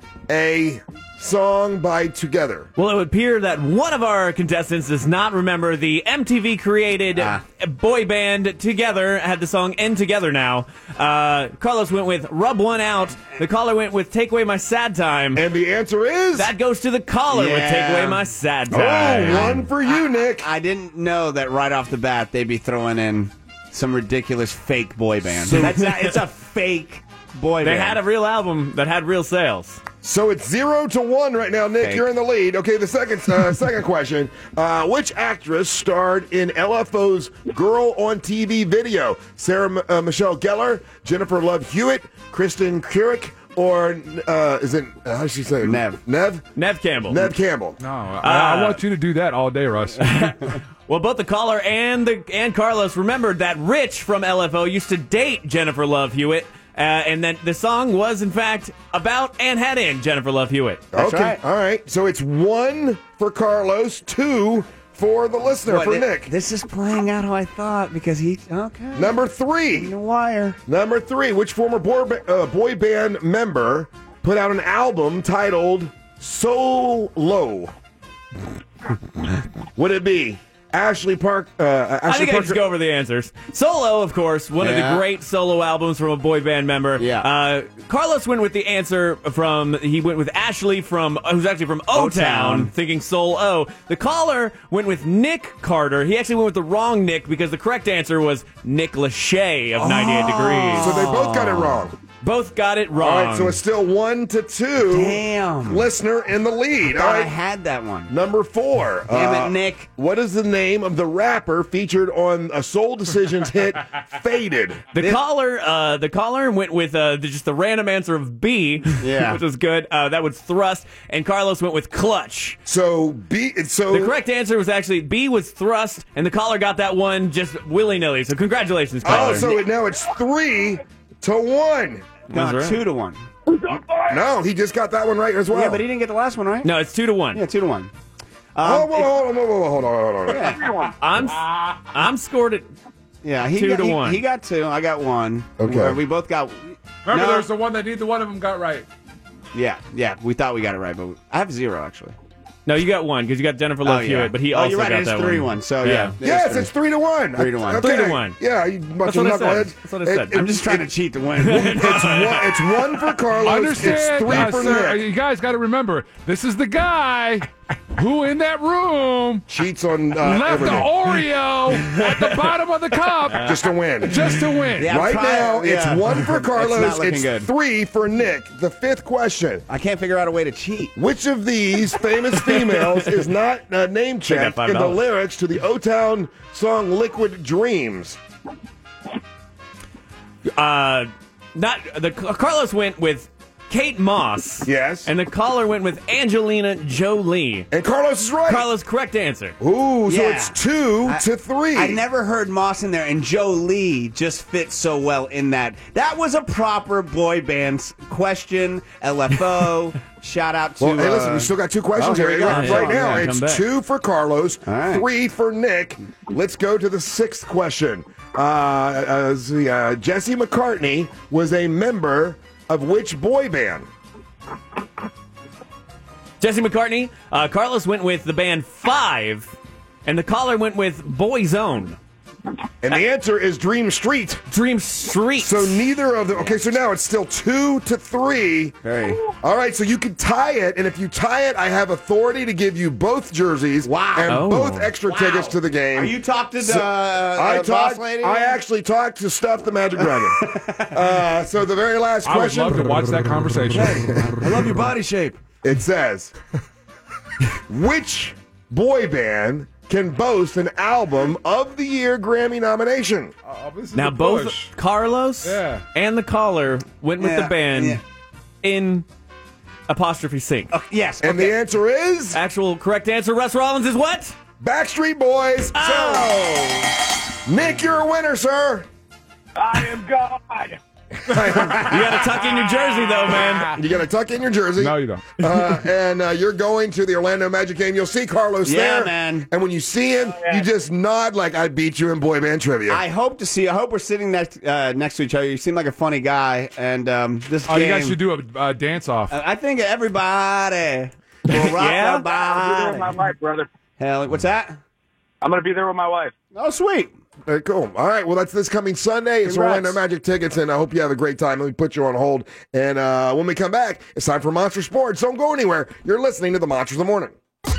a song by Together? Well, it would appear that one of our contestants does not remember the M T V created Ah. boy band Together had the song End Together Now. Uh, Carlos went with Rub One Out. The caller went with Take Away My Sad Time. And the answer is? That goes to the caller with Take Yeah. Away My Sad Oh, Time. one for you, Nick. I didn't know that right off the bat they'd be throwing in some ridiculous fake boy band. So- That's not, it's a fake boy They band. had a real album that had real sales. So it's zero to one right now, Nick. Fake. You're in the lead. Okay, the second uh, second question: uh, which actress starred in L F O's "Girl on T V" video? Sarah M- uh, Michelle Gellar, Jennifer Love Hewitt, Kristen Curick, or uh, is it uh, how does she say it? Nev. Nev. Nev Campbell. Nev Campbell. No, I, I want you to do that all day, Russ. Well, both the caller and the and Carlos remembered that Rich from L F O used to date Jennifer Love Hewitt, uh, and that the song was in fact about and had in Jennifer Love Hewitt. Okay, right. all right. So it's one for Carlos, two for the listener, What, for it- Nick. This is playing out how I thought because he. Okay. Number three. The wire. Number three, which former boy, ba- uh, boy band member put out an album titled So Low? Would it be Ashley Park? Uh, Ashley I think I Parker? just go over the answers. Solo, of course, one of Yeah. the great solo albums from a boy band member. Yeah. Uh, Carlos went with the answer from, he went with Ashley from, who's actually from O-Town, O-Town. thinking Soul O. The caller went with Nick Carter. He actually went with the wrong Nick because the correct answer was Nick Lachey of ninety-eight Degrees. So they both got it wrong. Both got it wrong. All right, so it's still one to two. Damn. Listener in the lead. I All thought I right. had that one. Number four. Damn Uh, it, Nick. What is the name of the rapper featured on a Soul Decisions hit, Faded? The caller, uh, the caller went with uh, the, just the random answer of B, Yeah. which was good. Uh, that was Thrust, and Carlos went with Clutch. So B. So The correct answer was actually B was Thrust, and the caller got that one just willy nilly. So congratulations, caller. Oh, so it, now it's three to one. No, That's right. two to one. No, he just got that one right as well. Yeah, but he didn't get the last one right. No, it's two to one. Yeah, two to one. Oh, Um, whoa, hold on, whoa, whoa, whoa, hold on, hold on, hold on. Yeah, I'm I'm scored at yeah. He Two got, to he, one. He got two. I got one. Okay. We, we both got. Remember, No. there's the one that neither one of them got right. Yeah, yeah. We thought we got it right, but I have zero actually. no, you got one because you got Jennifer Love Oh, Hewitt, yeah. but he Oh, also you're right, got it is that three one. one, so, yeah. Yes, it's three to one. Three to one. Okay. Three to one. Yeah, you bunch That's of what I said. knuckleheads. That's what I said. It- I'm it- just trying it- to cheat to win. It's one. It's one for Carlos. Understand, It's three uh, for sir, Nick. you guys got to remember, this is the guy who in that room Cheats on uh, left everything. the Oreo at the bottom of the cup Just to win. just to win. Yeah. Right Try- now, it's yeah. one for It's Carlos. not looking It's good. three for Nick. The fifth question: I can't figure out a way to cheat. which of these famous females is not uh, name checked five in the dollars. lyrics to the O-Town song "Liquid Dreams"? Uh, not the Carlos went with Kate Moss. Yes. And the caller went with Angelina Jolie. And Carlos is right. Carlos, correct answer. Ooh, so Yeah. it's two I- to three. I never heard Moss in there, and Jolie just fits so well in that. That was a proper boy band s- question. L F O. Shout out to. Well, hey, listen, uh, we still got two questions oh, here here. we go. Right, Yeah, right now, yeah, come it's back. two for Carlos, All right. three for Nick. Let's go to the sixth question. Uh, uh, the, uh, Jesse McCartney was a member of which boy band? Jesse McCartney. Uh, Carlos went with the band Five, and the caller went with Boyzone. And the answer is Dream Street. Dream Street. So neither of them. Okay, so now it's still two to three. Very. All right, so you can tie it, and if you tie it, I have authority to give you both jerseys Wow. and Oh. both extra Wow. tickets to the game. Are you talking to So- uh, I uh, talked. boss lady? I actually talked to Stuff the Magic Dragon. uh, so the very last I would question. love to watch that conversation. I love your body shape. It says, which boy band can boast an album of the year Grammy nomination? Oh, this is now a both push. Carlos Yeah. and the caller went with Yeah, the band yeah. in apostrophe sync. Yes. And okay. the answer is Actual correct answer, Russ Rollins, is what? Backstreet Boys. Oh. So, Nick, you're a winner, sir. I am God. You got to tuck in your jersey, though, man. You got to tuck in your jersey. No, you don't. uh, and uh, you're going to the Orlando Magic game. You'll see Carlos Yeah, there. man. And when you see him, you just nod like I beat you in boy band trivia. I hope to see. I hope we're sitting next uh, next to each other. You seem like a funny guy, and um, this Oh, game. you guys should do a uh, dance off. Uh, I think everybody will rock Yeah? the I'll be there with my body. wife, brother. Hell, what's that? I'm gonna be there with my wife. Oh, sweet. Very cool. All right. Well, that's this coming Sunday. It's Congrats. Orlando Magic tickets, and I hope you have a great time. Let me put you on hold. And uh, when we come back, it's time for Monster Sports. Don't go anywhere. You're listening to the Monsters of the Morning.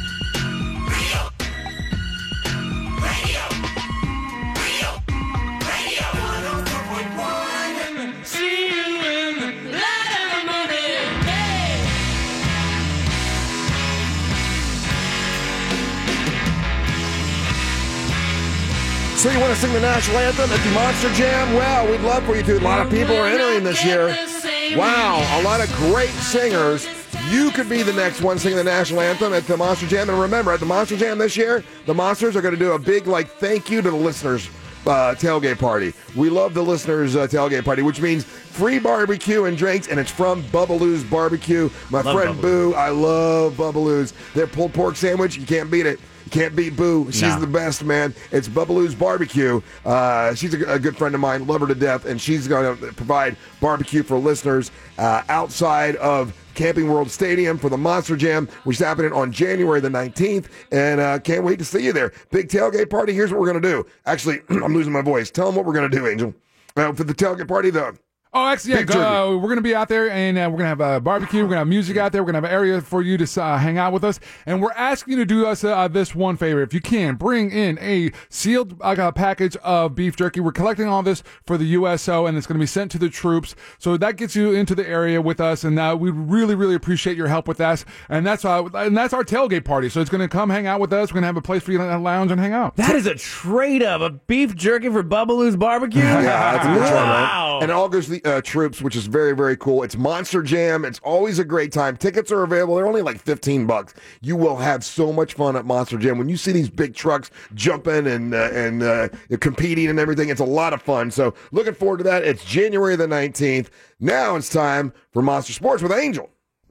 So you want to sing the national anthem at the Monster Jam? Well, we'd love for you to. A lot of people are entering this year. Wow, a lot of great singers. You could be the next one singing the national anthem at the Monster Jam. And remember, at the Monster Jam this year, the Monsters are going to do a big, like, thank you to the listeners uh, tailgate party. We love the listeners' uh, tailgate party, which means free barbecue and drinks, and it's from Bubbaloo's Barbecue. My Love friend Bubbaloo. Boo, I love Bubbaloo's. Their pulled pork sandwich, you can't beat it. You can't beat Boo. She's No. the best, man. It's Bubbaloo's Barbecue. Uh, she's a, a good friend of mine. Love her to death. And she's going to provide barbecue for listeners uh, outside of Camping World Stadium for the Monster Jam, which is happening on January the nineteenth. And uh, can't wait to see you there. Big tailgate party. Here's what we're going to do. Actually, I'm losing my voice. Tell them what we're going to do, Angel. Uh, for the tailgate party, though. Oh, actually, yeah, Big go, turkey. uh, we're going to be out there, and uh, we're going to have a barbecue. We're going to have music out there. We're going to have an area for you to uh, hang out with us. And we're asking you to do us uh, this one favor. If you can, bring in a sealed uh, package of beef jerky. We're collecting all this for the U S O, and it's going to be sent to the troops. So that gets you into the area with us, and uh, we really, really appreciate your help with that. And that's uh, and that's our tailgate party. So it's going to come hang out with us. We're going to have a place for you to lounge and hang out. That is a trade up. A beef jerky for Bubbaloo's barbecue? Yeah, that's a good one, Wow. right? And it all goes to the uh, troops, which is very, very cool. It's Monster Jam. It's always a great time. Tickets are available. They're only like fifteen bucks. You will have so much fun at Monster Jam. When you see these big trucks jumping and uh, and uh, competing and everything, it's a lot of fun. So looking forward to that. It's January the nineteenth. Now it's time for Monster Sports with Angel.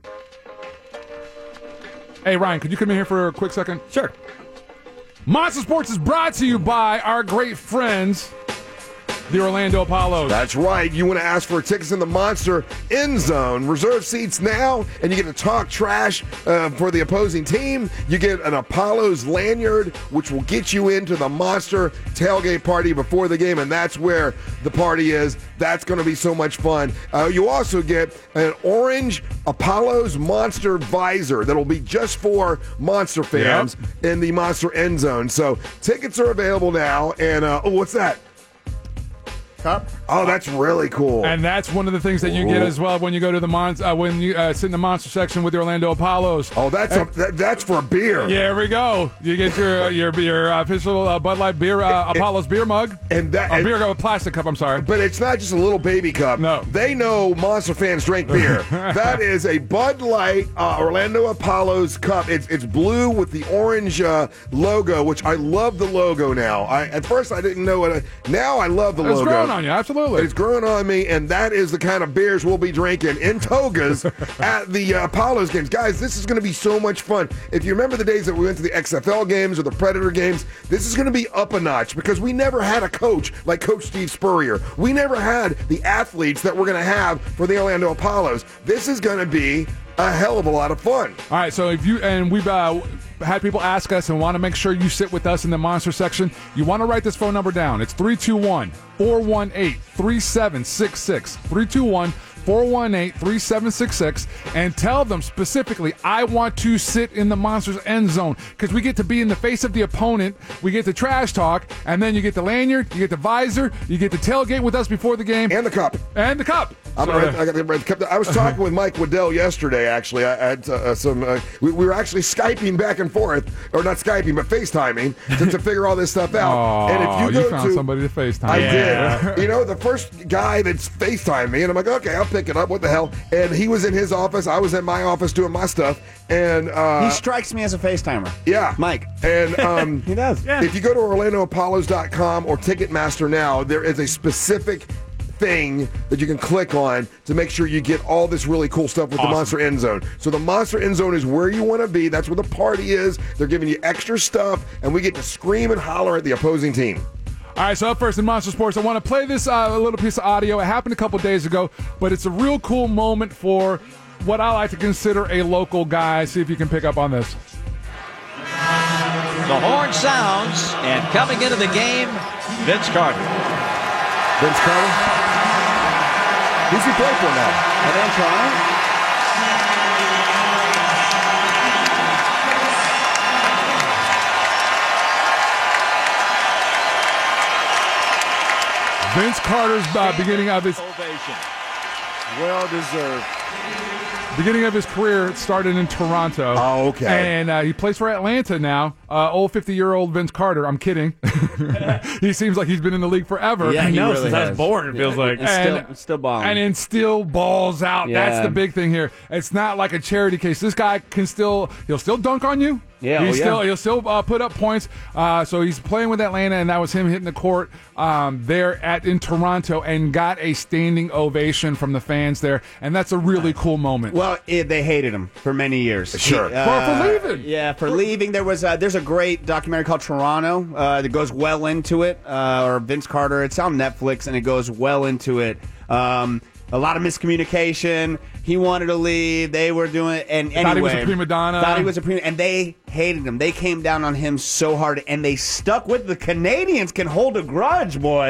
Hey, Ryan, could you come in here for a quick second? Sure. Monster Sports is brought to you by our great friends, the Orlando Apollos. That's right. You want to ask for tickets in the Monster End Zone. Reserve seats now, and you get to talk trash uh, for the opposing team. You get an Apollos lanyard, which will get you into the Monster tailgate party before the game, and that's where the party is. That's going to be so much fun. Uh, you also get an orange Apollos Monster visor that will be just for Monster fans yep. in the Monster End Zone. So tickets are available now, and uh, oh, what's that? Cup? Oh, that's really cool. And that's one of the things that you get as well when you go to the mon- uh, when you uh, sit in the Monster section with the Orlando Apollos. Oh, that's a, that, that's for beer. Yeah, there we go. You get your your your official uh, Bud Light beer uh, Apollos beer mug and that a beer a plastic cup. I'm sorry, but it's not just a little baby cup. No, they know Monster fans drink beer. That is a Bud Light uh, Orlando Apollos cup. It's it's blue with the orange uh, logo, which I love the logo now. I at first I didn't know it. Now I love the it's logo. Growing on you, absolutely. It's growing on me, and that is the kind of beers we'll be drinking in togas at the uh, Apollos games. Guys, this is going to be so much fun. If you remember the days that we went to the X F L games or the Predator games, this is going to be up a notch because we never had a coach like Coach Steve Spurrier. We never had the athletes that we're going to have for the Orlando Apollos. This is going to be a hell of a lot of fun. All right, so if you and we've uh, had people ask us and want to make sure you sit with us in the Monster section, you want to write this phone number down. It's three two one, four one eight, three seven six six. three two one, four one eight, three seven six six, and tell them specifically, I want to sit in the Monsters end zone, because we get to be in the face of the opponent, we get to trash talk, and then you get the lanyard, you get the visor, you get the tailgate with us before the game. And the cup. And the cup. I'm So, right, I, got the red cup. I was talking with Mike Waddell yesterday, actually. I had uh, some, uh, we, we were actually Skyping back and forth, or not Skyping, but FaceTiming to, to figure all this stuff out. Aw, and if you, you go found to, somebody to FaceTime. I Yeah. did. You know, the first guy that's FaceTimed me, and I'm like, okay, I'll pick it up. What the hell? And he was in his office. I was in my office doing my stuff. And uh, he strikes me as a FaceTimer. Yeah. Mike. And um, he does. Yeah. If you go to Orlando Apollos dot com or Ticketmaster now, there is a specific thing that you can click on to make sure you get all this really cool stuff with Awesome. the Monster End Zone. So the Monster End Zone is where you want to be. That's where the party is. They're giving you extra stuff, and we get to scream and holler at the opposing team. All right, so up first in Monster Sports, I want to play this uh, little piece of audio. It happened a couple days ago, but it's a real cool moment for what I like to consider a local guy. See if you can pick up on this. The horn sounds, and coming into the game, Vince Carter. Vince Carter? Who's he play for now? And then Toronto. Vince Carter's uh, beginning of his well deserved. Beginning of his career started in Toronto. Oh, okay. And uh, he plays for Atlanta now. Uh, old fifty-year-old Vince Carter. I'm kidding. He seems like he's been in the league forever. Yeah, I know, really since I has. was born, it feels Yeah. like. And still, still balling. And then still balls out. Yeah. That's the big thing here. It's not like a charity case. This guy can still, he'll still dunk on you. Yeah, he's oh, yeah. still he'll still uh, put up points. Uh, so he's playing with Atlanta, and that was him hitting the court um, there at in Toronto, and got a standing ovation from the fans there, and that's a really cool moment. Well, it, they hated him for many years. Sure. He, For- for leaving. Yeah, for leaving. There was uh, there's a great documentary called Toronto uh, that goes well into it, uh, or Vince Carter. It's on Netflix, and it goes well into it. Um, a lot of miscommunication. He wanted to leave. They were doing it. And anyway, Thought he was a prima donna. Thought he was a prima, and they hated him. They came down on him so hard, and they stuck with the Canadians. Can hold a grudge, boy.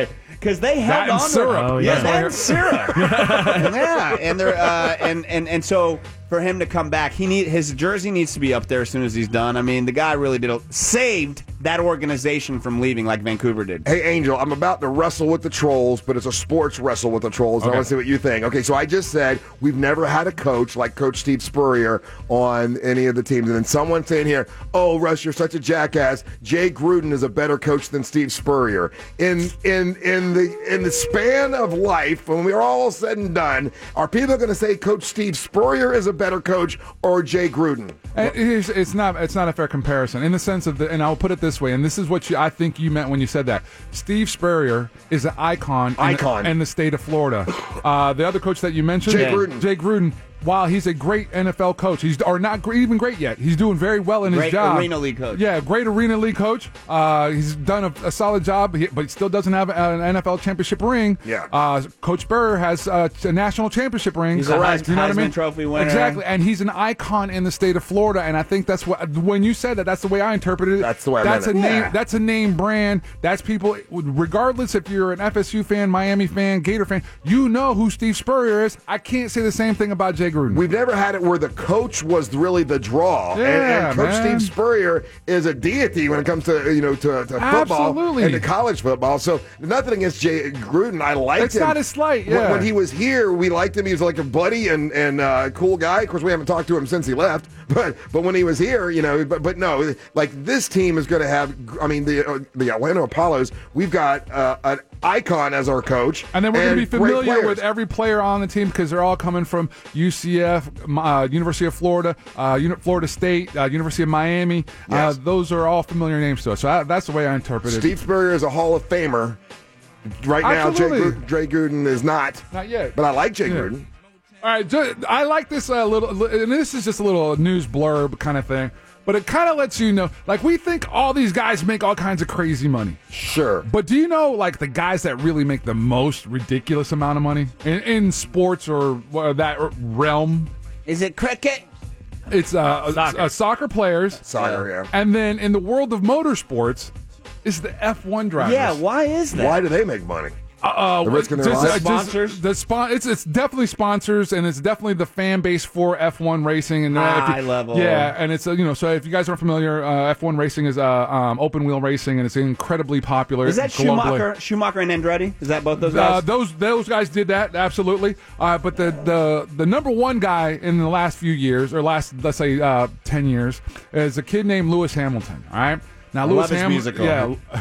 because they held That and on to syrup. him. Oh, yeah, yeah. that and syrup. yeah, and they're uh, and and and so for him to come back, he need his jersey needs to be up there as soon as he's done. I mean, the guy really did a, saved that organization from leaving like Vancouver did. Hey, Angel, I'm about to wrestle with the trolls, but it's a sports wrestle with the trolls. Okay. I want to see what you think. Okay, so I just said we've never had a coach like Coach Steve Spurrier on any of the teams. And then someone saying here, oh, Russ, you're such a jackass. Jay Gruden is a better coach than Steve Spurrier. In in in the in the span of life, when we're all said and done, are people going to say Coach Steve Spurrier is a better coach or Jay Gruden? And It's, it's not. It's not a fair comparison in the sense of the. And I'll put it this way. And this is what you, I think you meant when you said that. Steve Spurrier is an icon. Icon. in the, in the state of Florida. Uh, the other coach that you mentioned, Jay Gruden. Jay Gruden. While he's a great N F L coach, he's or not gr- even great yet. He's doing very well in his Great job. Arena League coach. Yeah, great Arena League coach. Uh, he's done a, a solid job, he- but he still doesn't have an N F L championship ring. Yeah. Uh, Coach Spurrier has uh, a national championship ring. He's a Heis- You know what I Heisman mean? Trophy winner. Exactly, and he's an icon in the state of Florida. And I think that's what when you said that, that's the way I interpreted it. That's the way I That's meant a it. name. Yeah. That's a name brand. That's people. Regardless if you're an F S U fan, Miami fan, Gator fan, you know who Steve Spurrier is. I can't say the same thing about Jay Gruden. We've never had it where the coach was really the draw, Yeah, and, and Coach man. Steve Spurrier is a deity when it comes to you know to, to football Absolutely. and to college football. So nothing against Jay Gruden. I liked It's him. not a slight, When- yeah. When, he was here, we liked him. He was like a buddy and and uh, cool guy. Of course, we haven't talked to him since he left. But but when he was here, you know, but but no, like this team is going to have. I mean, the uh, the Atlanta Apollos. We've got uh, an icon as our coach, And then we're going to be great familiar players. with every player on the team because they're all coming from U C F, uh, University of Florida, uh, Uni- Florida State, uh, University of Miami. Yes. Uh, those are all familiar names to us. So I, that's the way I interpret it. Steve Spurrier is a Hall of Famer. Right now, Jay, Absolutely. Gruden, Jay Gruden is not. Not yet. But I like Jay Yeah. Gruden. All right, ju- I like this uh, little, and this is just a little news blurb kind of thing, but it kind of lets you know, like we think all these guys make all kinds of crazy money. Sure. But do you know, like the guys that really make the most ridiculous amount of money in, in sports or uh, that realm? Is it cricket? It's uh, Soccer. uh, soccer players. Soccer, yeah. And then in the world of motorsports, is the F one drivers. Yeah, why is that? Why do they make money? Uh, They're risking their just- lives? uh, just- Sponsors? The spon- it's it's definitely sponsors, and it's definitely the fan base for F one racing and uh, if you- High level. Yeah, and it's uh, you know, so if you guys aren't familiar, uh, F one racing is uh, um, open wheel racing, and it's incredibly popular. Is that globally. Schumacher, Schumacher and Andretti? Is that both those Uh, guys? those those guys did that absolutely, uh, but the, the the number one guy in the last few years, or last let's say uh, ten years, is a kid named Lewis Hamilton. All right, now I Lewis love his Hamilton, musical. yeah.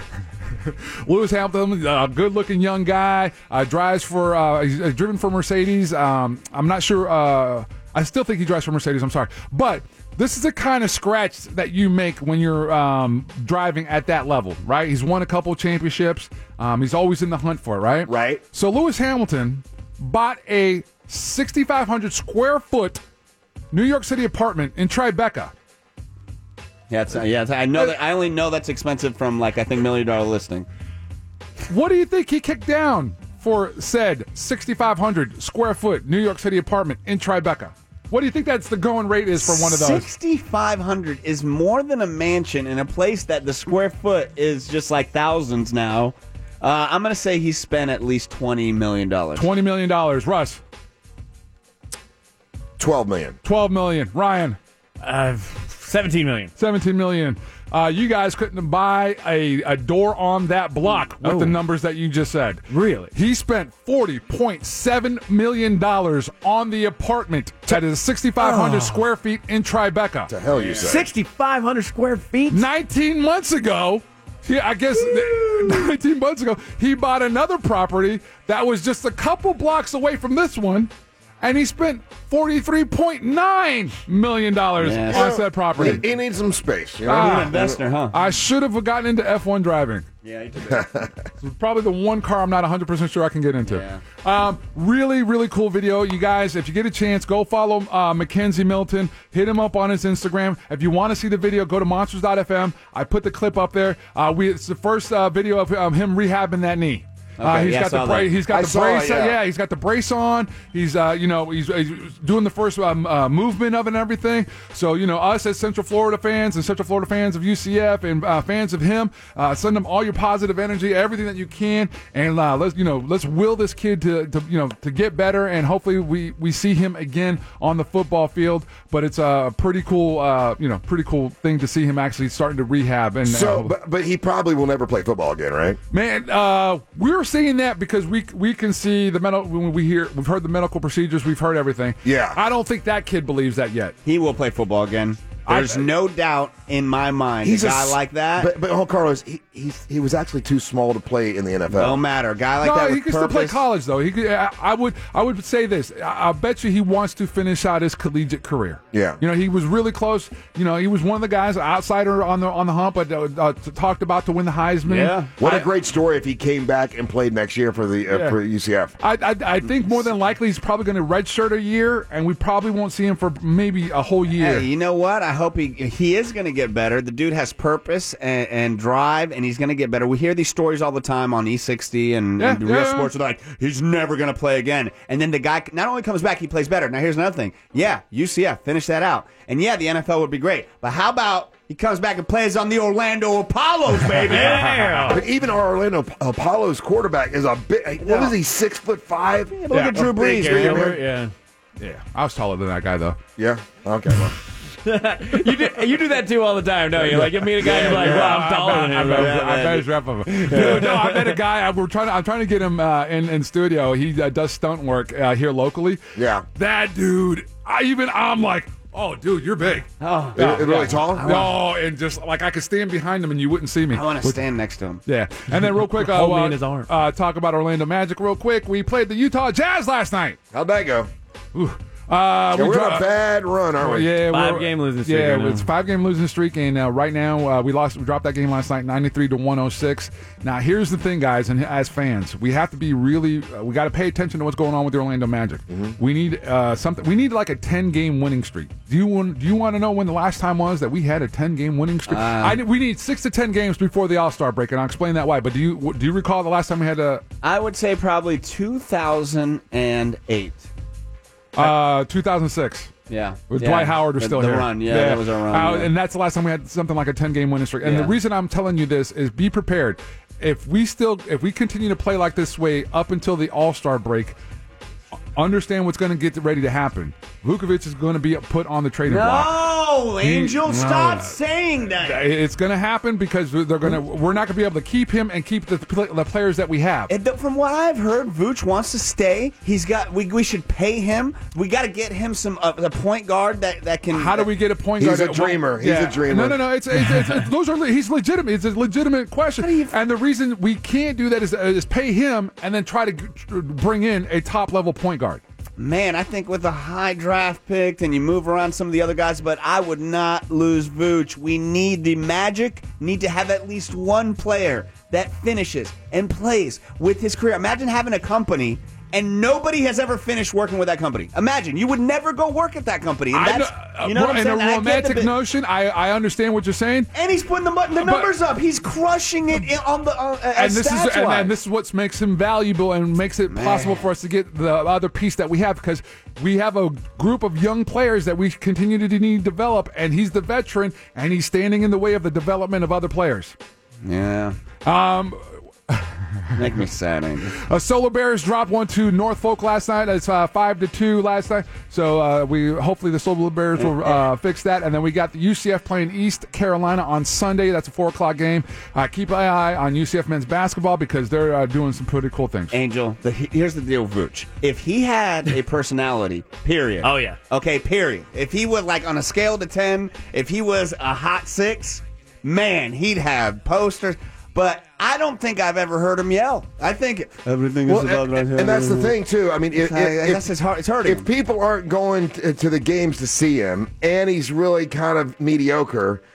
Lewis Hamilton, a good-looking young guy, uh, drives for uh, he's uh, driven for Mercedes. Um, I'm not sure. Uh, I still think he drives for Mercedes. I'm sorry, but this is the kind of scratch that you make when you're um, driving at that level, right? He's won a couple championships. Um, he's always in the hunt for it, right? Right. So Lewis Hamilton bought a sixty-five hundred square foot New York City apartment in Tribeca. Yeah, it's, yeah. It's, I know that. I only know that's expensive from like I think million dollar listing. What do you think he kicked down for said sixty-five hundred square foot New York City apartment in Tribeca? What do you think that's the going rate is for one of those? Sixty-five hundred is more than a mansion in a place that the square foot is just like thousands now. Uh, I'm gonna say he spent at least twenty million dollars. twenty million dollars. Russ, Twelve million. twelve million dollars. Ryan, Uh, seventeen million. seventeen million dollars. Uh, you guys couldn't buy a, a door on that block with Oh. the numbers that you just said. Really? He spent forty point seven million dollars on the apartment that is sixty-five hundred Oh. square feet in Tribeca. The hell you say? sixty-five hundred square feet? nineteen months ago, he, I guess nineteen months ago, he bought another property that was just a couple blocks away from this one, and he spent forty-three point nine million dollars Yes. on said property. He, he needs some space. You know? Ah. You're an investor, huh? I should have gotten into F one driving. Yeah, you did. It's probably the one car I'm not one hundred percent sure I can get into. Yeah. Um, really, really cool video. You guys, if you get a chance, go follow uh, Mackenzie Milton. Hit him up on his Instagram. If you want to see the video, go to monsters dot f m. I put the clip up there. Uh, we It's the first uh, video of um, him rehabbing that knee. Uh, Okay, he's yeah, got the saw bra- that. he's got I the saw brace. it, yeah. yeah, he's got the brace on. He's uh, you know, he's, he's doing the first um, uh, movement of it and everything. So you know, us as Central Florida fans and Central Florida fans of U C F and uh, fans of him, uh, send him all your positive energy, everything that you can, and uh, let's you know, let's will this kid to, to you know to get better, and hopefully we we see him again on the football field. But it's a pretty cool, uh, you know, pretty cool thing to see him actually starting to rehab. And So, uh, but, but he probably will never play football again, right? Man, uh, we're saying that because we we can see the medical when we hear we've heard the medical procedures, we've heard everything. Yeah, I don't think that kid believes that yet. He will play football again. There's I- no doubt in my mind. He's a a guy s- like that. But, but oh, Carlos, he, he's, he was actually too small to play in the N F L. Don't matter. A guy like no, that he with can still play purpose. college though. He could, I, I would I would say this. I, I bet you he wants to finish out his collegiate career. Yeah. You know, he was really close. You know, he was one of the guys, outsider on the on the hump, but uh, uh, talked about to win the Heisman. Yeah. What a a great story if he came back and played next year for the uh, Yeah. for U C F. I, I, I think more than likely he's probably going to redshirt a year, and we probably won't see him for maybe a whole year. Hey, you know what? I hope he he is going to get better. The dude has purpose and, and drive, and he's going to get better. We hear these stories all the time on E sixty and, Yeah, and Real yeah. Sports. They're like, he's never going to play again. And then the guy not only comes back, he plays better. Now, here's another thing. Yeah, U C F, finish that out. And yeah, the N F L would be great. But how about he comes back and plays on the Orlando Apollos, baby? But even our Orlando Apollo's quarterback is a bit. What Yeah. is he? Six foot five. Look at Drew Brees, man. man. Yeah. Yeah, I was taller than that guy though. Yeah. Okay. Well. you do you do that too all the time, don't you? Like you meet a guy and you're like, "Wow, I'm taller than him." I bet, I bet it's rough of him. Dude, no, I met a guy. I, we're trying to, I'm trying to get him uh, in in studio. He uh, does stunt work uh, here locally. Yeah. That dude. I even I'm like, oh, dude, you're big. Oh, Is it really tall? No, and just like I could stand behind him and you wouldn't see me. I want to stand next to him. Yeah, and then real quick, uh, Hold me uh, in his arm. uh, talk about Orlando Magic real quick. We played the Utah Jazz last night. How'd that go? Ooh. Uh, Yeah, we're dro- on a bad run, aren't we? Yeah, Five we're- game losing streak Yeah, right now. it's five game losing streak, and uh, right now uh, we lost. We dropped that game last night, ninety-three to one oh six. Now here's the thing, guys, and as fans, we have to be really. Uh, we got to pay attention to what's going on with the Orlando Magic. Mm-hmm. We need uh, something. We need like a ten game winning streak. Do you want? Do you want to know when the last time was that we had a ten game winning streak? Uh, I, we need six to ten games before the All Star break, and I'll explain that why. But do you do you recall the last time we had a I would say probably two thousand eight. uh, two thousand six? Yeah. With yeah. Dwight Howard was the, still the here. run, yeah, that was our run. Uh, yeah. And that's the last time we had something like a ten game winning streak. And Yeah. the reason I'm telling you this is be prepared. If we still, if we continue to play like this way up until the All Star break, understand what's going to get ready to happen. Vukovic is going to be put on the trading block. No, He- Angel, no. stop saying that. It's going to happen because they're going to. We're not going to be able to keep him and keep the, the players that we have. And th- from what I've heard, Vooch wants to stay. He's got. We, we should pay him. We got to get him some uh, a point guard that, that can. How do we get a point He's guard? a dreamer. He's a dreamer. No, no, no. It's, it's, it's, it's those are le- he's legitimate. It's a legitimate question. And the reason we can't do that is, uh, is pay him and then try to g- tr- bring in a top level point guard. Man, I think with a high draft pick, and you move around some of the other guys, but I would not lose Vooch. We need the Magic, need to have at least one player that finishes and plays with his career. Imagine having a company and nobody has ever finished working with that company. Imagine, you would never go work at that company. And I that's, know- you know what I'm in saying? a And I get the romantic bit- notion, I, I understand what you're saying. And he's putting the, mu- the numbers up. He's crushing it in, on the uh, And as this is stats and, wise. and this is what makes him valuable and makes it possible for us to get the other piece that we have, because we have a group of young players that we continue to need to develop, and he's the veteran and he's standing in the way of the development of other players. Yeah. Um. Make me sad, Angel. Uh, Solar Bears dropped one to Norfolk last night. It's uh, five to two last night. So uh, we hopefully the Solar Bears will uh, fix that. And then we got the U C F playing East Carolina on Sunday. That's a four o'clock game. Uh, keep an eye on U C F men's basketball because they're uh, doing some pretty cool things. Angel, the, here's the deal with Vooch. If he had a personality, period. Oh, yeah. Okay, period. If he was like on a scale to ten, if he was a hot six, man, he'd have posters. But I don't think I've ever heard him yell. I think everything Well, and, and that's the thing too. I mean, if, I if, guess it's hard. It's hurting. if people aren't going to, to the games to see him, and he's really kind of mediocre,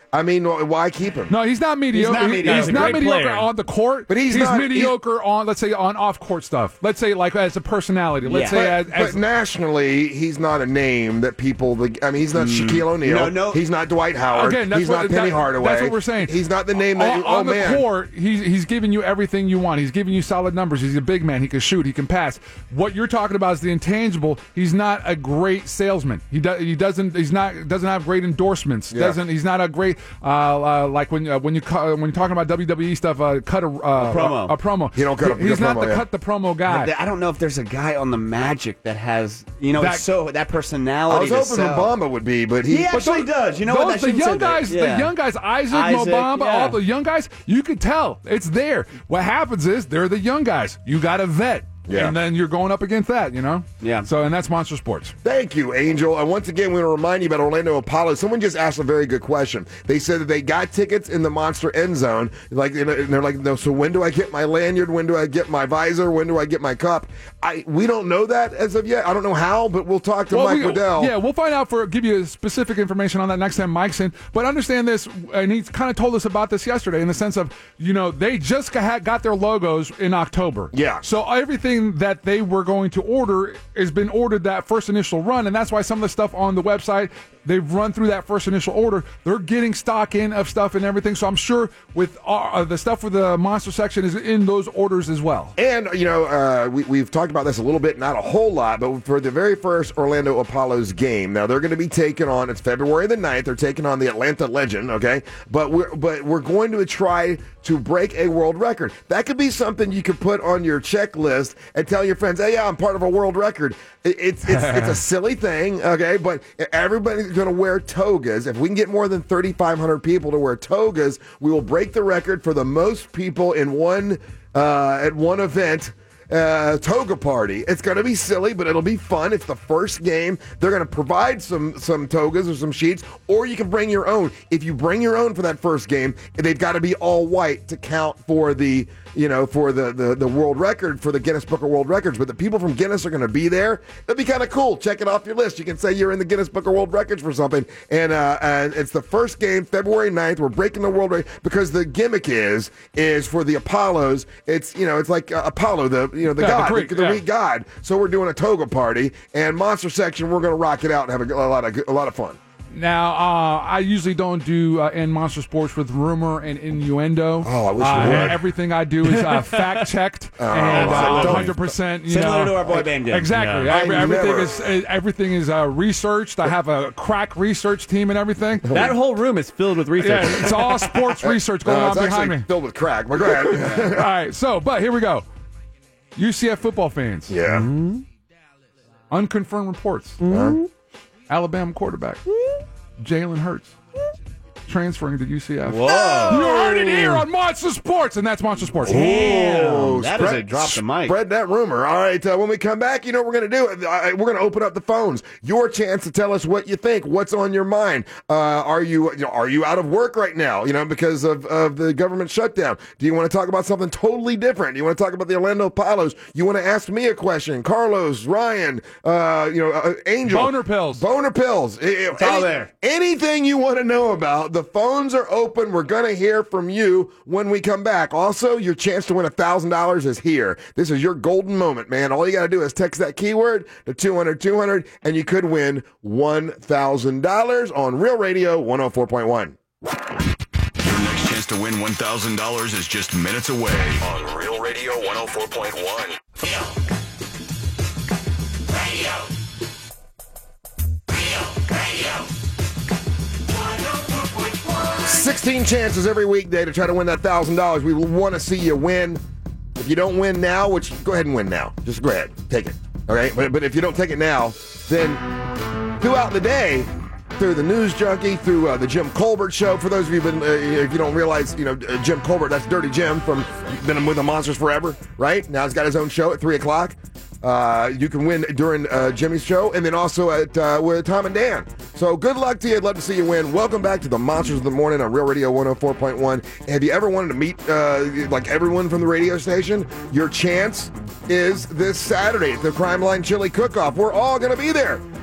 I mean, why keep him? No, he's not mediocre. He's not He- mediocre. He's He's a not great mediocre player. on the court, But he's not- mediocre on, let's say, on off-court stuff. Let's say, like, as a personality. Let's Yeah. say, as, But as nationally, he's not a name that people. I mean, he's not Shaquille O'Neal. No, no. He's not Dwight Howard. Again, that's he's what, not Penny that- Hardaway. That's what we're saying. He's not the name that. on, you, oh on the man. court, he's he's giving you everything you want. He's giving you solid numbers. He's a big man. He can shoot. He can pass. What you're talking about is the intangible. He's not a great salesman. He does. He doesn't. He's not. Doesn't have great endorsements. Yeah. Doesn't. He's not a great. Uh, uh, like when uh, when you ca- when you're talking about W W E stuff, uh, cut a, uh, A promo. A, a promo. He don't cut a He- He's good not promo, the yeah. cut the promo guy. I don't know if there's a guy on the Magic that has, you know, That- it's so that I personality. was to hoping sell. Obama would be, but he. He but actually those- does. You know Those, what? I the shouldn't young say that. guys, Yeah. the young guys, Isaac, Isaac, Mobamba, yeah. all the young guys, you could tell it's there. What happens is they're the young guys. You got a vet. Yeah. And then you're going up against that, you know? Yeah. So, and that's Monster Sports. Thank you, Angel. And once again, we want to remind you about Orlando Apollo. Someone just asked a very good question. They said that they got tickets in the Monster End Zone. Like, and they're like, no. So when do I get my lanyard? When do I get my visor? When do I get my cup? I we don't know that as of yet. I don't know how, but we'll talk to Well, Mike we- Waddell. Yeah, we'll find out for give you specific information on that next time Mike's in. But understand this, and he kind of told us about this yesterday in the sense of, you know, they just got, got their logos in October. Yeah. So everything that they were going to order has been ordered that first initial run, and that's why some of the stuff on the website, they've run through that first initial order. They're getting stock in of stuff and everything. So I'm sure with uh, the stuff for the Monster section is in those orders as well. And, you know, uh, we, we've talked about this a little bit, not a whole lot, but for the very first Orlando Apollo's game, now they're going to be taking on, it's February the ninth, they're taking on the Atlanta Legend, okay? But we're, but we're going to try to break a world record. That could be something you could put on your checklist and tell your friends, hey, yeah, I'm part of a world record. It, it's, it's, it's a silly thing, okay? But everybody's going to wear togas. If we can get more than thirty-five hundred people to wear togas, we will break the record for the most people in one uh, at one event. Uh, toga party. It's going to be silly, but it'll be fun. It's the first game. They're going to provide some some togas or some sheets, or you can bring your own. If you bring your own for that first game, they've got to be all white to count for the you know for the the, the world record for the Guinness Book of World Records. But the people from Guinness are going to be there. That'd be kind of cool. Check it off your list. You can say you're in the Guinness Book of World Records for something. And uh, and it's the first game, February ninth. We're breaking the world record because the gimmick is is for the Apollos. It's you know it's like uh, Apollo the. You know, the Yeah, the god, Greek, the, the yeah. Greek god. So we're doing a toga party, and Monster Section, we're going to rock it out and have a, a lot of a lot of fun. Now, uh, I usually don't do uh, in Monster Sports with rumor and innuendo. Oh, I wish uh, you would. Everything I do is uh, fact checked Oh, and uh, don't. one hundred percent. You Similar know, to our boy band did. Exactly. Yeah. Every- I everything never- is uh, everything is uh, researched. I have a crack research team and everything. That whole room is filled with research. Yeah, it's all sports research going No, on it's behind actually me. filled with crack. But go ahead. All right, so but here we go. U C F football fans. yeah. Unconfirmed reports. Huh? Alabama quarterback Jalen Hurts transferring to U C F. Whoa. You heard it here on Monster Sports, and that's Monster Sports. Oh, that is a drop the mic. Spread that rumor. All right, uh, when we come back, you know what we're going to do? Uh, we're going to open up the phones. Your chance to tell us what you think. What's on your mind? Uh, are you, you know, are you out of work right now? You know, because of, of the government shutdown. Do you want to talk about something totally different? Do you want to talk about the Orlando Apollos? You want to ask me a question? Carlos, Ryan, uh, you know, uh, Angel, Boner pills. Boner pills. It's all there. Anything you want to know about, the phones are open. We're going to hear from you when we come back. Also, your chance to win one thousand dollars is here. This is your golden moment, man. All you got to do is text that keyword to two hundred two hundred, and you could win one thousand dollars on Real Radio one oh four point one. Your next chance to win one thousand dollars is just minutes away on Real Radio one oh four point one. sixteen chances every weekday to try to win that one thousand dollars. We want to see you win. If you don't win now, which go ahead and win now. Just go ahead. Take it. Okay? But, but if you don't take it now, then throughout the day, through the News Junkie, through uh, the Jim Colbert Show. For those of you who've been, uh, if you don't realize, you know, uh, Jim Colbert, that's Dirty Jim from, been with the Monsters forever, right? Now he's got his own show at three o'clock. Uh, you can win during uh, Jimmy's show, and then also at uh, with Tom and Dan. So good luck to you. I'd love to see you win. Welcome back to the Monsters of the Morning on Real Radio one oh four point one. Have you ever wanted to meet uh, like everyone from the radio station? Your chance is this Saturday at the Crime Line Chili Cook-Off. We're all going to be there.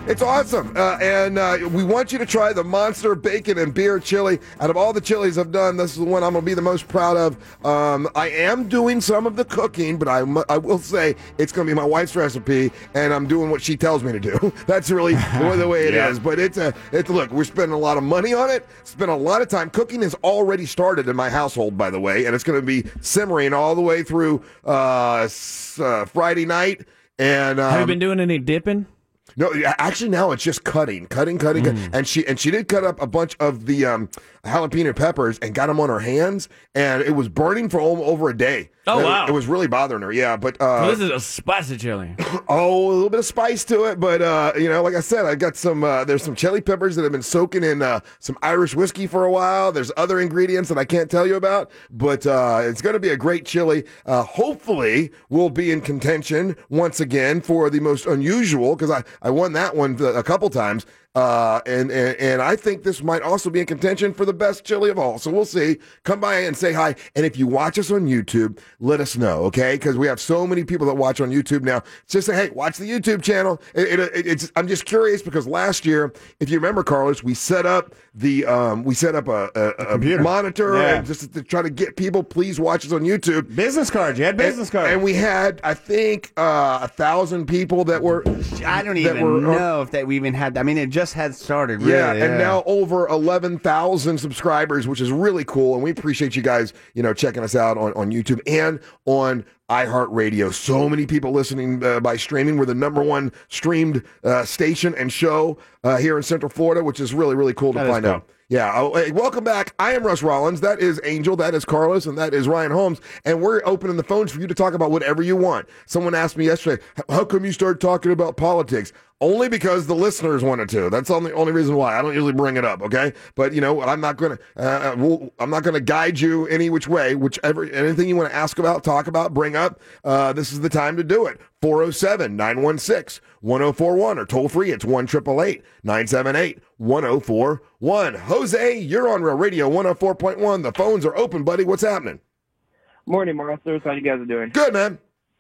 It's awesome. Uh, and uh, we want you to try the Monster Bacon and Beer Chili. Out of all the chilies I've done, this is the one I'm going to be the most proud of. Um, I am doing some of the cooking, but I, I will say it's going to be my wife's recipe, and I'm doing what she tells me to do. That's really the way it Yeah. is. But it's a, it's look, we're spending a lot of money on it, spent a lot of time. Cooking has already started in my household, by the way, and it's going to be simmering all the way through uh, s- uh, Friday night. And um, Have you been doing any dipping? No, actually, now it's just cutting, cutting, cutting, Mm. cutting. and she and she did cut up a bunch of the um, jalapeno peppers and got them on her hands, and it was burning for o- over a day. Oh, it, wow. It was really bothering her. Yeah, but uh, So this is a spicy chili. oh, a little bit of spice to it, but uh, you know, like I said, I got some. Uh, there's some chili peppers that have been soaking in uh, some Irish whiskey for a while. There's other ingredients that I can't tell you about, but uh, it's going to be a great chili. Uh, hopefully, we'll be in contention once again for the most unusual, because I I won that one a couple times. Uh, and, and and I think this might also be in contention for the best chili of all. So we'll see. Come by and say hi. And if you watch us on YouTube, let us know, okay? Because we have so many people that watch on YouTube now. Just say, hey, watch the YouTube channel. It, it, it, it's. I'm just curious because last year, if you remember, Carlos, we set up the um, we set up a, a, a computer. monitor Yeah. and just to try to get people. Please watch us on YouTube. Business cards. You had business and, cards. and we had, I think, uh, a thousand people that were. I don't that even were, uh, know if that we even had. I mean, it just had started. Really, Yeah, and now over eleven thousand subscribers, which is really cool. And we appreciate you guys, you know, checking us out on, on YouTube and on iHeartRadio. So many people listening uh, by streaming. We're the number one streamed uh, station and show uh, here in Central Florida, which is really, really cool to That is find cool. out. Yeah. Oh, hey, welcome back. I am Russ Rollins. That is Angel. That is Carlos. And that is Ryan Holmes. And we're opening the phones for you to talk about whatever you want. Someone asked me yesterday, how come you started talking about politics? Only because the listeners wanted to. That's the only, only reason why. I don't usually bring it up, okay? But, you know, I'm not going to uh, we'll, I'm not going to guide you any which way. Whichever anything you want to ask about, talk about, bring up, uh, this is the time to do it. four oh seven, nine one six, one oh four one or toll free. It's one eight eight eight, nine seven eight, one oh four one. Jose, you're on Real Radio one oh four point one. The phones are open, buddy. What's happening? Morning, Monsters. How you guys are doing? Good, man.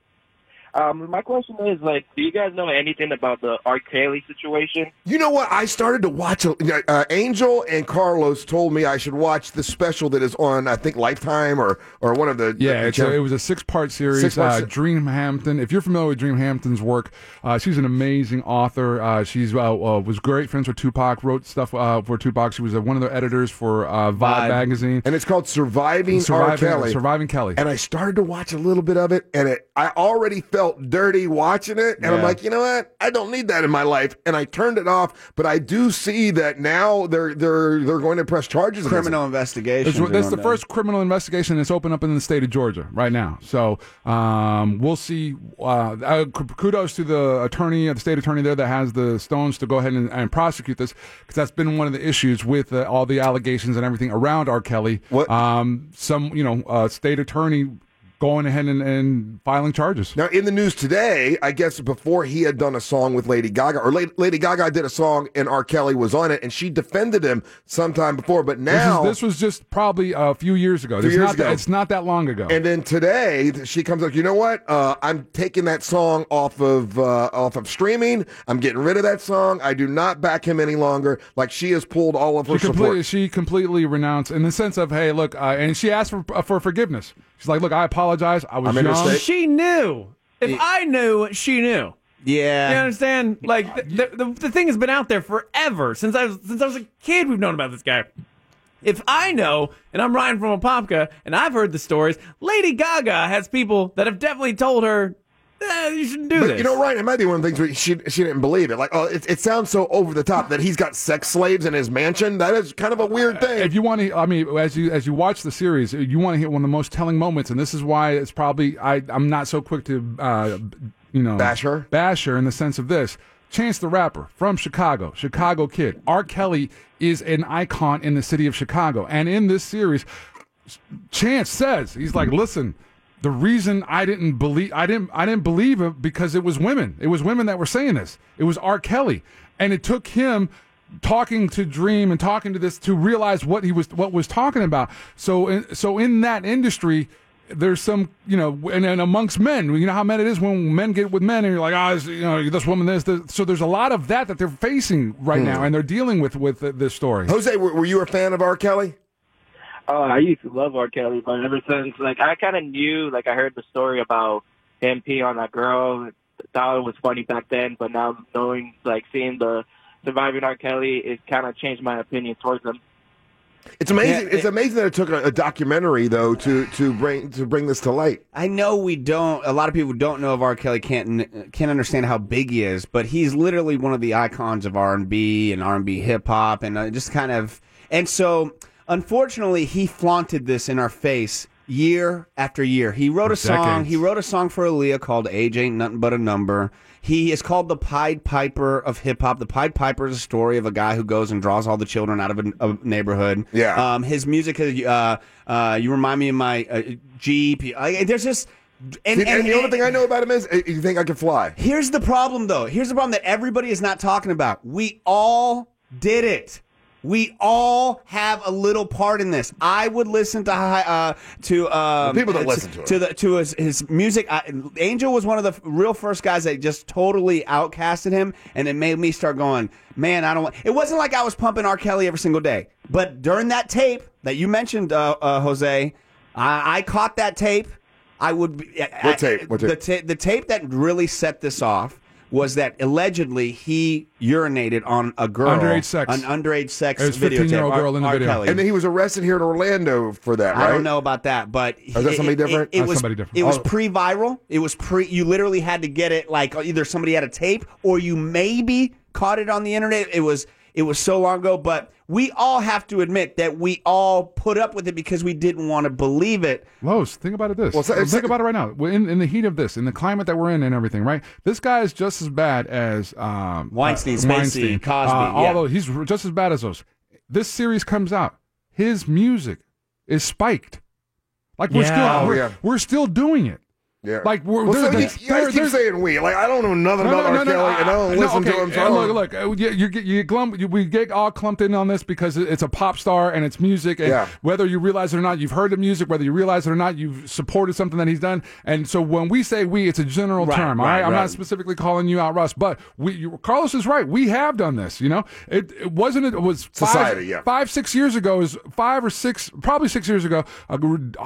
Um, my question is, like, do you guys know anything about the R. Kelly situation? You know what? I started to watch. A, uh, Angel and Carlos told me I should watch the special that is on, I think, Lifetime or or one of the. Yeah, the it's a, it was a six-part series. Six-part uh, se- Dream Hampton. If you're familiar with Dream Hampton's work, uh, she's an amazing author. Uh, she's uh, uh, was great friends with Tupac. Wrote stuff uh, for Tupac. She was uh, one of the editors for uh, Vibe, Vibe. magazine, and it's called Surviving, Surviving R. Kelly. Surviving Kelly. And I started to watch a little bit of it, and it, I already felt dirty watching it. And I'm Yeah. like, you know what? I don't need that in my life. And I turned it off. But I do see that now they're they're they're going to press charges. against Criminal him. investigations. That's, that's are the going first criminal investigation that's open up in the state of Georgia right now. So um, we'll see. Uh, uh, kudos to the attorney, the state attorney there that has the stones to go ahead and, and prosecute this, because that's been one of the issues with uh, all the allegations and everything around R. Kelly. What? Um, some, you know, uh, state attorney going ahead and, and filing charges. Now, in the news today, I guess before he had done a song with Lady Gaga, or La- Lady Gaga did a song and R. Kelly was on it, and she defended him sometime before. But now, this, is, this was just probably a few years ago. Few It's years not that, ago. it's not that long ago. and then today she comes up. You know what? Uh, I'm taking that song off of uh, off of streaming. I'm getting rid of that song. I do not back him any longer. Like she has pulled all of her She completely, support. she completely renounced in the sense of, hey, look, uh, and she asked for uh, for forgiveness. She's like, look, I apologize. I was I'm young. interstate. She knew. If I knew, she knew. Yeah. You understand? Like the, the the thing has been out there forever since I was since I was a kid. We've known about this guy. If I know, and I'm Ryan from Apopka, and I've heard the stories, Lady Gaga has people that have definitely told her, eh, you shouldn't do But this. you know, Ryan, it might be one of the things where she she didn't believe it. Like, oh, it, it sounds so over the top that he's got sex slaves in his mansion. That is kind of a weird thing. If you want to, I mean, as you as you watch the series, you want to hear one of the most telling moments, and this is why it's probably I I'm not so quick to uh, you know Bash her? bash her in the sense of this. Chance the Rapper from Chicago, Chicago kid. R. Kelly is an icon in the city of Chicago, and in this series, Chance says he's like, listen. The reason I didn't believe I didn't I didn't believe it because it was women. It was women that were saying this. It was R. Kelly, and it took him talking to Dream and talking to this to realize what he was what was talking about. So in, so in that industry, there's some, you know, and, and amongst men, you know how men it is when men get with men, and you're like, ah, oh, you know, this woman, this, this. So there's a lot of that that they're facing right Hmm. now, and they're dealing with with uh, this story. Jose, were, were you a fan of R. Kelly? Oh, I used to love R. Kelly, but ever since, like, I kind of knew, like, I heard the story about him peeing on that girl. Thought it was funny back then, but now knowing, like, seeing the surviving R. Kelly, it kind of changed my opinion towards him. It's amazing. Yeah, it's amazing that it took a, a documentary though to to bring to bring this to light. I know we don't. A lot of people don't know if R. Kelly can't can't understand how big he is, but he's literally one of the icons of R and B and R and B hip hop, and uh, just kind of. And so, unfortunately, he flaunted this in our face year after year. He wrote For a song. decades. He wrote a song for Aaliyah called "Age Ain't Nothing But a Number." He is called the Pied Piper of hip hop. The Pied Piper is a story of a guy who goes and draws all the children out of a, a neighborhood. Yeah. Um, his music is, uh, uh, you remind me of my uh, Jeep. I, there's just. And, and, and the only thing I know about him is, uh, you think I can fly? Here's the problem, though. Here's the problem that everybody is not talking about. We all did it. We all have a little part in this. I would listen to uh, to um, The people that to, listen to it. to the to his, his music. I, Angel was one of the real first guys that just totally outcasted him, and it made me start going, man, I don't want. It wasn't like I was pumping R. Kelly every single day, but during that tape that you mentioned, uh, uh, Jose, I, I caught that tape. I would. Be, What I, tape? What tape? The, ta- the tape that really set this off was that allegedly he urinated on a girl, Underage sex. an underage sex There's a videotape. fifteen-year-old R- girl in the R. video. Kelly. And then he was arrested here in Orlando for that, right? I don't know about that, but Is that somebody it- different? It, it That's was somebody different. It was Oh. pre-viral. It was pre. You literally had to get it like either somebody had a tape or you maybe caught it on the internet. It was it was so long ago, but we all have to admit that we all put up with it because we didn't want to believe it. Los, think about it this. Well, so- think so- about it right now. We're in, in the heat of this, in the climate that we're in and everything, right? This guy is just as bad as um, Weinstein, uh, Spacey, Weinstein. Cosby, Uh, yeah. Although he's r- just as bad as those. This series comes out. His music is spiked. Like we're Yeah. still Oh, we're, yeah. we're still doing it. Yeah. Like we're well, there- so you, there's- you guys there- keep there's- saying we. Like I don't know nothing about R. Kelly, and I don't no, listen okay, to him. So I and don't- look, look, uh, you, you get you glum, you, we get all clumped in on this because it- it's a pop star and it's music, and Yeah. whether you realize it or not, you've heard the music. Whether you realize it or not, you've supported something that he's done. And so when we say we, it's a general Right, term. All right, right, I'm right. not specifically calling you out, Russ, but we. You, Carlos is right. We have done this. You know, it, it wasn't. It was five, Society, yeah. five, six years ago. Is five or six, probably six years ago. Uh,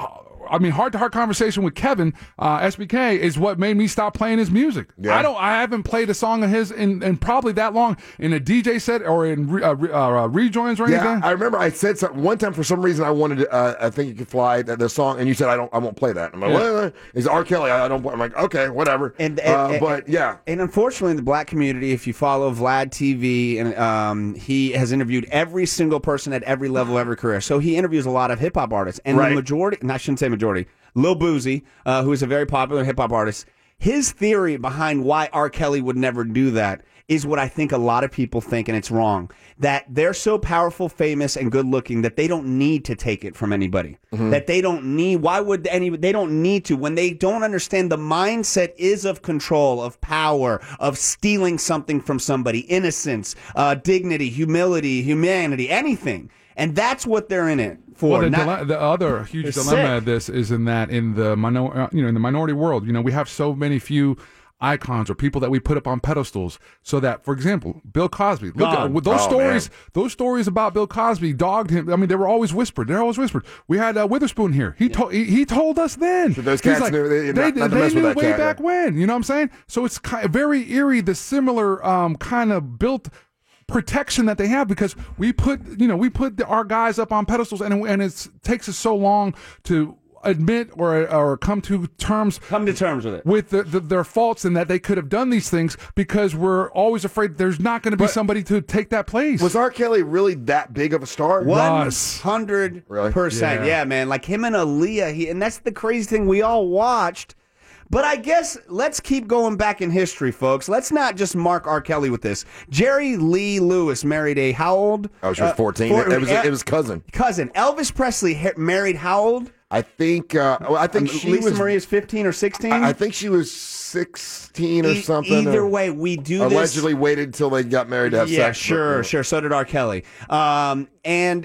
I mean, heart-to-heart conversation with Kevin uh, S B K is what made me stop playing his music. Yeah. I don't. I haven't played a song of his in, in probably that long in a D J set or in re, uh, re, uh, rejoins or anything. Yeah, I remember I said something one time for some reason I wanted to, uh, I think you could fly the, the song, and you said I don't, I won't play that. I'm like, Yeah. what? Is R. Kelly? I, I don't. play. I'm like, okay, whatever. And, and, uh, and- but yeah, and unfortunately, in the black community, if you follow Vlad T V, and um, he has interviewed every single person at every level, every career. So he interviews a lot of hip hop artists, and Right. the majority, and I shouldn't say majority, Lil Boozy, uh, who is a very popular hip hop artist. His theory behind why R. Kelly would never do that is what I think a lot of people think, and it's wrong. That they're so powerful, famous, and good looking that they don't need to take it from anybody. Mm-hmm. That they don't need, why would any, they don't need to. When they don't understand the mindset is of control, of power, of stealing something from somebody, innocence, uh, dignity, humility, humanity, anything. And that's what they're in it for. Well, the, not- dile- the other huge It's dilemma sick. of this is in that in the minor, uh, you know, in the minority world, you know, we have so many few icons or people that we put up on pedestals. So that, for example, Bill Cosby. Look at Gone. with those Oh, stories. man. Those stories about Bill Cosby dogged him. I mean, they were always whispered. They're always whispered. We had uh, Witherspoon here. He told he, he told us then. So those He's cats knew- they- they, not- not to they mess with knew that way cat, back yeah. when. You know what I'm saying? So it's kind of very eerie. The similar um, kind of built protection that they have because we put you know we put the, our guys up on pedestals and and it takes us so long to admit or or come to terms Come to terms with it. with the, the, their faults and that they could have done these things because we're always afraid there's not going to be But- somebody to take that place. was R. Kelly really that big of a star? One Russ. hundred Really? percent, Yeah. yeah, man. Like him and Aaliyah, he, and that's the crazy thing we all watched. But I guess let's keep going back in history, folks. Let's not just mark R. Kelly with this. Jerry Lee Lewis married a how old? Oh, she was Uh, fourteen. four- it was uh, it was cousin. cousin. Elvis Presley ha- married how old? I think. Uh, well, I think Um, she Lisa was. Marie is fifteen or sixteen. I, I think she was sixteen or E- something. Either or way, we do this. allegedly waited till they got married to have yeah, sex. sure, but, sure. So did R. Kelly. Um, and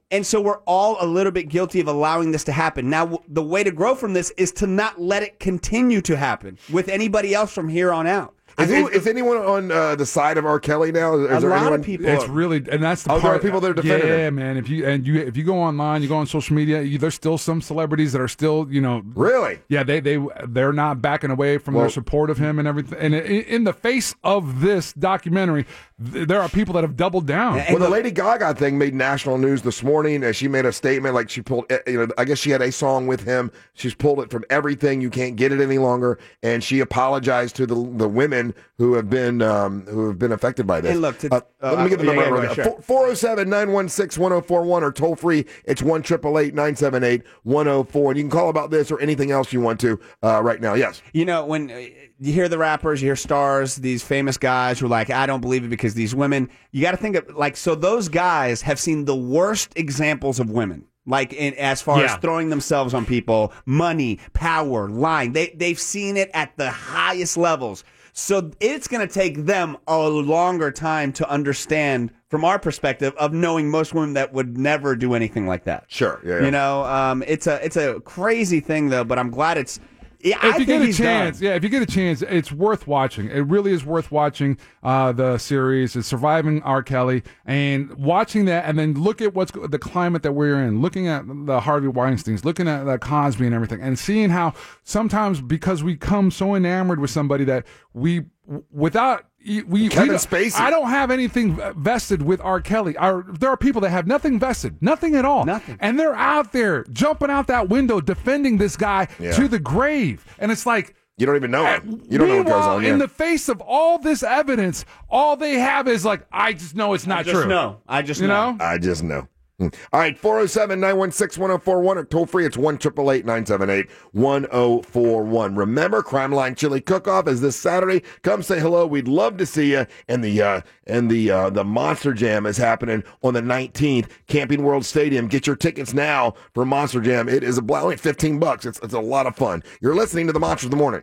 And so we're all a little bit guilty of allowing this to happen. Now, w- the way to grow from this is to not let it continue to happen with anybody else from here on out. Is, who, is anyone on uh, the side of R. Kelly now? Is A there lot anyone? of people. It's really, and that's the Oh, there part. are people that are defending Yeah, him. man. If you and you if you go online, you go on social media, you, there's still some celebrities that are still, you know, really, yeah, they they they're not backing away from Well- their support of him and everything. And in, in the face of this documentary, th- there are people that have doubled down. Well, the Lady Gaga thing made national news this morning. Uh, she made a statement like she pulled, uh, you know, I guess she had a song with him. She's pulled it from everything. You can't get it any longer. And she apologized to the the women who have been um, who have been affected by this. And look, to- uh, uh, let me get the yeah, number. yeah, right go now. ahead, sure. four oh seven, nine one six, one oh four one or toll free. It's one eight eight eight, nine seven eight, one oh four. And you can call about this or anything else you want to uh, right now. Yes. You know, when uh, you hear the rappers, you hear stars, these famous guys who are like, I don't believe it because these women, you got to think of, like, so those guys have seen the worst examples of women. Like, in, as far Yeah. as throwing themselves on people, money, power, lying. They, they've seen it at the highest levels. So it's going to take them a longer time to understand, from our perspective, of knowing most women that would never do anything like that. Sure. Yeah. yeah. You know, um, it's a it's a crazy thing, though, but I'm glad it's. Yeah, If I you think get a he's chance, done. yeah, if you get a chance, it's worth watching. It really is worth watching uh, the series. It's Surviving R. Kelly, and watching that, and then look at what's the climate that we're in. Looking at the Harvey Weinsteins, looking at the Cosby and everything, and seeing how sometimes because we come so enamored with somebody that we, without we, we Kevin don't- Spacey. I don't have anything vested with R. Kelly. Our, there are people that have nothing vested, nothing at all, Nothing. and they're out there jumping out that window defending this guy Yeah. to the grave, and it's like. You don't even know him. You don't know what goes Meanwhile, on. in yeah. the face of all this evidence, all they have is like, I just know it's not I just true. know. I just you know. know. I just know. Hmm. All right, four oh seven, nine one six, one oh four one or toll free. It's one eight eight eight, nine seven eight, one oh four one. Remember, Crime Line Chili Cook-Off is this Saturday. Come say hello. We'd love to see you. And the uh, and the uh, the Monster Jam is happening on the nineteenth, Camping World Stadium. Get your tickets now for Monster Jam. It is a bl- only fifteen bucks. It's it's a lot of fun. You're listening to the Monsters of the Morning.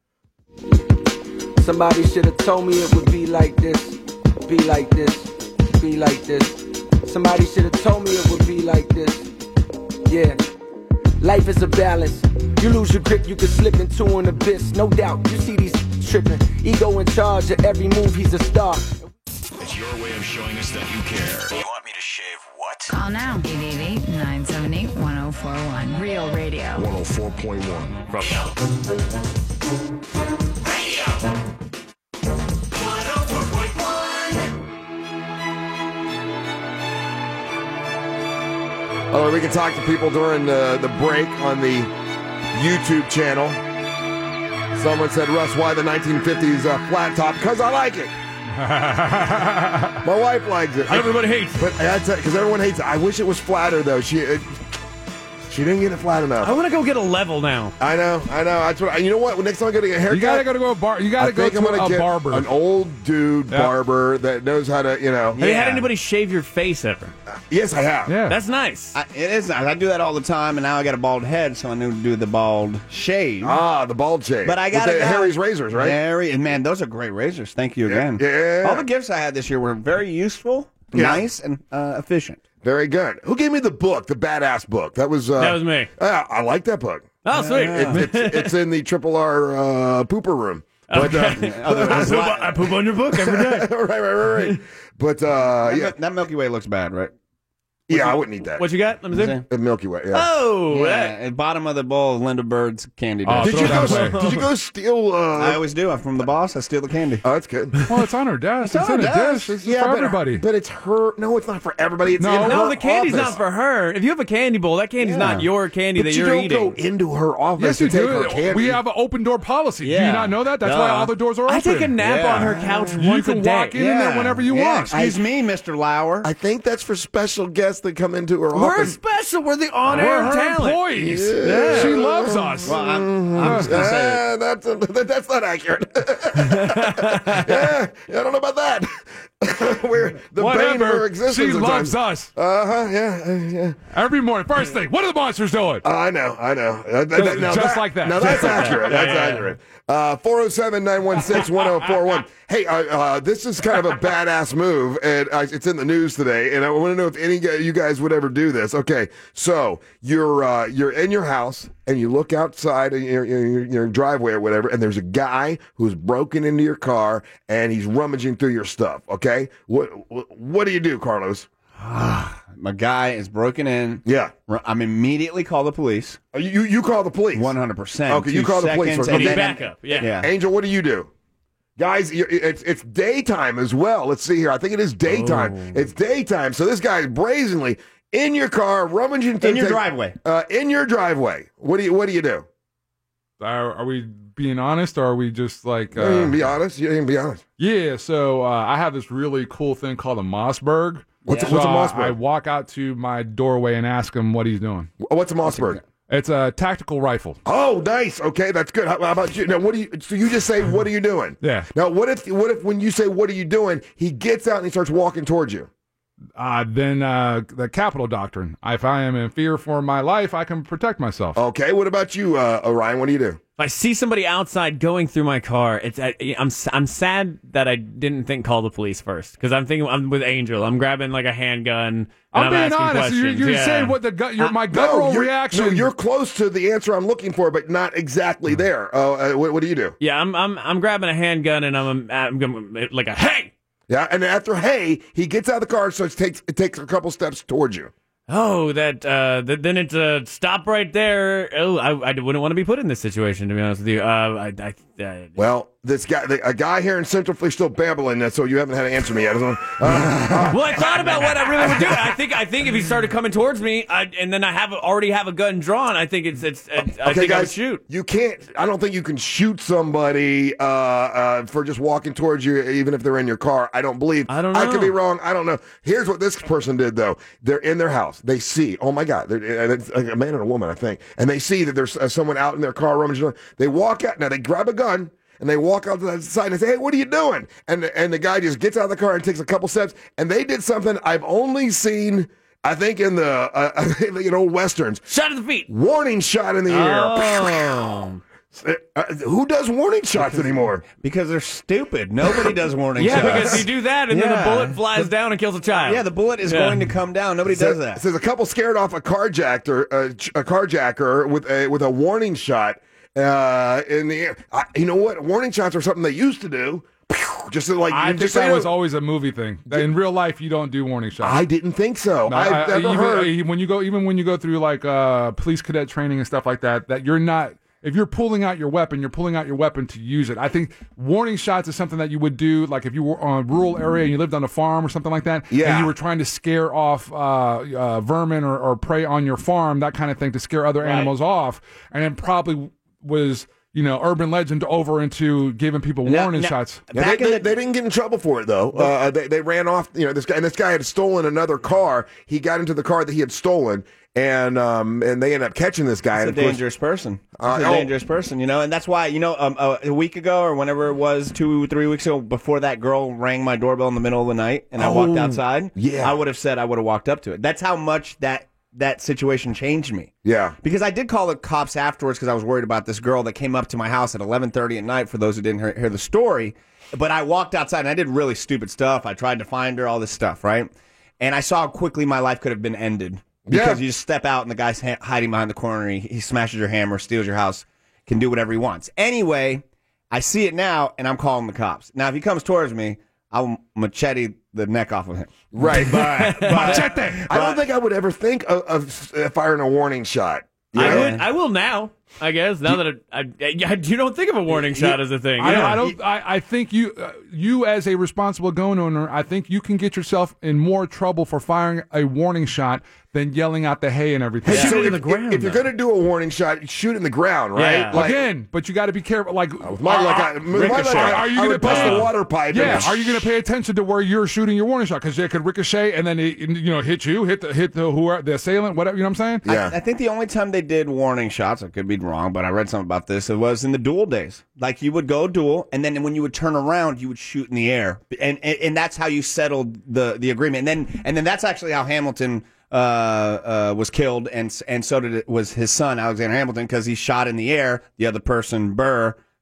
Somebody should have told me it would be like this, be like this, be like this. Somebody should have told me it would be like this. Yeah. Life is a balance. You lose your grip, you can slip into an abyss. No doubt, you see these tripping. Ego in charge of every move, he's a star. It's your way of showing us that you care. You want me to shave what? Call now. eight eight eight, nine seven eight, one oh four one. Real Radio. one oh four point one. From Oh, we can talk to people during the, the break on the YouTube channel. Someone said, Russ, why the nineteen fifties uh, flat top? Because I like it. My wife likes it. Everybody hates it. But that's it, because everyone hates it. I wish it was flatter, though. She it, she didn't get it flat enough. I want to go get a level now. I know, I know. That's what. You know what? Next time I go to get a haircut, You gotta go to go a bar. You gotta I go think I'm to gonna a get barber. an old dude Yeah. barber that knows how to, you know. Have you had anybody shave your face ever? Yes, I have. Yeah. That's nice. I, it is nice. I do that all the time, and now I got a bald head, so I need to do the bald shave. Ah, the bald shave. But I With got the Harry's razors, right? Harry, and man, those are great razors. Thank you again. Yeah. All the gifts I had this year were very useful, Yeah. nice, and uh, efficient. Very good. Who gave me the book, the badass book? That was uh, That was me. Yeah, I like that book. Oh, sweet. It, it's, it's in the Triple R uh, pooper room. But, Okay. uh, I, poop, I poop on your book every day. right, right, right, right. But uh, That, yeah, that Milky Way looks bad, right? yeah, I wouldn't eat that. What you got? Let me see. The Milky Way. Yeah. Oh, Yeah, that- at bottom of the bowl, Linda Bird's candy Oh, dish. did you throw go? that away. Did you go steal? Uh, I always do. I'm from the boss. I steal the candy. oh, that's good. Well, it's on her desk. It's, on in her a desk. dish. It's Yeah, for but- everybody. But it's her. No, it's not for everybody. It's No. in No, her the candy's office. not for her. If you have a candy bowl, that candy's Yeah. not your candy But that you you're don't eating. go into her office Yes, to you take do. her candy. We have an open door policy. Do Yeah. you not know that? That's Duh. why all the doors are open. I take a nap Yeah. on her couch You once can a day. walk in and there whenever you yeah. want. Excuse me, Mister Lauer. I think that's for special guests that come into her We're office. special. We're the We're on-air her talent. employees. Yeah. She loves us. well, I'm, I'm just gonna say Ah, that's that's not accurate. yeah, I don't know about that. We're the bane of her Whatever. existence. She at loves times. us. Uh huh. Yeah. uh, Yeah. Every morning. First thing. What are the monsters doing? I know. I know. Uh, th- th- Just- now just like that. Now that's Just like that. accurate. Yeah, That's yeah, yeah. accurate. Uh, four oh seven, nine one six, one oh four one. Hey, uh, uh, this is kind of a badass move, and uh, it's in the news today, and I want to know if any of you guys would ever do this. Okay, so you're uh, you're in your house, and you look outside in your, your, your driveway or whatever, and there's a guy who's broken into your car, and he's rummaging through your stuff, okay? What what, what do you do, Carlos? My guy is broken in. Yeah. I'm immediately call the police. Uh, You you call the police? one hundred percent. Okay, you call the police first. You need Okay. backup. Yeah. Yeah. Angel, what do you do? Guys, you- it's it's daytime as well. Let's see here. I think it is daytime. Oh. It's daytime. So this guy is brazenly in your car, rummaging through In your take- driveway. Uh, in your driveway. What do you What do you do? Are, are we being honest, or are we just like? You didn't Uh, be honest. You didn't be honest. yeah. So uh, I have this really cool thing called a Mossberg. What's a- So what's a I- Mossberg? I walk out to my doorway and ask him what he's doing. What's a Mossberg? It's a tactical rifle. Oh, nice. Okay, that's good. How, how about you? Now, what do you? So you just say, "What are you doing?" Yeah. Now, what if what if when you say, "What are you doing?" he gets out and he starts walking towards you? Uh, then uh, the capital doctrine. If I am in fear for my life, I can protect myself. Okay. What about you, uh, Orion? What do you do? If I see somebody outside going through my car, it's I, I'm I'm sad that I didn't think call the police first, because I'm thinking I'm with Angel. I'm grabbing like a handgun. And I'm, I'm being asking honest. You're, questions. you're yeah. saying what the gut, your, my guttural no, you're, reaction. No, you're close to the answer I'm looking for, but not exactly there. Uh, uh, what, what do you do? Yeah, I'm I'm I'm grabbing a handgun and I'm I'm, I'm like a hey. Yeah, and after hey, he gets out of the car, so it takes it takes a couple steps towards you. Oh, that uh, th- then it's a uh, stop right there. Oh, I, I wouldn't want to be put in this situation, to be honest with you. Uh, I, I, I, Well, this guy, the, a guy here in Central Florida, still babbling, so you haven't had to answer me yet. Uh, uh, well, I thought about what I really would do. I think I think if he started coming towards me, I, and then I have already have a gun drawn, I think it's it's. it's I okay, think I would guys, shoot. you can't. I don't think you can shoot somebody uh, uh, for just walking towards you, even if they're in your car. I don't believe. I don't know. I could be wrong. I don't know. Here's what this person did, though. They're in their house. They see. Oh my God! They're, and it's like a man and a woman, I think, and they see that there's uh, someone out in their car rummaging. They walk out. Now they grab a gun. And they walk out to the side and say, "Hey, what are you doing?" And and the guy just gets out of the car and takes a couple steps. And they did something I've only seen, I think, in the uh, I think in old westerns. Shot in the feet. Warning shot in the air. Oh. Uh, who does warning shots anymore? Because they're stupid. Nobody does warning Yeah, shots. because you do that, and then Yeah. the bullet flies down and kills a child. Yeah, the bullet is Yeah. going to come down. Nobody Says, does that. says a couple scared off a carjacker, uh, ch- a carjacker with a with a warning shot uh, in the air. I, you know what? Warning shots are something they used to do. Just like I just think so that you was know- always a movie thing. In real life, you don't do warning shots. I didn't think so. No, I've I- never even, heard. when you go, even when you go through like uh, police cadet training and stuff like that, that you're not. If you're pulling out your weapon, you're pulling out your weapon to use it. I think warning shots is something that you would do, like if you were on a rural area and you lived on a farm or something like that, Yeah. and you were trying to scare off uh, uh, vermin or, or prey on your farm, that kind of thing, to scare other Right. animals off, and it probably was, you know, urban legend over into giving people Now- warning now- shots. Yeah, they, they, they didn't get in trouble for it though. Uh, they they ran off. You know, this guy and this guy had stolen another car. He got into the car that he had stolen, and um and they ended up catching this guy. He's a and of course- dangerous person. He's Uh, a oh. dangerous person, you know, and that's why, you know, um, uh, a week ago or whenever it was, two, three weeks ago, before that girl rang my doorbell in the middle of the night and I walked Oh, outside, yeah. I would have said I would have walked up to it. That's how much that that situation changed me. Yeah. Because I did call the cops afterwards because I was worried about this girl that came up to my house at eleven thirty at night, for those who didn't hear, hear the story. But I walked outside and I did really stupid stuff. I tried to find her, all this stuff, right? And I saw how quickly my life could have been ended. Because Yeah. you just step out and the guy's ha- hiding behind the corner. He, he smashes your hammer, steals your house, can do whatever he wants. Anyway, I see it now and I'm calling the cops. Now, if he comes towards me, I'll machete the neck off of him. Right, but, but Machete. I don't think I would ever think of, of uh, firing a warning shot. You I know? would. I will now. I guess now that I, I, I you don't think of a warning shot as a thing. I, yeah. I don't. I, I think you, uh, you as a responsible gun owner, I think you can get yourself in more trouble for firing a warning shot than yelling out the hay and everything. Hey, Shoot so it in if, the ground, if you're though. going to do a warning shot, shoot in the ground, right? Yeah. Like, Again, but you got to be careful. Like, mine, like I, mine, like I, Are you I gonna would bust pay- the water pipe. Yeah, and- are you going to pay attention to where you're shooting your warning shot? Because it could ricochet and then it, you know, hit you, hit the hit the whoever the assailant, whatever. You know what I'm saying? Yeah. I, I think the only time they did warning shots, I could be wrong, but I read something about this. It was in the duel days. Like you would go duel, and then when you would turn around, you would shoot in the air, and and, and that's how you settled the the agreement. And then and then that's actually how Hamilton uh, uh, was killed, and and so did it was his son Alexander Hamilton, because he shot in the air. The other person, Burr,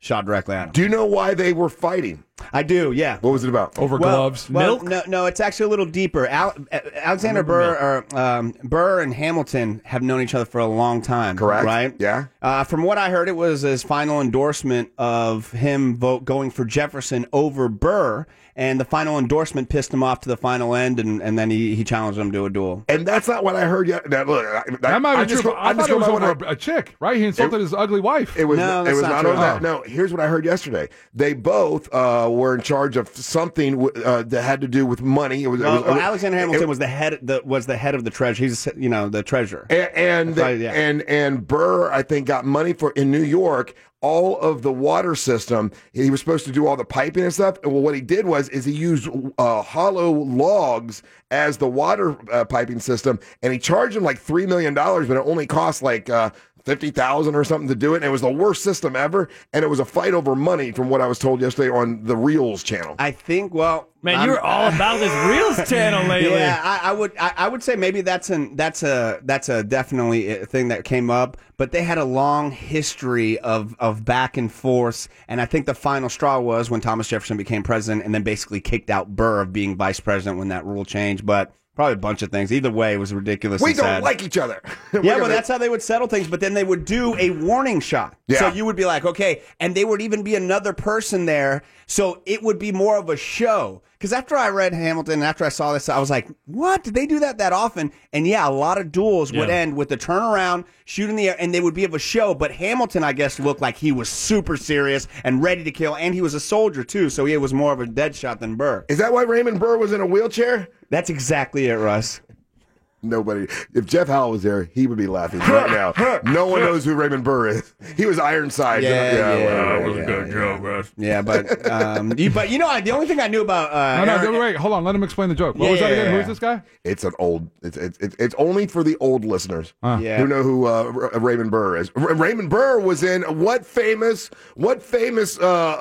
shot directly at him. Do you know why they were fighting? I do, yeah. What was it about? Over well, gloves? Well, no, no, it's actually a little deeper. Al- Alexander Burr, or, um, Burr and Hamilton have known each other for a long time. Correct. Right? Yeah. Uh, from what I heard, it was his final endorsement of him vote going for Jefferson over Burr, and the final endorsement pissed him off to the final end, and, and then he, he challenged him to a duel. And that's not what I heard yet. Now, look, I, That might I be just true. go- but I, I thought just it go was by what over I- a, a chick, right? He insulted It- his ugly wife. It was. No, it that's was not not true. over that. Oh. No. Here's what I heard yesterday. They both uh, were in charge of something uh, that had to do with money. It was. Well, it was well, Alexander Hamilton it- was the head. The, was the head of the treasury. He's you know the treasurer. And and, That's right, yeah. and and Burr, I think, got money for in New York. All of the water system, he was supposed to do all the piping and stuff. Well, what he did was is he used uh, hollow logs as the water uh, piping system, and he charged him like three million dollars, but it only cost like uh, fifty thousand or something to do it. And it was the worst system ever, and it was a fight over money, from what I was told yesterday on the Reels channel. I think. Well, Man, I'm- you're all about this Reels channel lately. Yeah, I, I would. I, I would say maybe that's an that's a that's a definitely a thing that came up. But they had a long history of of back and forth, and I think the final straw was when Thomas Jefferson became president, and then basically kicked out Burr of being vice president when that rule changed. But probably a bunch of things. Either way, it was ridiculous. We and don't sad. like each other. Yeah, We're but gonna- that's how they would settle things. But then they would do a warning shot. Yeah. So you would be like, okay, and there would even be another person there. So it would be more of a show. Because after I read Hamilton, after I saw this, I was like, what? Did they do that that often? And yeah, a lot of duels would Yeah. end with the turnaround, shoot in the air, and they would be of a show. But Hamilton, I guess, looked like he was super serious and ready to kill. And he was a soldier, too. So he was more of a dead shot than Burr. Is that why Raymond Burr was in a wheelchair? That's exactly it, Russ. Nobody. If Jeff Howell was there, he would be laughing right now. No one knows who Raymond Burr is. He was Ironside. Yeah, yeah, whatever. yeah, That was a yeah, good yeah. joke, Russ. Yeah, but um, you, but you know, I- the only thing I knew about uh, No, no, Aaron- wait, wait, hold on. Let him explain the joke. What Yeah, was that yeah, again? Who yeah. is this guy? It's an old. It's it's it's, it's only for the old listeners Yeah. who know who uh, R- Raymond Burr is. R- Raymond Burr was in what famous what famous uh,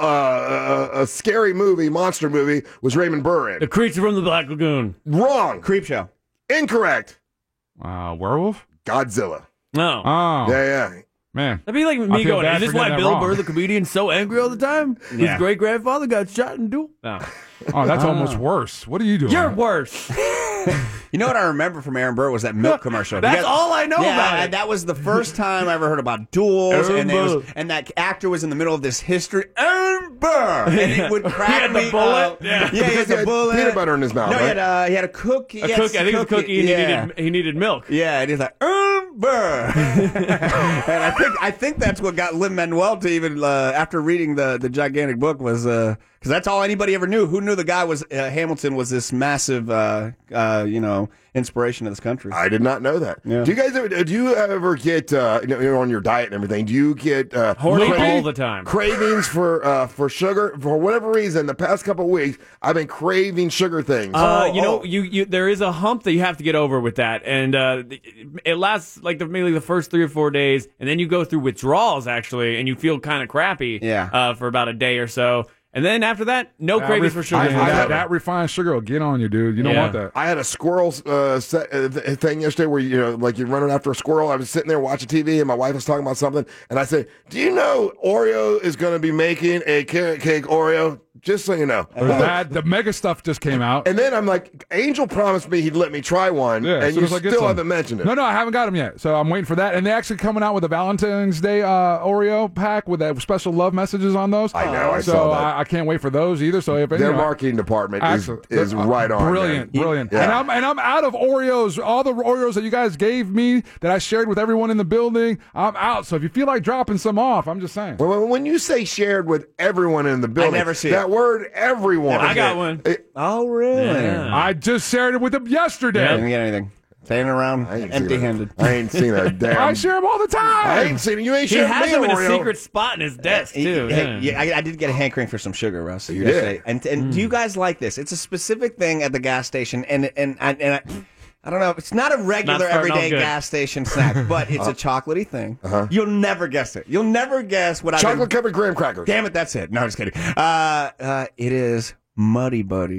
uh, uh, uh, scary movie, monster movie was Raymond Burr in? The Creature from the Black Lagoon. Wrong. Creepshow. Incorrect. Uh, werewolf? Godzilla. No. Oh. Yeah, yeah. Man. That'd be like I me feel going, bad is this for why getting that Bill wrong." Burr, the comedian, so angry all the time? Yeah. His great grandfather got shot in a duel? No. Oh, that's Ah. almost worse. What are you doing? You're worse. You know what I remember from Aaron Burr was that milk commercial. That's You guys- all I know yeah, about it. That was the first time I ever heard about duels, Aaron and, it was, Burr. and that actor was in the middle of this history. Aaron Burr, and it would crack He had the me bullet? up. Yeah. yeah, he had Because he the had bullet. peanut butter in his mouth, No, he right? had uh, he had a cookie. A he had cookie. I think it was a cookie, and yeah. he, needed, he needed milk. Yeah, and he's like Aaron Burr, and I think I think that's what got Lin Manuel to even uh, after reading the the gigantic book was because that's all anybody ever knew. Who knew the guy was uh, Hamilton was this massive uh, uh, you know inspiration of this country. I did not know that. Yeah. Do you guys ever? Do you ever get uh, you know, you're on your diet and everything? Do you get uh, Horny cra- all the time. cravings for uh, for sugar for whatever reason? The past couple of weeks, I've been craving sugar things. Uh, Oh, you know, oh. you, you there is a hump that you have to get over with that, and uh, it lasts like the, maybe the first three or four days, and then you go through withdrawals actually, and you feel kind of crappy. Yeah. Uh, for about a day or so, and then after that, no That cravings ref- for sugar. I, I, anymore. that, that refined sugar will get on you, dude. You don't Yeah. want that. I had a squirrel uh, set, uh, th- thing yesterday where you know, like you're running after a squirrel. I was sitting there watching T V, and my wife was talking about something, and I said, "Do you know Oreo is going to be making a carrot cake Oreo?" Just so you know. Or that, the mega stuff just came out. And then I'm like, Angel promised me he'd let me try one, Yeah, as and soon you as I get still some. haven't mentioned it. No, no, I haven't got them yet. So I'm waiting for that. And they're actually coming out with a Valentine's Day uh, Oreo pack with that special love messages on those. I know, I so saw that. I, I can't wait for those either. So if Their you know, marketing department Actually, is, is uh, right on. Brilliant, man. brilliant. Yeah. And I'm and I'm out of Oreos. All the Oreos that you guys gave me that I shared with everyone in the building, I'm out. So if you feel like dropping some off, I'm just saying. Well, when you say shared with everyone in the building, never see that it. word everyone. I got one. It- Oh, really? Yeah. I just shared it with them yesterday. Didn't get anything. Standing around I ain't seen a- empty-handed. I ain't seen a damn. I share them all the time. I ain't seen it. You ain't He shared has me them in a Oreo. secret spot in his desk too. Hey, yeah. yeah, I, I did get a hankering for some sugar, Russ. You yesterday. did? And and do you guys like this? It's a specific thing at the gas station, and and and, and I, I don't know. It's not a regular Not starting everyday off good. gas station snack, but it's a chocolatey thing. Uh-huh. You'll never guess it. You'll never guess what I. Chocolate covered graham crackers. Damn it, that's it. No, I'm just kidding. Uh, uh, it is Muddy Buddies.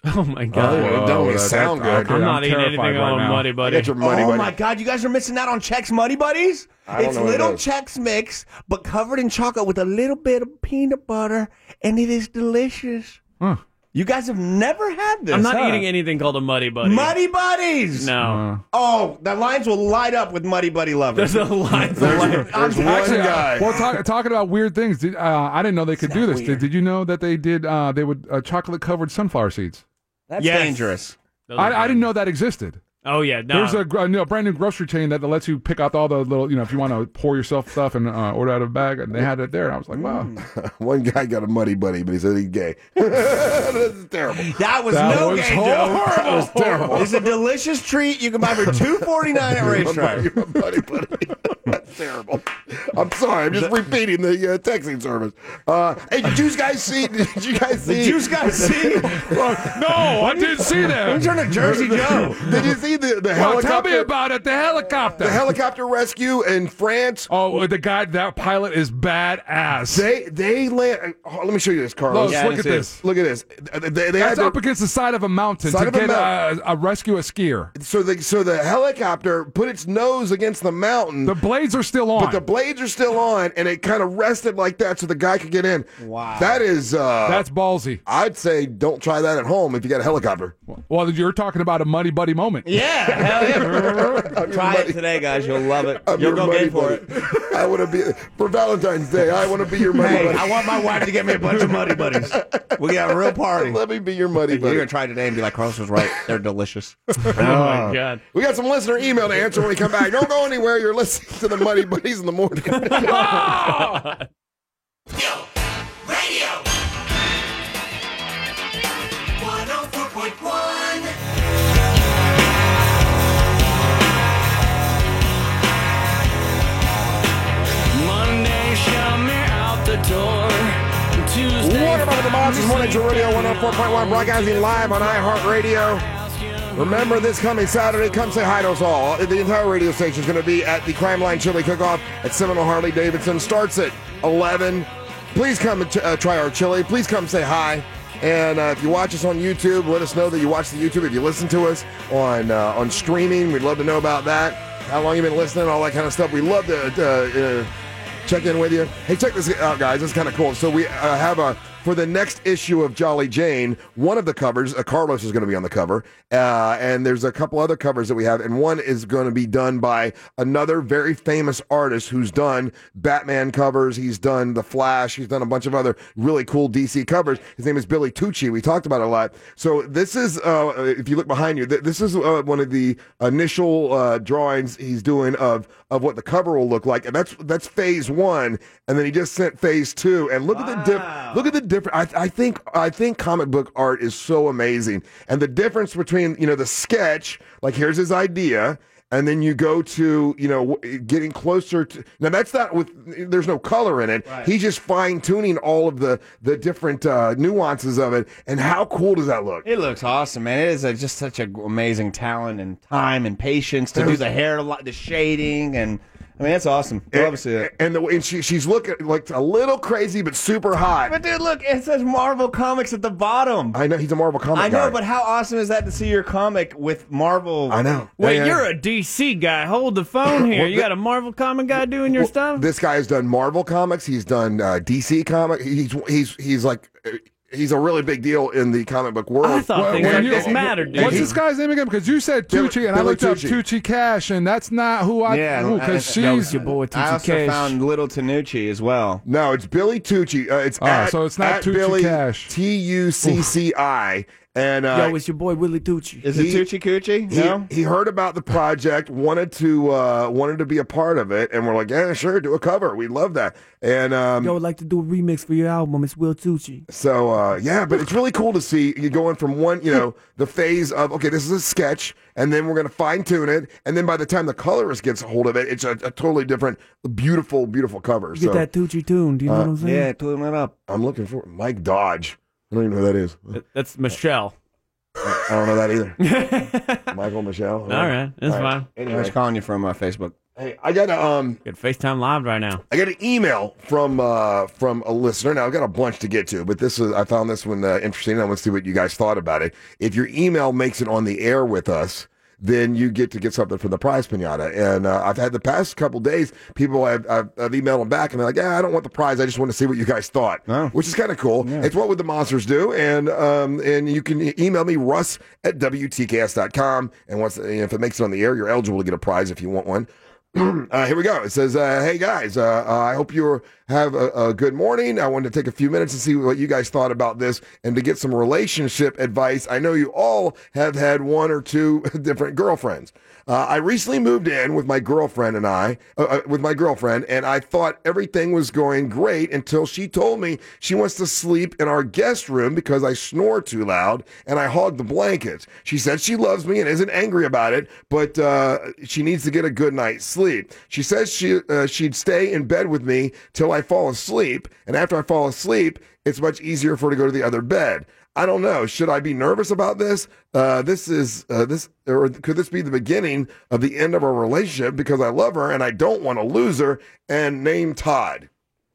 Oh my god! Oh, it don't even sound good. I'm not eating anything right on now. Muddy Buddy. Get your Muddy oh Buddy. my God, you guys are missing out on Chex Muddy Buddies. I don't It's know what it little is. Chex Mix, but covered in chocolate with a little bit of peanut butter, and it is delicious. Huh. You guys have never had this. I'm not huh? eating anything called a Muddy Buddy. Muddy Buddies. No. Oh, the lines will light up with Muddy Buddy lovers. There's a line. There's, there's one Actually, uh, guy. well, talk, talking about weird things. Did, uh, I didn't know they could do this. Did, did you know that they did? Uh, they would uh, chocolate covered sunflower seeds. That's Yes. dangerous. Those are I, I good. didn't know that existed. Oh yeah, no. There's a, gr- a new- brand new grocery chain that lets you pick out all the little, you know, if you want to pour yourself stuff and uh, order out of a bag, and they had it there. I was like, wow. One guy got a Muddy Buddy, but he said he's gay. That's terrible. That was That no was gay horrible. joke. That was terrible. It's a delicious treat you can buy for two forty-nine at Racetrack. You're a Muddy Buddy. That's terrible. I'm sorry. I'm just repeating the uh, texting service. Uh, hey, did you guys see? Did you guys see? Did you guys see? No, I didn't see that. You turned to Jersey Joe. Did you see the, the Well, helicopter? tell me about it. The helicopter. the helicopter rescue in France. Oh, the guy, that pilot is badass. They they land. Oh, let me show you this, Carlos. Look, Yeah, look at this is- this. Look at this. They, they That's had to, up against the side of a mountain Side to of a get mountain. a, a rescue a skier. so the so the helicopter put its nose against the mountain. The blades are still on. But the blades are still on, and it kind of rested like that so the guy could get in. Wow. That is, uh, That's ballsy. I'd say don't try that at home if you got a helicopter. Well, you're talking about a muddy buddy moment. Yeah, hell yeah. Try it today, guys. You'll love it. I'm You'll your go muddy game for buddy. it. I want to be, for Valentine's Day, I want to be your muddy Hey, buddy. I want my wife to get me a bunch of Muddy Buddies. We'll get a real party. Let me be your muddy You're buddy. going to try today and be like, Carlos was right. They're delicious. Oh my god. We got some listener email to answer when we come back. Don't go anywhere. You're listening to the Muddy Buddies in the morning. Radio one oh four point one. Monday, show me out the door. Tuesday, What about the Monsters Morning Show Radio one oh four point one, broadcasting live on iHeartRadio. Remember, this coming Saturday, come say hi to us all. The entire radio station is going to be at the Crime Line Chili Cook-Off at Seminole Harley Davidson. Starts at eleven. Please come and uh, try our chili. Please come say hi. And uh, if you watch us on YouTube, let us know that you watch the YouTube. If you listen to us on uh, on streaming, we'd love to know about that. How long you've been listening, all that kind of stuff. We love to uh, uh, check in with you. Hey, check this out, guys. It's kind of cool. So we uh, have a, for the next issue of Jolly Jane, one of the covers, uh, Carlos is going to be on the cover, uh, and there's a couple other covers that we have, and one is going to be done by another very famous artist who's done Batman covers, he's done The Flash, he's done a bunch of other really cool D C covers. His name is Billy Tucci. We talked about it a lot. So this is, uh, if you look behind you, th- this is uh, one of the initial uh, drawings he's doing of of what the cover will look like, and that's that's phase one, and then he just sent phase two, and look wow. at the diff- look at the difference. I, I think I think comic book art is so amazing, and the difference between you know the sketch, like here's his idea, and then you go to you know getting closer to now that's not with there's no color in it. Right. He's just fine tuning all of the the different uh, nuances of it, and how cool does that look? It looks awesome, man. It is a, just such an amazing talent and time and patience to do the hair, the shading, and I mean it's awesome. I love to see it. And, the, and she, she's looking like a little crazy, but super hot. But dude, look, it says Marvel Comics at the bottom. I know he's a Marvel comic. I know, guy. but how awesome is that to see your comic with Marvel? I know. Wait, yeah, you're yeah. a D C guy. Hold the phone here. Well, You th- got a Marvel comic guy doing your well, stuff? This guy has done Marvel comics. He's done uh, D C comic. He's he's he's like. He's a really big deal in the comic book world. I thought Well, things when like you- this mattered, dude. What's this guy's name again? Because you said Billy- Tucci, and I Billy looked up Tucci. Tucci Cash, and that's not who I. Yeah, because I- that she's was your boy, Tucci I also Cash. found Little Tanucci as well. No, it's Billy Tucci. Uh, it's Oh, at, so it's not at Tucci Billy Cash. T U C C I. And uh, Yo, it's your boy Willie Tucci. Is He- it Tucci Coochie? he, No. he heard about the project, wanted to uh, wanted to be a part of it, and we're like, yeah, sure, do a cover. We love that. And um, Yo, I'd like to do a remix for your album. It's Will Tucci. So, uh, yeah, but it's really cool to see you going from one, you know, the phase of, okay, this is a sketch, and then we're going to fine tune it. And then by the time the colorist gets a hold of it, it's a, a totally different, beautiful, beautiful cover. Get So, that Tucci tune. Do you know uh, what I'm saying? Yeah, tune it up. I'm looking for Mike Dodge. I don't even know who that is. That's Michelle. I don't know that either. Michael Michelle. All right, that's fine. I was calling you from uh, Facebook. Hey, I got a um. Get FaceTime live right now. I got an email from uh from a listener. Now I've got a bunch to get to, but this is I found this one uh, interesting. I want to see what you guys thought about it. If your email makes it on the air with us, then you get to get something from the prize pinata. And uh, I've had the past couple days, people I've, I've, I've emailed them back, and they're like, "Yeah, I don't want the prize. I just want to see what you guys thought," oh. which is kind of cool. Yeah. It's what would the monsters do, and um and you can email me Russ at W T K S dot com, and once if it makes it on the air, you're eligible to get a prize if you want one. Uh, here we go. It says, uh, hey, guys, uh, uh, I hope you have a, a good morning. I wanted to take a few minutes to see what you guys thought about this and to get some relationship advice. I know you all have had one or two different girlfriends. Uh, I recently moved in with my girlfriend and I, uh, uh, with my girlfriend, and I thought everything was going great until she told me she wants to sleep in our guest room because I snore too loud and I hog the blankets. She said she loves me and isn't angry about it, but uh, she needs to get a good night's sleep. She says she uh, she'd stay in bed with me till I fall asleep, and after I fall asleep, it's much easier for her to go to the other bed. I don't know. Should I be nervous about this? Uh, this is uh, this, or could this be the beginning of the end of our relationship because I love her and I don't want to lose her? And name Todd.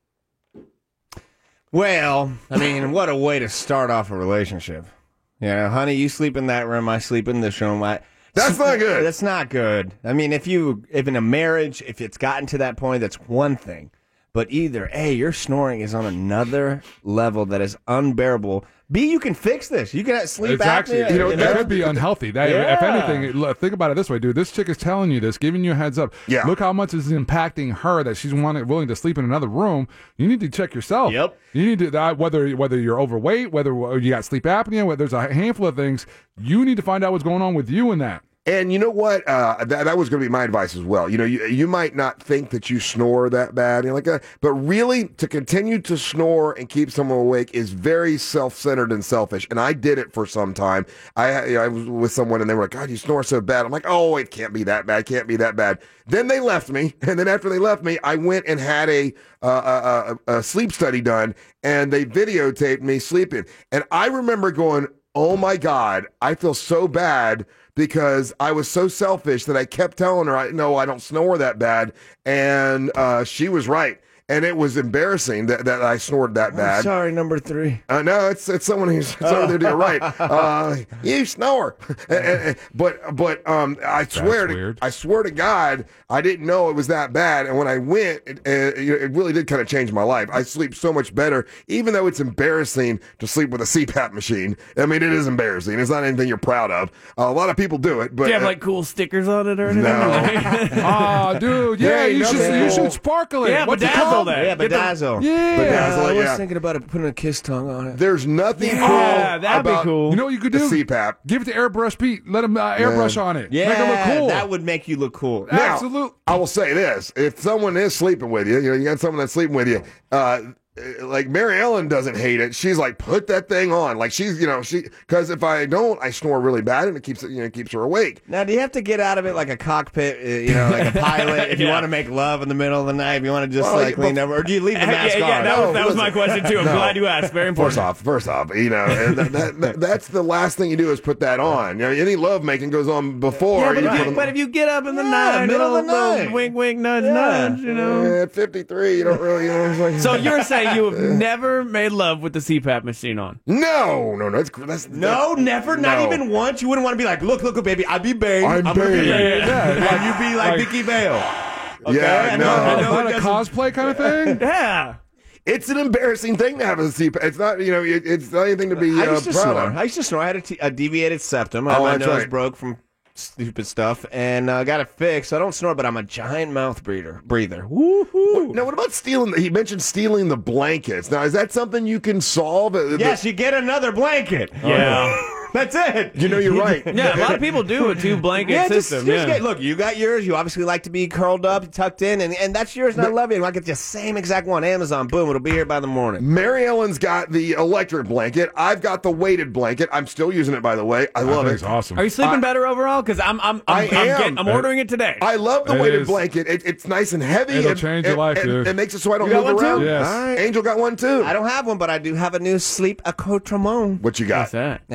Well, I mean, what a way to start off a relationship. You know, honey, you sleep in that room, I sleep in this room. I, that's not good. That's not good. I mean, if you, if in a marriage, if it's gotten to that point, that's one thing. But either A, your snoring is on another level that is unbearable. B, you can fix this. You can sleep it's apnea. Actually, you know, you that know? could be unhealthy. That, Yeah. If anything, think about it this way, dude. This chick is telling you this, giving you a heads up. Yeah. Look how much is impacting her that she's wanting, willing to sleep in another room. You need to check yourself. Yep. You need to, that, whether whether you're overweight, whether you got sleep apnea, whether there's a handful of things, you need to find out what's going on with you in that. And you know what? Uh, that, that was going to be my advice as well. You know, you, you might not think that you snore that bad, you know, like that, but really to continue to snore and keep someone awake is very self-centered and selfish. And I did it for some time. I, you know, I was with someone and they were like, "God, you snore so bad." I'm like, "Oh, it can't be that bad. Can't be that bad." Then they left me, and then after they left me, I went and had a uh, a, a, a sleep study done, and they videotaped me sleeping. And I remember going, "Oh my God, I feel so bad." Because I was so selfish that I kept telling her, I, no, I don't snore that bad. And uh, she was right. And it was embarrassing that, that I snored that bad. I'm sorry, number three. Uh, no, it's it's someone who's it's over there to your right. Uh, you snore, and, and, but but um, I swear to weird. I swear to God, I didn't know it was that bad. And when I went, it, it, it really did kind of change my life. I sleep so much better, even though it's embarrassing to sleep with a C PAP machine. I mean, it is embarrassing. It's not anything you're proud of. Uh, a lot of people do it, but Do you have uh, like cool stickers on it or anything? No. Oh, dude, yeah, There ain't you should nothing you cool. should sparkle it. Yeah, What's it bedazzle called? that. Yeah, Get the- bedazzle. Yeah, Bedazzle, I was yeah. thinking about it, putting a kiss tongue on it. there's nothing cool Yeah, that'd be about cool. You know what you could the do? C PAP. Give it to Airbrush Pete. Let him uh, airbrush on it. Yeah, Make it look cool. that would make you look cool. Now, Absolute. I will say this: if someone is sleeping with you, you know, you got someone that's sleeping with you. Uh, like Mary Ellen doesn't hate it. She's like, put that thing on. Like she's, you know, she because if I don't, I snore really bad, and it keeps you know it keeps her awake. Now, do you have to get out of it like a cockpit, uh, you know, like a pilot? If you Yeah. want to make love in the middle of the night, if you want to just Well, like yeah, lean but- over, or do you leave the Yeah, mask yeah, on? that was, that was my listen. question too. I'm No. glad you asked. Very important. First off, first off, you know, and that, that, that, that's the last thing you do is put that on. You know, any love making goes on before. Yeah, but, you if put you, them- but if you get up in the Yeah, night, middle of the little- little night. wink, wink, nudge, Yeah. nudge, you know. At fifty-three, you don't really. You know, it's like, So you're saying you have never made love with the C PAP machine on? no, no, no, that's that's No, never, not no. even once. You wouldn't want to be like, look, look, baby, I be Bane. I'm gonna be Bane. Bane. Yeah, And you be like, like- Vicky Vale. Okay? Yeah, I no. know, I know Not it a doesn't- cosplay kind of thing? Yeah. It's an embarrassing thing to have a C PAP. It's not, you know, it, it's not anything to be I uh, used to proud snore. of. I used to snore. I had a, t- a deviated septum. Oh, my that's nose right. broke from stupid stuff, and uh, got it fixed. I don't snore, but I'm a giant mouth breather. Breather. Woohoo! Now, what about stealing? The, he mentioned stealing the blankets. Now, is that something you can solve? Uh, the- Yes, you get another blanket. Yeah. That's it. You know, you're right. Yeah, a lot of people do a two blanket Yeah, just, system. just yeah. get, look, you got yours. You obviously like to be curled up, tucked in, and, and that's yours, and I love it. I get the same exact one. Amazon, boom, it'll be here by the morning. Mary Ellen's got the electric blanket. I've got the weighted blanket. I'm still using it, by the way. I I love think it. it's awesome. Are you sleeping I- better overall? Because I'm, I'm, I'm, I I'm, am. getting, I'm ordering it today. I love the It weighted is. blanket. It, it's nice and heavy. It'll and, change your and- life, and- dude. It makes it so I don't You got move one, around. too? Yes. All right. Angel got one too. I don't have one, but I do have a new sleep accoutrement. What you got? What's that? And I know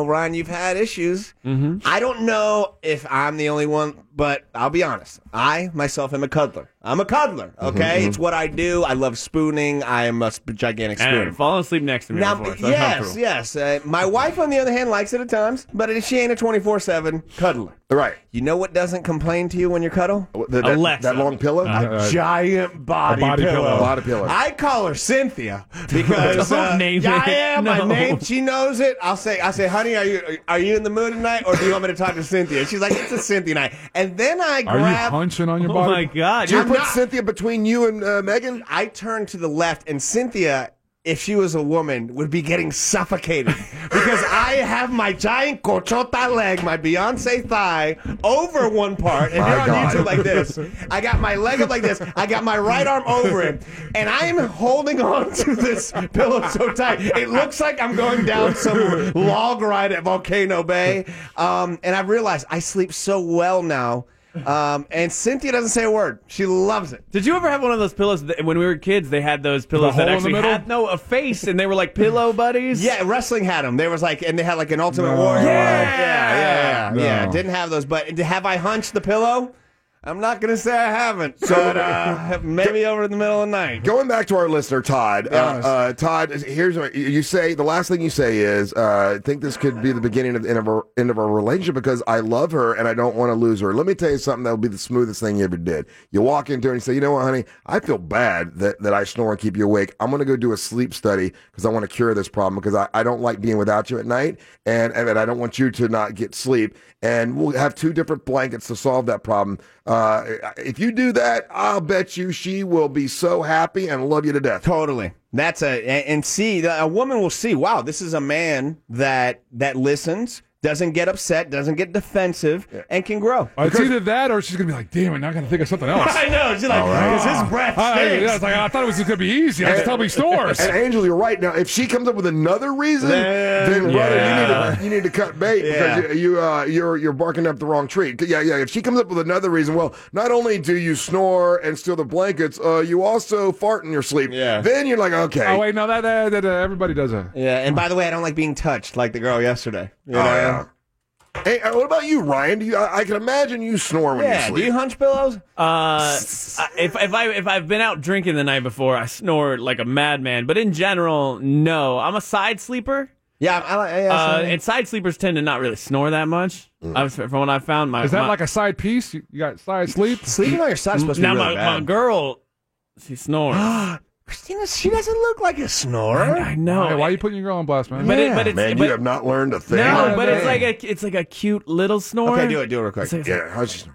Ryan, you've had issues. Mm-hmm. I don't know if I'm the only one, but I'll be honest. I, myself, am a cuddler. I'm a cuddler, okay? Mhm. It's what I do. I love spooning. I am a sp- gigantic spooner. And falling asleep next to me Now, before. So yes, yes. Uh, my wife, on the other hand, likes it at times, but she ain't a twenty-four seven cuddler. Right. You know what doesn't complain to you when you cuddle? The- that- Alexa. that long pillow? A Uh, giant body, a body pillow. pillow. A body pillow. I call her Cynthia because Don't uh, name yeah, it. I am. No. My name. She knows it. I'll say, I say, honey, are you are you in the mood tonight, or do you want me to talk to Cynthia? She's like, it's a Cynthia night. And then I Are you grab. punching on your Oh body? my God! Do you I'm put not- Cynthia between you and uh, Megan? I turn to the left, and Cynthia, if she was a woman, would be getting suffocated because I have my giant cochota leg, my Beyonce thigh, over one part, and My you're on God. YouTube like this. I got my leg up like this. I got my right arm over it, and I am holding on to this pillow so tight. It looks like I'm going down some log ride at Volcano Bay, um, and I've realized I sleep so well now. Um, and Cynthia doesn't say a word. She loves it. Did you ever have one of those pillows that, when we were kids? They had those pillows hole that in the actually middle? had no a face, and they were like pillow buddies. Yeah, wrestling had them. They was like, and they had like an Ultimate No. Warrior. Yeah. yeah, yeah, No. yeah. Didn't have those, but have I hunched the pillow? I'm not gonna say I haven't. But uh, maybe over in the middle of the night. Going back to our listener, Todd. Be Uh, honest. uh, Todd, here's what you say. The last thing you say is, uh, I think this could be the beginning of the end of our, end of our relationship because I love her and I don't want to lose her. Let me tell you something that will be the smoothest thing you ever did. You walk into her and you say, you know what, honey, I feel bad that, that I snore and keep you awake. I'm going to go do a sleep study because I want to cure this problem because I, I don't like being without you at night and, and I don't want you to not get sleep. And we'll have two different blankets to solve that problem. Uh, if you do that, I'll bet you she will be so happy and love you to death. Totally. That's a and and see a woman will see. Wow, this is a man that that listens, doesn't get upset, doesn't get defensive, and can grow. It's either that or she's going to be like, damn it, now I got to think of something else. I know. She's like, because his breath I, stinks. yeah, it's like, I thought it was going to be easy. I just tell me stores. And Angel, you're right. Now, if she comes up with another reason, Then- then brother, Yeah. you need to you need to cut bait Yeah. because you, you uh, you're you're barking up the wrong tree. Yeah, yeah. If she comes up with another reason, well, not only do you snore and steal the blankets, uh, you also fart in your sleep. Yeah. Then you're like, okay. Oh, wait, no, that, that, that uh, everybody does that. Yeah, and by the way, I don't like being touched like the girl yesterday. You Oh, know? yeah. Hey, uh, what about you, Ryan? Do you? I, I can imagine you snore when Yeah, you do sleep. you hunch pillows? Uh, I- if if I if I've been out drinking the night before, I snore like a madman. But in general, no. I'm a side sleeper. Yeah, I like. Yeah, Uh, so- and side sleepers tend to not really snore that much. I've, from what I found, my Is that my, like a side piece? You, you got side sleep? Sleeping on your side's supposed to now be really my, bad. my girl, she snores. Christina, she doesn't look like a snorer. I know. Hey, why are you putting your girl on blast, man? But it, but it's Man, but, you have not learned a thing. no, but it's man. like a it's like a cute little snore. Okay, do it. Do it real quick. It's like- Yeah, how's she snore?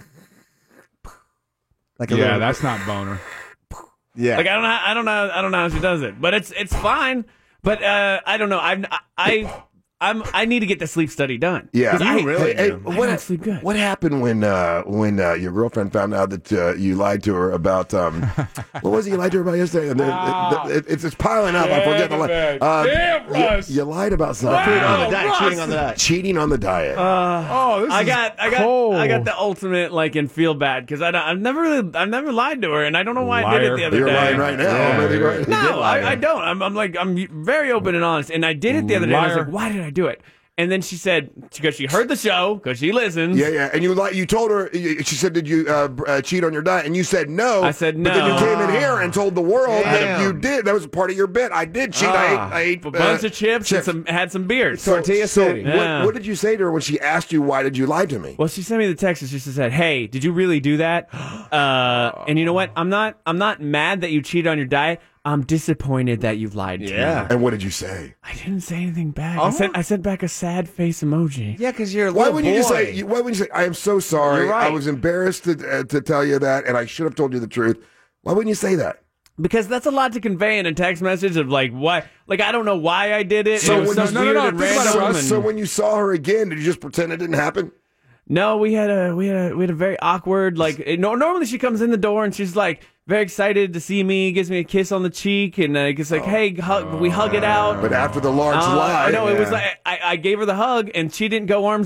Like a Yeah, little, that's not boner. yeah. Like I don't know, I don't know, I don't know how she does it, but it's it's fine. But uh, I don't know. I'm I I'm I need to get the sleep study done. Yeah, 'Cause I, really Hey, do. hey, I what, don't sleep good. what happened when uh, when uh, your girlfriend found out that uh, you lied to her about um, what was it you lied to her about yesterday? And then- Ah. it, it, it's it's piling up. I forget the lie. Damn, Uh, damn, you, Russ. you lied about something. Cheating on the Wow, diet. Russ. Cheating on the diet. Cheating on the diet. Uh, Oh, this I is got, I got, cold. I got the ultimate like and feel bad because I, don't- I've never really, I've never lied to her, and I don't know why I did it Liar. the other You're day. lying right now. Yeah, Maybe you're- right- you did No, lie. I, I don't. I'm, I'm like, I'm very open and honest, and I did it the other day. And I was Liar. like, why did I do it? And then she said, because she heard the show, because she listens. Yeah, yeah. And you like you told her. you- She said, "Did you uh, b- uh, cheat on your diet?" And you said no. I said But then you no. came in here and told the world that Damn. you did. That was part of your bit. I did cheat. I ate. Ah. I ate A bunch uh, of chips, and some had some beers. Tortilla so City. what, Yeah. what did you say to her when she asked you why did you lie to me? Well, she sent me the text and she said, "Hey, did you really do that?" Uh, and you know what? I'm not. I'm not mad that you cheated on your diet. I'm disappointed that you've lied to Yeah. me. And what did you say? I didn't say anything back. Oh. I sent. I sent back a sad face emoji. Yeah, because you're a Why little wouldn't you just boy. say? you- Why wouldn't you say? I am so sorry. You're right. I was embarrassed to uh, to tell you that, and I should have told you the truth. Why wouldn't you say that? Because that's a lot to convey in a text message of like why, like I don't know why I did it. So it was when so you- no, no, weird no, and think about it, random. Russ. and- So when you saw her again, did you just pretend it didn't happen? No, we had a we had a we had a very awkward like. It, no, normally she comes in the door and she's like very excited to see me, gives me a kiss on the cheek, and uh, it's like, hey, hug, we hug it out. But after the large Uh, lie, I know it was yeah. like I, I gave her the hug and she didn't go arms up.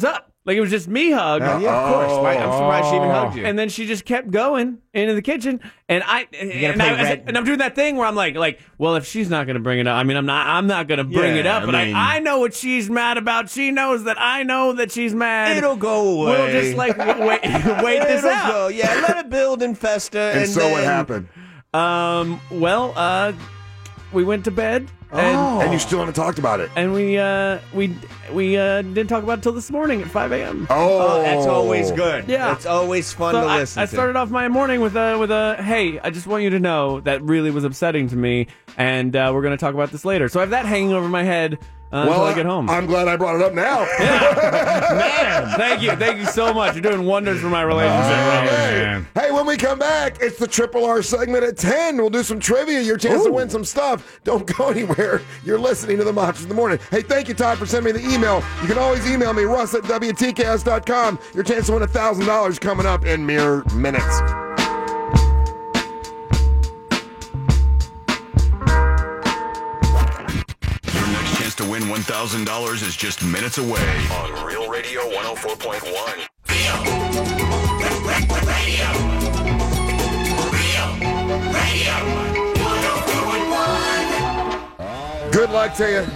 Like, it was just me hug. Uh, yeah, of course. Right, I'm surprised she even hugged you. And then she just kept going into the kitchen, and I and, play I, red- and I'm doing that thing where I'm like, like, well, if she's not going to bring it up, I mean, I'm not, I'm not going to bring Yeah, it up, I but mean- I, I know what she's mad about. She knows that I know that she's mad. It'll go away. We'll just like w- wait, wait this It'll out. go. Yeah, let it build and fester. And, And, so then, what happened? Um, well, uh, we went to bed. And, Oh. And you still haven't talked about it. And we uh we we uh didn't talk about it till this morning at five a.m. Oh, Oh, that's always good. Yeah. It's always fun So to I, listen I to. started off my morning with a with a hey, I just want you to know that really was upsetting to me, and uh, we're going to talk about this later. So I have that hanging over my head uh, until I get home. I'm glad I brought it up now. Man, thank you, thank you so much. You're doing wonders for my relationship. Hey, hey, when we come back, it's the Triple R segment at ten. We'll do some trivia, your chance to win some stuff. Don't go anywhere. You're listening to the Monsters in the Morning. Hey, thank you, Todd, for sending me the email. You can always email me, Russ at W T K S dot com. Your chance to win one thousand dollars coming up in mere minutes. Your next chance to win one thousand dollars is just minutes away on Real Radio one oh four point one. Good luck to you.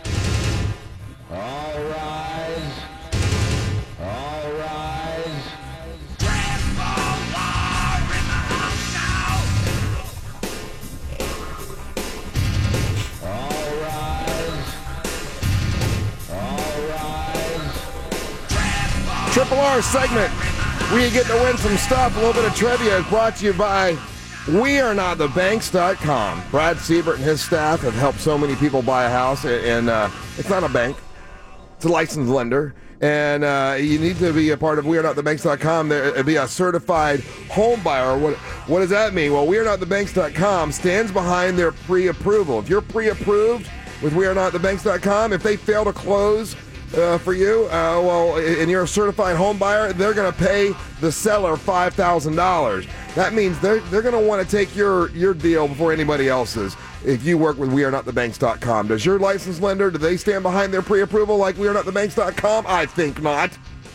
Triple R segment. We get to win some stuff. A little bit of trivia is brought to you by we are not the banks dot com. Brad Siebert and his staff have helped so many people buy a house, and uh, it's not a bank. It's a licensed lender. And uh, you need to be a part of we are not the banks dot com. There, be a certified home buyer. What, what does that mean? Well, we are not the banks dot com stands behind their pre-approval. If you're pre-approved with we are not the banks dot com, if they fail to close Uh, for you, uh, well, and you're a certified home buyer, they're going to pay the seller five thousand dollars. That means they're, they're going to want to take your, your deal before anybody else's if you work with we are not the banks dot com. Does your licensed lender, do they stand behind their pre-approval like we are not the banks dot com? I think not.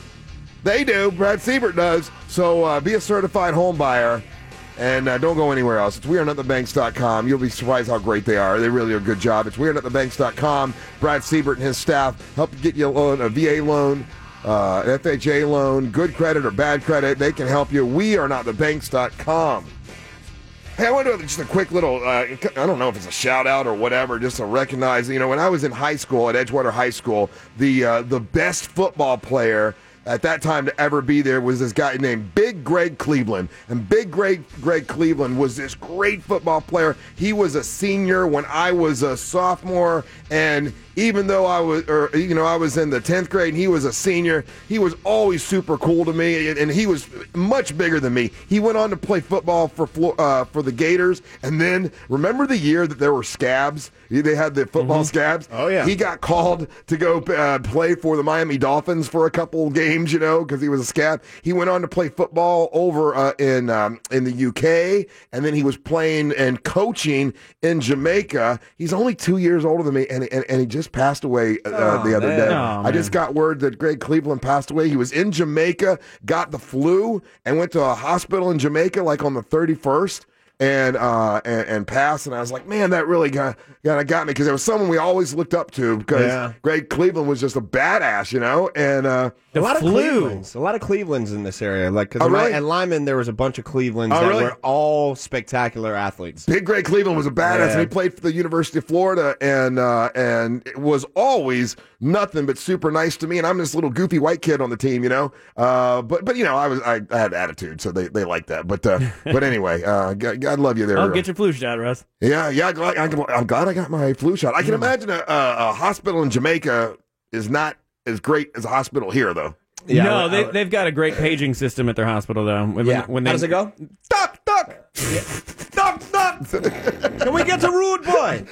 They do. Brad Siebert does. So uh, be a certified home buyer. And uh, don't go anywhere else. It's we are not the banks dot com. You'll be surprised how great they are. They really do a good job. It's we are not the banks dot com. Brad Siebert and his staff help get you a loan, a V A loan, uh, an F H A loan, good credit or bad credit. They can help you. we are not the banks dot com. Hey, I want to do just a quick little, uh, I don't know if it's a shout out or whatever, just to recognize, you know, when I was in high school at Edgewater High School, the uh, the best football player at that time to ever be there was this guy named Big Greg Cleveland. And Big Greg, Greg Cleveland was this great football player. He was a senior when I was a sophomore, and even though I was, or, you know, I was in the tenth grade and he was a senior, he was always super cool to me, and, and he was much bigger than me. He went on to play football for uh, for the Gators, and then remember the year that there were scabs? They had the football mm-hmm. scabs. Oh, yeah. He got called to go uh, play for the Miami Dolphins for a couple games, you know, because he was a scab. He went on to play football over uh, in um, in the U K, and then he was playing and coaching in Jamaica. He's only two years older than me, and, and, and he just passed away uh, Oh, the other man. day. Oh, I just got word that Greg Cleveland passed away. He was in Jamaica, got the flu, and went to a hospital in Jamaica like on the thirty-first. And, uh, and and passed, and I was like, man, that really got got, got me, because it was someone we always looked up to, because Yeah. Greg Cleveland was just a badass, you know. And uh, a lot flu. of Clevelands, a lot of Clevelands in this area. Like, cause Oh, really? at Lyman, there was a bunch of Clevelands Oh, that really? were all spectacular athletes. Big Greg Cleveland was a badass, Yeah. and he played for the University of Florida, and uh, and it was always nothing but super nice to me. And I'm this little goofy white kid on the team, you know. Uh, but but you know, I was I, I had attitude, so they they liked that. But uh, but anyway, uh, God, God love you there. I'll get your flu shot, Russ. Yeah, yeah. I'm glad, I'm glad I got my flu shot. I can imagine a, a, a hospital in Jamaica is not as great as a hospital here, though. Yeah, no, I- they, I- they's got a great paging system at their hospital, though. When, Yeah. when they, How does it go? Duck, duck. Duck, duck. Can we get to Rude Boy?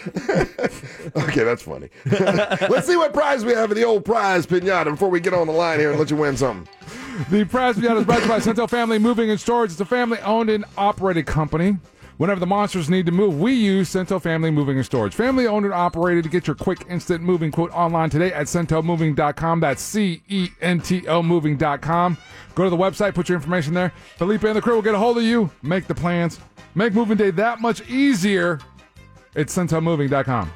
Okay, that's funny. Let's see what prize we have in the old prize pinata before we get on the line here and let you win something. The prize pinata is brought to you by Centel Family Moving and Storage. It's a family-owned and operated company. Whenever the monsters need to move, we use Cento Family Moving and Storage. Family owned and operated. To get your quick, instant moving quote online today at cento moving dot com. That's C E N T O moving dot com. Go to the website, put your information there. Felipe and the crew will get a hold of you, make the plans, make moving day that much easier. It's cento moving dot com.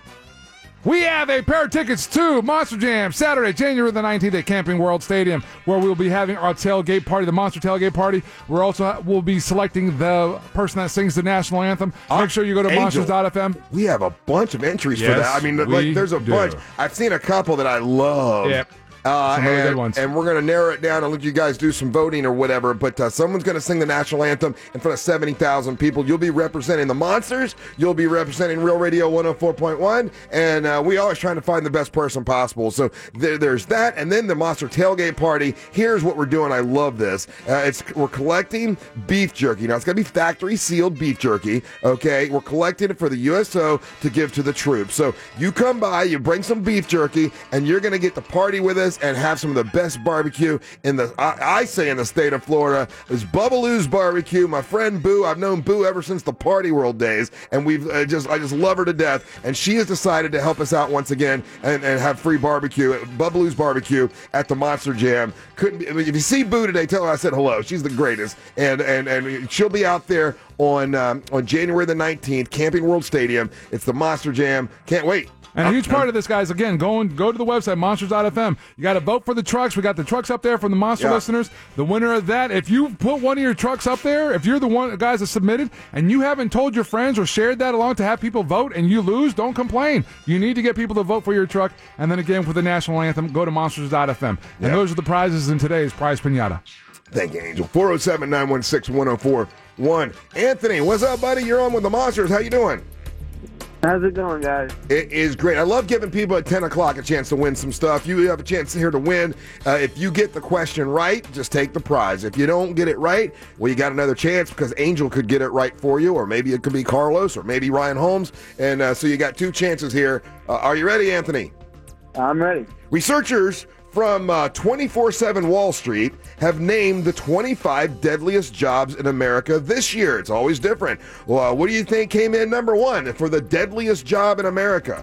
We have a pair of tickets to Monster Jam Saturday, January the nineteenth at Camping World Stadium, where we'll be having our tailgate party, the Monster Tailgate Party. We're also we'll be selecting the person that sings the national anthem. Make sure you go to Angel, monsters dot f m. We have a bunch of entries Yes, for that. I mean, we like, there's a do. bunch. I've seen a couple that I love. Yep. Uh, Some really and, good ones. and we're going to narrow it down and let you guys do some voting or whatever. But uh, someone's going to sing the national anthem in front of seventy thousand people. You'll be representing the Monsters. You'll be representing Real Radio one oh four point one. And uh, we always trying to find the best person possible. So there, there's that. And then the Monster Tailgate Party. Here's what we're doing. I love this. Uh, it's We're collecting beef jerky. Now, it's going to be factory sealed beef jerky. Okay? We're collecting it for the U S O to give to the troops. So you come by, you bring some beef jerky, and you're going to get to party with us and have some of the best barbecue in the, I, I say in the state of Florida. It's Bubbaloo's Barbecue. My friend Boo, I've known Boo ever since the Party World days, and we've uh, just, I just love her to death. And she has decided to help us out once again and, and have free barbecue at Bubbaloo's Barbecue at the Monster Jam. Couldn't be, I mean, if you see Boo today, tell her I said hello. She's the greatest, and and and she'll be out there on um, on January the nineteenth, Camping World Stadium. It's the Monster Jam. Can't wait. And a huge part of this, guys, again, go, and, go to the website, monsters dot f m. You got to vote for the trucks. We got the trucks up there from the Monster Yeah. listeners. The winner of that, if you put one of your trucks up there, if you're the one guys that submitted, and you haven't told your friends or shared that along to have people vote, and you lose, don't complain. You need to get people to vote for your truck. And then again, for the national anthem, go to monsters dot f m. And Yeah. those are the prizes in today's Prize Pinata. Thank you, Angel. four oh seven, nine one six, one oh four one. Anthony, what's up, buddy? You're on with the Monsters. How you doing? How's it going, guys? It is great. I love giving people at ten o'clock a chance to win some stuff. You have a chance here to win. Uh, if you get the question right, just take the prize. If you don't get it right, well, you got another chance because Angel could get it right for you, or maybe it could be Carlos, or maybe Ryan Holmes. And uh, so you got two chances here. Uh, are you ready, Anthony? I'm ready. Researchers from uh, twenty-four seven Wall Street have named the twenty-five deadliest jobs in America this year. It's always different. Well, uh, what do you think came in number one for the deadliest job in America?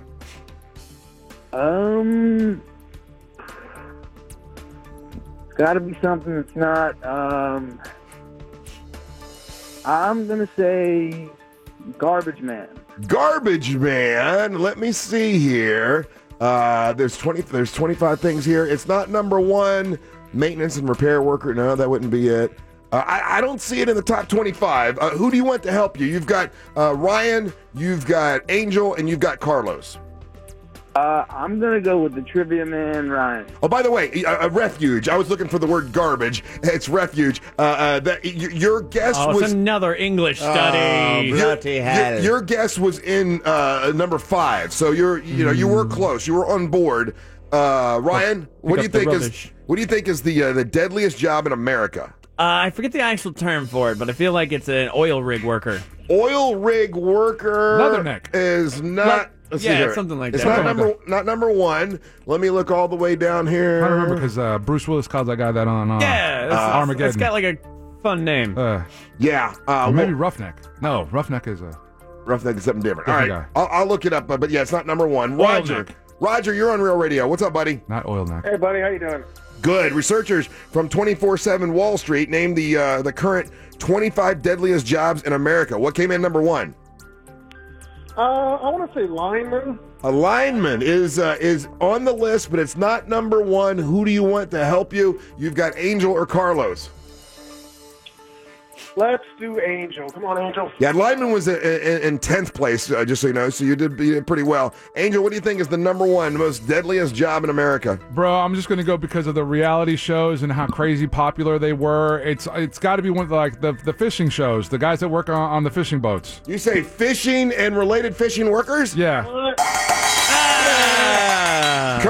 Um, it's got to be something that's not. Um, I'm gonna say garbage man. Garbage man. Let me see here. Uh, there's twenty. There's twenty-five things here. It's not number one. Maintenance and repair worker. No, that wouldn't be it. Uh, I, I don't see it in the top twenty-five. Uh, who do you want to help you? You've got uh, Ryan. You've got Angel, and you've got Carlos. Uh, I'm gonna go with the trivia man, Ryan. Oh, by the way, a, a refuge. I was looking for the word garbage. It's refuge. Uh, uh, that y- your guess Oh, was it's another English study. Oh, bloody hell. Your, your guess was in uh, number five, so you're you know you were close. You were on board. Uh, Ryan, what do you up the think is rubbish. what do you think is the uh, the deadliest job in America? Uh, I forget the actual term for it, but I feel like it's an oil rig worker. Oil rig worker Leatherneck. is not. Le- let's see yeah, here. something like it's that. not Something like number not number one. Let me look all the way down here. I don't remember because uh, Bruce Willis calls that guy that on uh, Yeah, it's, uh, Armageddon. it's got like a fun name. Uh, Yeah, uh, or maybe well, Roughneck. No, Roughneck is a. Roughneck is something different. All right, Different I'll, I'll look it up, but, but yeah, it's not number one. Oil Roger, neck. Roger, you're on Real Radio. What's up, buddy? Not oil neck. Hey, buddy, how you doing? Good. Researchers from twenty-four seven Wall Street named the uh, the current twenty-five deadliest jobs in America. What came in number one? Uh, I want to say lineman. A lineman is uh, is on the list, but it's not number one. Who do you want to help you? You've got Angel or Carlos. Let's do Angel. Come on, Angel. Yeah, lineman was in- in in tenth place, uh, just so you know, so you did, you did pretty well. Angel, what do you think is the number one most deadliest job in America? Bro, I'm just gonna go because of the reality shows and how crazy popular they were. It's it's got to be one of the, like the the fishing shows, the guys that work on, on the fishing boats. You say fishing and related fishing workers? Yeah. Correct.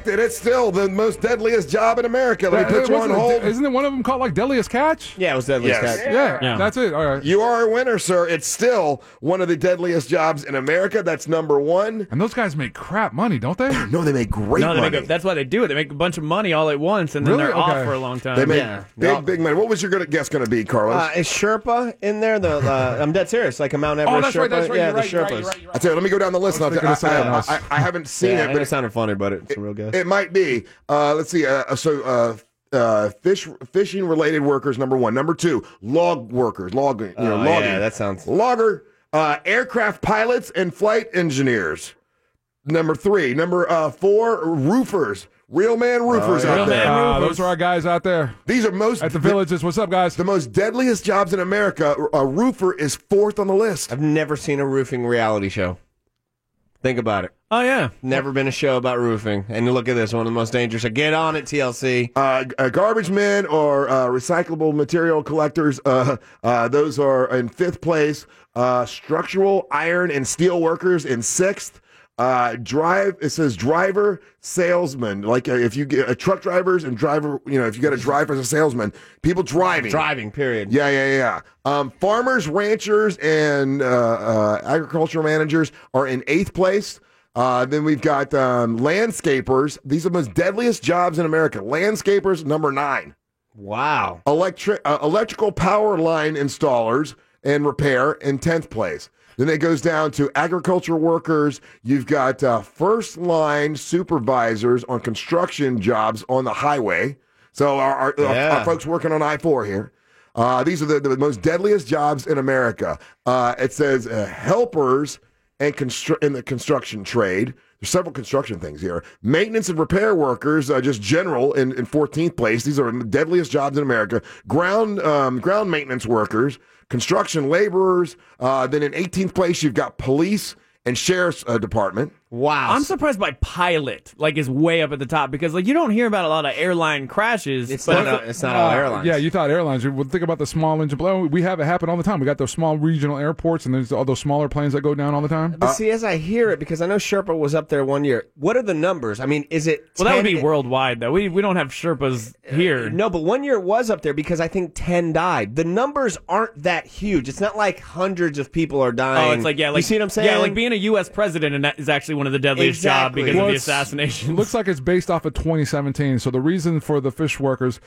and it's still the most deadliest job in America. Let me put you on hold. Isn't it one of them called like Deadliest Catch? Yeah, it was Deadliest Yes. Catch. Yeah, Yeah. that's it. All right. You are a winner, sir. It's still one of the deadliest jobs in America. That's number one. And those guys make crap money, don't they? No, they make great No, they money. make a, that's why they do it. They make a bunch of money all at once, and then Really? they're off Okay. for a long time. They make Yeah. big, No. big money. What was your good guess going to be, Carlos? Uh, is Sherpa in there? The uh, I'm dead serious. Like a Mount Everest Oh, that's Sherpa. right, that's right. Yeah, You're the right, you're right, Sherpas. you're right, you're I tell you, let me go down the list. I and was I'll thinking I, of something I, else. I, I haven't seen Yeah, it, I know but it sounded funny, but it's a real guess. it might be. Uh, let's see. Uh, so, uh, uh, fish fishing related workers, number one. Number two, log workers, log. You know, Oh, logging. yeah, that sounds- logger. Uh, aircraft pilots and flight engineers. Number three. Number uh, four, roofers. Real man roofers Oh, out Real there. man Uh, roofers. those are our guys out there These are most at the villages. What's up, guys? the most deadliest jobs in America. A roofer is fourth on the list. I've never seen a roofing reality show. Think about it. Oh yeah. Never been a show about roofing. And look at this, one of the most dangerous. Get on it, T L C. Uh, uh, garbage men or uh, recyclable material collectors, uh, uh, those are in fifth place. Uh, structural iron and steel workers in sixth. Uh, drive. It says driver salesman. Like uh, if you get uh, truck drivers and driver, you know, if you got to drive as a salesman, people driving. Driving, period. Yeah, yeah, yeah. Um, farmers, ranchers, and uh, uh, agricultural managers are in eighth place. Uh, then we've got um, landscapers. These are the most deadliest jobs in America. Landscapers, number nine. Wow. Electric, uh, electrical power line installers and repair in tenth place. Then it goes down to agriculture workers. You've got uh, first line supervisors on construction jobs on the highway. So our, our, Yeah. our, our folks working on I four here. Uh, these are the, the most deadliest jobs in America. Uh, it says uh, helpers and constru- in the construction trade. There's several construction things here. Maintenance and repair workers, uh, just general, in, in fourteenth place. These are the deadliest jobs in America. Ground um, ground maintenance workers, construction laborers. Uh, then in eighteenth place, you've got police and sheriff's uh, department. Wow. I'm surprised by pilot, like, is way up at the top because, like, you don't hear about a lot of airline crashes. It's but not, it's not all airlines. Yeah, you thought airlines. Well, think about the small engine. Well, we have it happen all the time. We got those small regional airports, and there's all those smaller planes that go down all the time. But see, as I hear it, because I know Sherpa was up there one year, what are the numbers? I mean, is it Well, that would be ten worldwide, though. We we don't have Sherpas here. No, but one year it was up there because I think ten died. The numbers aren't that huge. It's not like hundreds of people are dying. Oh, it's like, yeah, like, you see what I'm saying? Yeah, like being a U S president and that is actually one of the deadliest jobs Exactly. because Well, of the it's- assassination. Looks like it's based off of twenty seventeen. So the reason for the fish workers,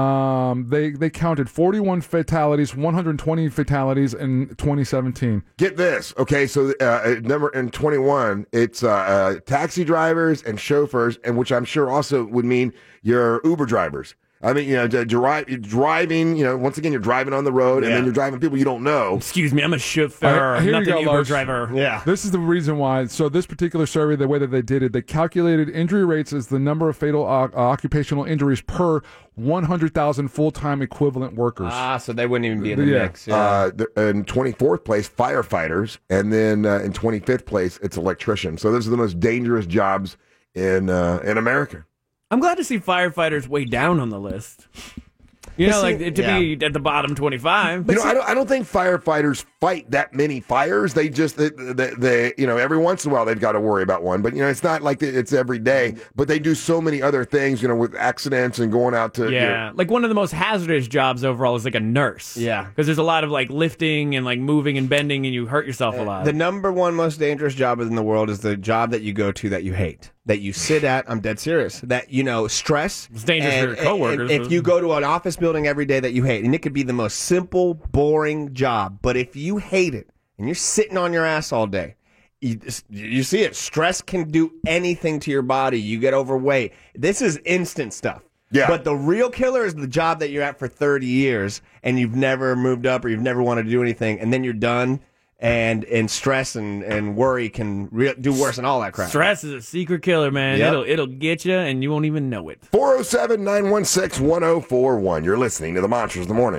um, they they counted forty-one fatalities, one hundred twenty fatalities in twenty seventeen. Get this, okay? So uh, number in twenty-one, it's uh, uh, taxi drivers and chauffeurs, and which I'm sure also would mean your Uber drivers. I mean, you know, d- dri- driving. You know, once again, you're driving on the road, and Yeah. then you're driving people you don't know. Excuse me, I'm a All chauffeur, right, here not you the go, Uber Lars. driver. Yeah. This is the reason why. So this particular survey, the way that they did it, they calculated injury rates as the number of fatal uh, occupational injuries per one hundred thousand full-time equivalent workers. Ah, so they wouldn't even be in the Yeah. mix. Yeah. Uh, th- in twenty-fourth place, firefighters, and then uh, in twenty-fifth place, it's electricians. So those are the most dangerous jobs in uh, in America. I'm glad to see firefighters way down on the list. You But know, see- like to yeah. be at the bottom twenty-five. You know, I don't. I don't think firefighters fight that many fires. They just, they, they, they, you know, every once in a while they've got to worry about one. But you know, it's not like it's every day. But they do so many other things. You know, with accidents and going out to. you Yeah, know, like one of the most hazardous jobs overall is like a nurse. Yeah. because there's a lot of like lifting and like moving and bending, and you hurt yourself a lot. The number one most dangerous job in the world is the job that you go to that you hate, that you sit at. I'm dead serious. That, you know, stress. It's dangerous for your coworkers. and if you go to an office building every day that you hate, and it could be the most simple, boring job, but if you hate it and you're sitting on your ass all day, you, you see it. Stress can do anything to your body. You get overweight. This is instant stuff. Yeah. But the real killer is the job that you're at for thirty years and you've never moved up or you've never wanted to do anything, and then you're done. And and stress and, and worry can re- do worse than all that crap. Stress is a secret killer, man. Yep. It'll it'll get you, and you won't even know it. four oh seven, nine one six, one oh four one. You're listening to the Monsters of the Morning.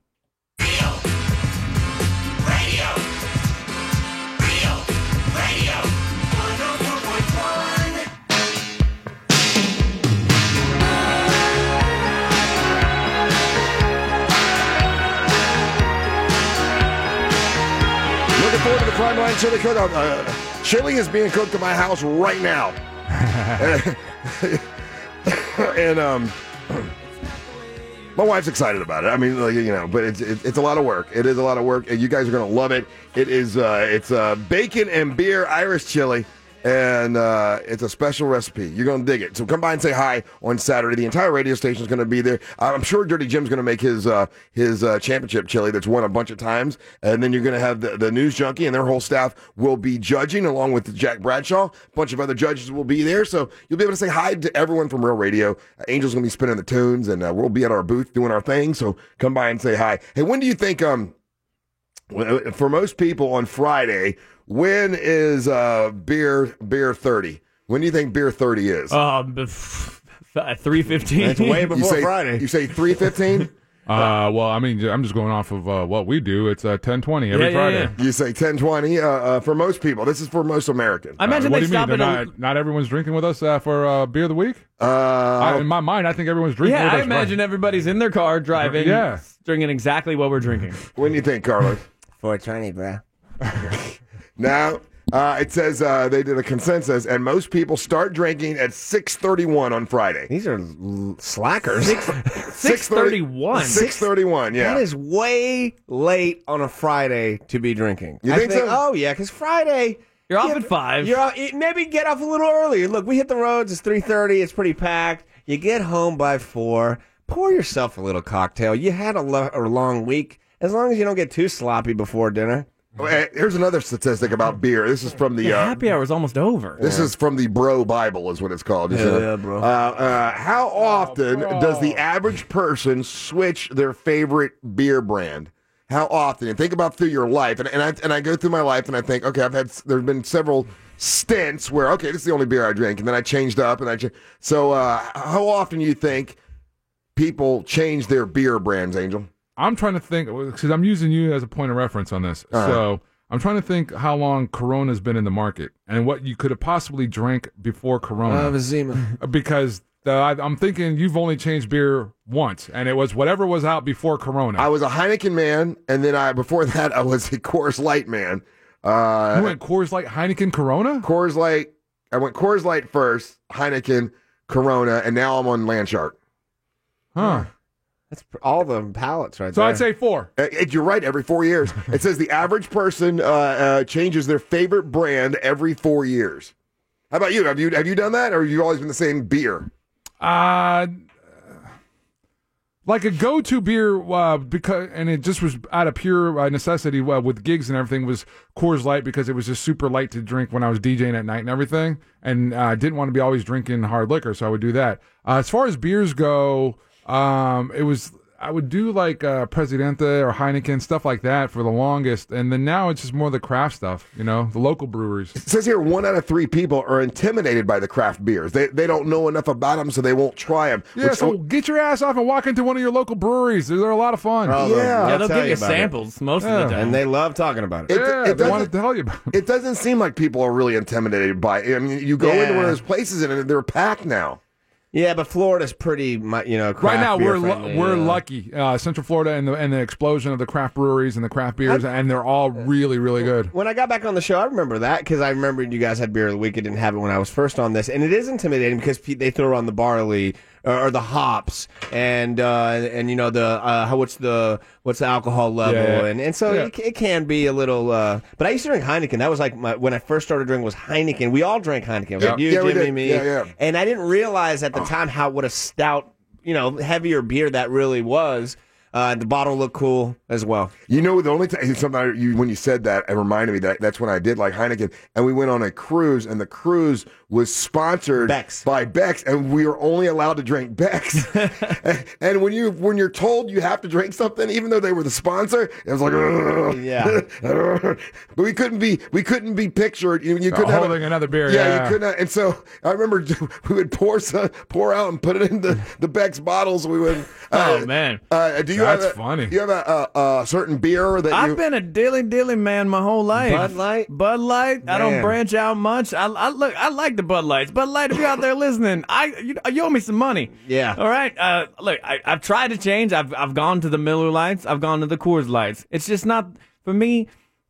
Looking forward to the Crime Line chili cook. Uh, chili is being cooked at my house right now. and um, my wife's excited about it. I mean, like, you know, but it's it, it's a lot of work. It is a lot of work, and you guys are gonna love it. It is uh, it's uh, bacon and beer Irish chili. And uh, it's a special recipe. You're going to dig it. So come by and say hi on Saturday. The entire radio station is going to be there. I'm sure Dirty Jim's going to make his uh, his uh, championship chili that's won a bunch of times. And then you're going to have the, the News Junkie and their whole staff will be judging along with Jack Bradshaw. A bunch of other judges will be there. So you'll be able to say hi to everyone from Real Radio. Uh, Angel's going to be spinning the tunes, and uh, we'll be at our booth doing our thing. So come by and say hi. Hey, when do you think, um, for most people on Friday, when is uh, beer beer thirty? When do you think beer thirty is? Um, three fifteen. It's way before you say, Friday. You say three fifteen? Uh, well, I mean, I'm just going off of uh, what we do. It's uh, ten twenty every Yeah, yeah, Friday. yeah. You say ten twenty uh, uh, for most people. This is for most Americans. I imagine what they do you mean? stop They're at a- not, not everyone's drinking with us uh, for uh, beer of the week. Uh, I, in my mind, I think everyone's drinking Yeah, with I us. imagine everybody's in their car driving, Yeah. drinking exactly what we're drinking. When do you think, Carlos? four twenty, bro. Now, uh, it says uh, they did a consensus, and most people start drinking at six thirty-one on Friday. These are l- slackers. six thirty-one. six thirty-one, yeah. That is way late on a Friday to be drinking. You I think so? Oh, yeah, because Friday... You're off yeah, at five. You're off, maybe get off a little earlier. Look, we hit the roads. It's three thirty. It's pretty packed. You get home by four. Pour yourself a little cocktail. You had a, lo- a long week. As long as you don't get too sloppy before dinner. Oh, eh, here's another statistic about beer. This is from the... The Uh, happy hour is almost over. This is from the Bro Bible, is what it's called. Yeah, yeah, bro. Uh, uh, how often does the average person switch their favorite beer brand? How often? And think about through your life. And, and I and I go through my life and I think, okay, I've had there's been several stints where okay, this is the only beer I drink, and then I changed up and I ch- so uh, how often do you think people change their beer brands, Angel? I'm trying to think, because I'm using you as a point of reference on this. Uh-huh. So I'm trying to think how long Corona's been in the market and what you could have possibly drank before Corona. Uh, Vizima. Because the, I, I'm thinking you've only changed beer once, and it was whatever was out before Corona. I was a Heineken man, and then I before that I was a Coors Light man. Uh, you went Coors Light, Heineken, Corona? Coors Light. I went Coors Light first, Heineken, Corona, and now I'm on Landshark. Huh. That's all the pallets right So there. I'd say four. Uh, it- you're right. Every four years, it says the average person uh, uh, changes their favorite brand every four years. How about you? Have you have you done that, or have you always been the same beer? Uh, like a go-to beer, uh, because and it just was out of pure uh, necessity uh, with gigs and everything was Coors Light because it was just super light to drink when I was DJing at night and everything, and I uh, didn't want to be always drinking hard liquor, so I would do that. Uh, as far as beers go, um, it was I would do like uh, Presidente or Heineken, stuff like that for the longest, and then now it's just more the craft stuff, you know, the local breweries. It says here one out of three people are intimidated by the craft beers. They they don't know enough about them, so they won't try them. Yeah, so get your ass off and walk into one of your local breweries. They're, they're a lot of fun. Oh, Yeah. they'll Yeah, they'll tell give you about samples most Yeah. of the time. And they love talking about it. It- Yeah, it they want doesn't- to tell you about it. It doesn't seem like people are really intimidated by it. I mean, you go Yeah. into one of those places and they're packed now. Yeah, but Florida's pretty, mu- you know, craft Right now, beer we're lu- friendly, we're yeah. lucky. Uh, Central Florida and the and the explosion of the craft breweries and the craft beers, and they're all really, really good. When I got back on the show, I remember that because I remembered you guys had beer of the week. I didn't have it when I was first on this, and it is intimidating because pe- they throw on the barley or, or the hops, and uh, and you know the uh, how what's the what's the alcohol level, Yeah. and and so Yeah. it, it can be a little. Uh, but I used to drink Heineken. That was like my, when I first started drinking was Heineken. We all drank Heineken. It was like Yeah. you, Yeah, we Jimmy, did. me, Yeah, yeah. and I didn't realize at the time how what a stout, you know, heavier beer that really was. Uh, the bottle looked cool as well. You know, the only time something you when you said that, it reminded me that that's when I did like Heineken, and we went on a cruise, and the cruise was sponsored Beck's. by Beck's, and we were only allowed to drink Beck's. and, and when you when you're told you have to drink something, even though they were the sponsor, it was like, "Ugh." Yeah. But we couldn't be we couldn't be pictured. You, you couldn't have holding a- another beer, Yeah, yeah. you couldn't. And so I remember we would pour some, pour out and put it in the the Beck's bottles. We would. Uh, Oh, man. Uh, do you That's have a, funny. You have a, a, a certain beer that I've you? been a dilly dilly man my whole life. Bud Light? Bud Light. I don't Man. branch out much. I, I look. I like the Bud Lights. Bud Light, if you're out there listening, I you, you owe me some money. Yeah. All right. Uh, look, I, I've tried to change. I've I've gone to the Miller Lights. I've gone to the Coors Lights. It's just not for me.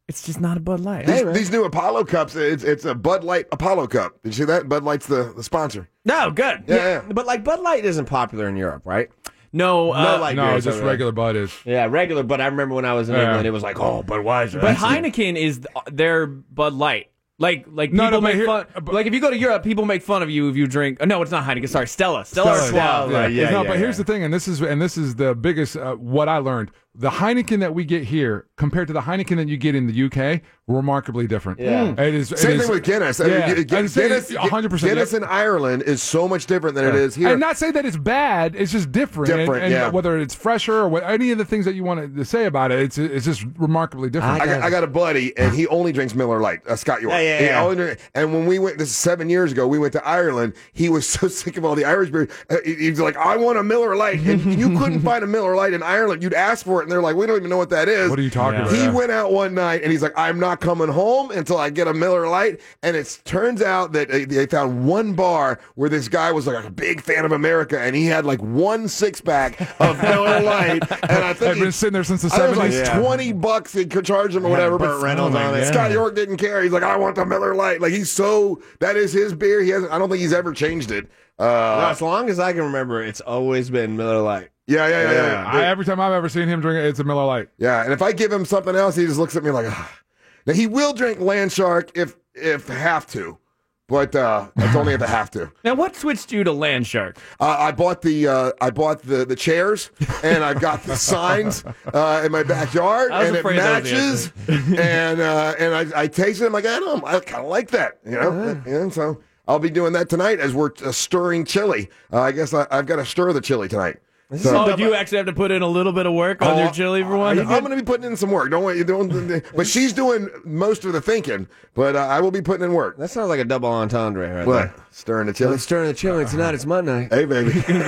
It's just not a Bud Light. These, these new Apollo cups, it's it's a Bud Light Apollo cup. Did you see that? Bud Light's the, the sponsor. No, good. Yeah, yeah. But like Bud Light isn't popular in Europe, right? No, uh, no, light no, beers just over regular Bud is. there. Yeah, regular. But I remember when I was in Yeah. England, it was like, oh, Budweiser. But That's- Heineken is th- their Bud Light. Like, like No, people no, but make here- fun. Like, if you go to Europe, people make fun of you if you drink. Oh, no, it's not Heineken. Sorry, Stella. Stella, or Stella, Schwab. yeah, yeah, no, yeah, but here's yeah. the thing, and this is and this is the biggest uh, what I learned. The Heineken that we get here compared to the Heineken that you get in the U K, remarkably different. Yeah. it is. it Same is- thing with Guinness. I mean, Yeah, Gu- Gu- I'd say Guinness, one hundred percent. Guinness in Ireland is so much different than it is here. And not say that it's bad. It's just different. And- Different, and, yeah. whether it's fresher or what, any of the things that you want to say about it, it's it's just remarkably different. I got, I got a buddy, and he only drinks Miller Lite, uh, Scott York. Yeah, yeah, He yeah. only drink- and when we went, this is seven years ago, we went to Ireland. He was so sick of all the Irish beer. Uh, he, he was like, I want a Miller Lite. And you couldn't find a Miller Lite in Ireland. You'd ask for it, and they're like, we don't even know what that is. What are you talking Yeah. about? He Yeah. went out one night, and he's like, I'm not coming home until I get a Miller Lite. And it turns out that uh, they found one bar where this guy was like a big fan of America, and he had like one six-pack of Miller Lite. And I think I've he- been sitting there since the I think it was seventies. like twenty bucks he could charge him or whatever. Burt But Reynolds on it. Scott York didn't care. He's like, I want the Miller Lite. Like he's so that is his beer. He hasn't. I don't think he's ever changed it. No, Uh, as long as I can remember, it's always been Miller Lite. yeah, yeah, yeah, yeah. I, every time I've ever seen him drink it, it's a Miller Lite. Yeah, and if I give him something else, he just looks at me like, ah. Now he will drink Land Shark if if have to, but uh, that's only if I have to. Now, what switched you to Land Shark? Uh, I bought the uh, I bought the, the chairs and I've got the signs uh, in my backyard I was and it afraid that was matches and uh, and I, I taste it. I'm like I don't I kind of like that, you know. Uh-huh. Yeah, so I'll be doing that tonight as we're uh, stirring chili. Uh, I guess I, I've got to stir the chili tonight. So- Oh, did you actually have to put in a little bit of work on Oh, your chili for one? I'm going to be putting in some work. Don't worry. You don't. But she's doing most of the thinking. But uh, I will be putting in work. That sounds like a double entendre right What? there. Stirring the chili. I'm stirring the chili tonight. It's Monday. Hey, baby. So you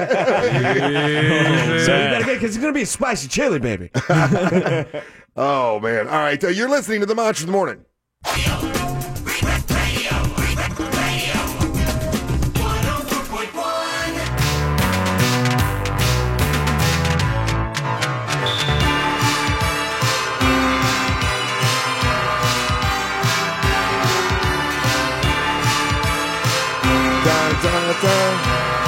better get because it's gonna be a spicy chili, baby. Oh man! All right, uh, you're listening to the Monster of the Morning. Dun, dun, dun.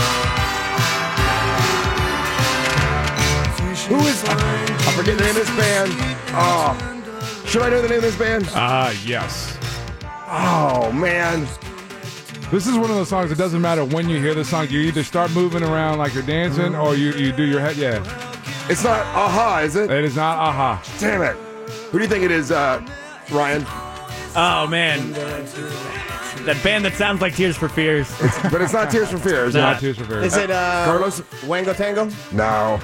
Who is? I forget the name of this band. Oh, should I know the name of this band? Ah, yes. Oh man. This is one of those songs. It doesn't matter when you hear the song. You either start moving around like you're dancing, or you, you do your head. Yeah, It's not Aha, is it? it is not Aha. Damn it. Who do you think it is, uh, Ryan? Oh, man. That band that sounds like Tears for Fears. But it's not Tears for Fears. Nah. Not Tears for Fears. Is it uh, Carlos? Wango Tango? No.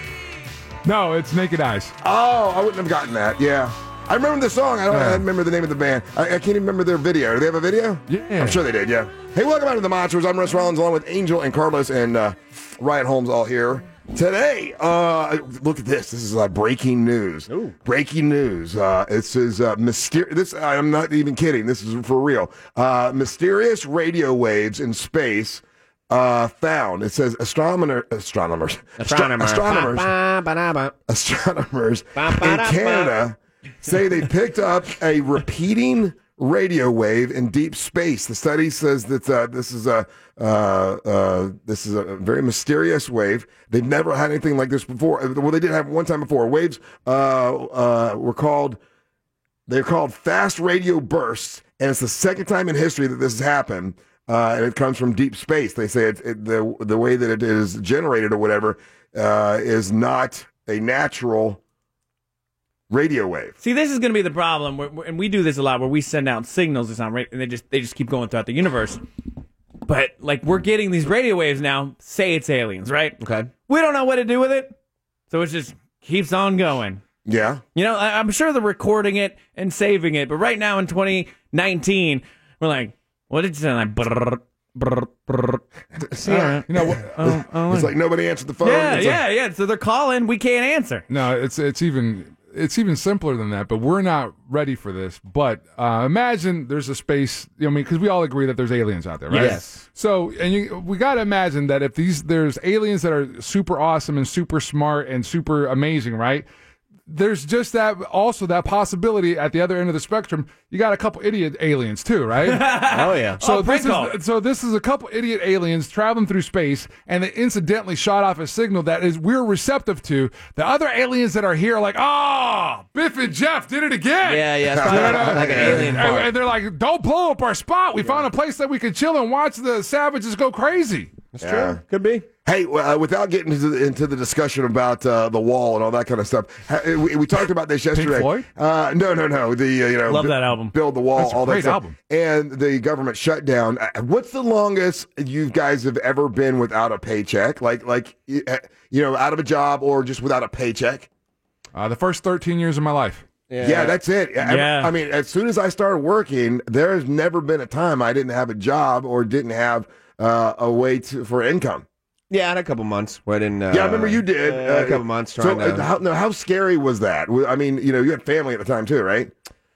No, it's Naked Eyes. Oh, I wouldn't have gotten that. Yeah. I remember the song. I don't I remember the name of the band. I, I can't even remember their video. Do they have a video? Yeah. I'm sure they did, yeah. Hey, welcome back to the Monsters. I'm Russ Rollins along with Angel and Carlos and uh, Ryan Holmes all here. Today, uh, look at this. This is uh, breaking news. Ooh. Breaking news. Uh, this is uh, mysterious. This I'm not even kidding. This is for real. Uh, mysterious radio waves in space uh, found. It says astronomer, astronomers, Astronomer. astronomers, Ba, ba, ba, ba. astronomers Ba, ba, in da, ba. Canada say they picked up a repeating radio wave in deep space. The study says that uh, this is a uh, uh, this is a very mysterious wave. They've never had anything like this before. Well, they did have one time before. Waves uh, uh, were called they're called fast radio bursts, and it's the second time in history that this has happened. Uh, and it comes from deep space. They say it, it, the the way that it is generated or whatever uh, is not a natural radio wave. See, this is going to be the problem, where, where- and we do this a lot, where we send out signals or something, right, and they just they just keep going throughout the universe. But like we're getting these radio waves now. Say it's aliens, right? Okay. We don't know what to do with it, so it just keeps on going. Yeah. You know, I, I'm sure they're recording it and saving it, but right now in twenty nineteen, we're like, what did you say? Like, brrr, brrr, brrr. See, you know, what- Oh, oh, It's like nobody answered the phone. yeah, It's yeah, like- yeah. So they're calling, we can't answer. No, it's it's even it's even simpler than that. But we're not ready for this. But uh, imagine there's a space. You know, I mean, because we all agree that there's aliens out there, right? Yes. So, and you, we got to imagine that if these there's aliens that are super awesome and super smart and super amazing, right? there's just that also that possibility at the other end of the spectrum. You got a couple idiot aliens too, right? Oh yeah. So Oh, this prank call. is so this is a couple idiot aliens traveling through space, and they incidentally shot off a signal that is we're receptive to. The other aliens that are here are like, ah, oh, Biff and Jeff did it again. Yeah, yeah. It's probably You know? like an alien and, fart. and they're like, don't blow up our spot. We found a place that we could chill and watch the savages go crazy. That's Yeah. true. Could be. Hey, uh, without getting into the, into the discussion about uh, the wall and all that kind of stuff, ha- we, we talked about this yesterday. Floyd? Uh, no, no, no. The uh, you know, Love bu- that album. Build the Wall, That's a all that great stuff, album. and the government shutdown. Uh, What's the longest you guys have ever been without a paycheck? Like, like you uh, you know, out of a job or just without a paycheck? Uh, the first thirteen years of my life. Yeah, that's it. I- Yeah. I mean, as soon as I started working, there has never been a time I didn't have a job or didn't have uh, a way to, for income. Yeah, I had a couple months where I didn't. Uh, Yeah, I remember you did. uh, a couple months So, trying uh, to. how, no, how scary was that? I mean, you know, you had family at the time too, right?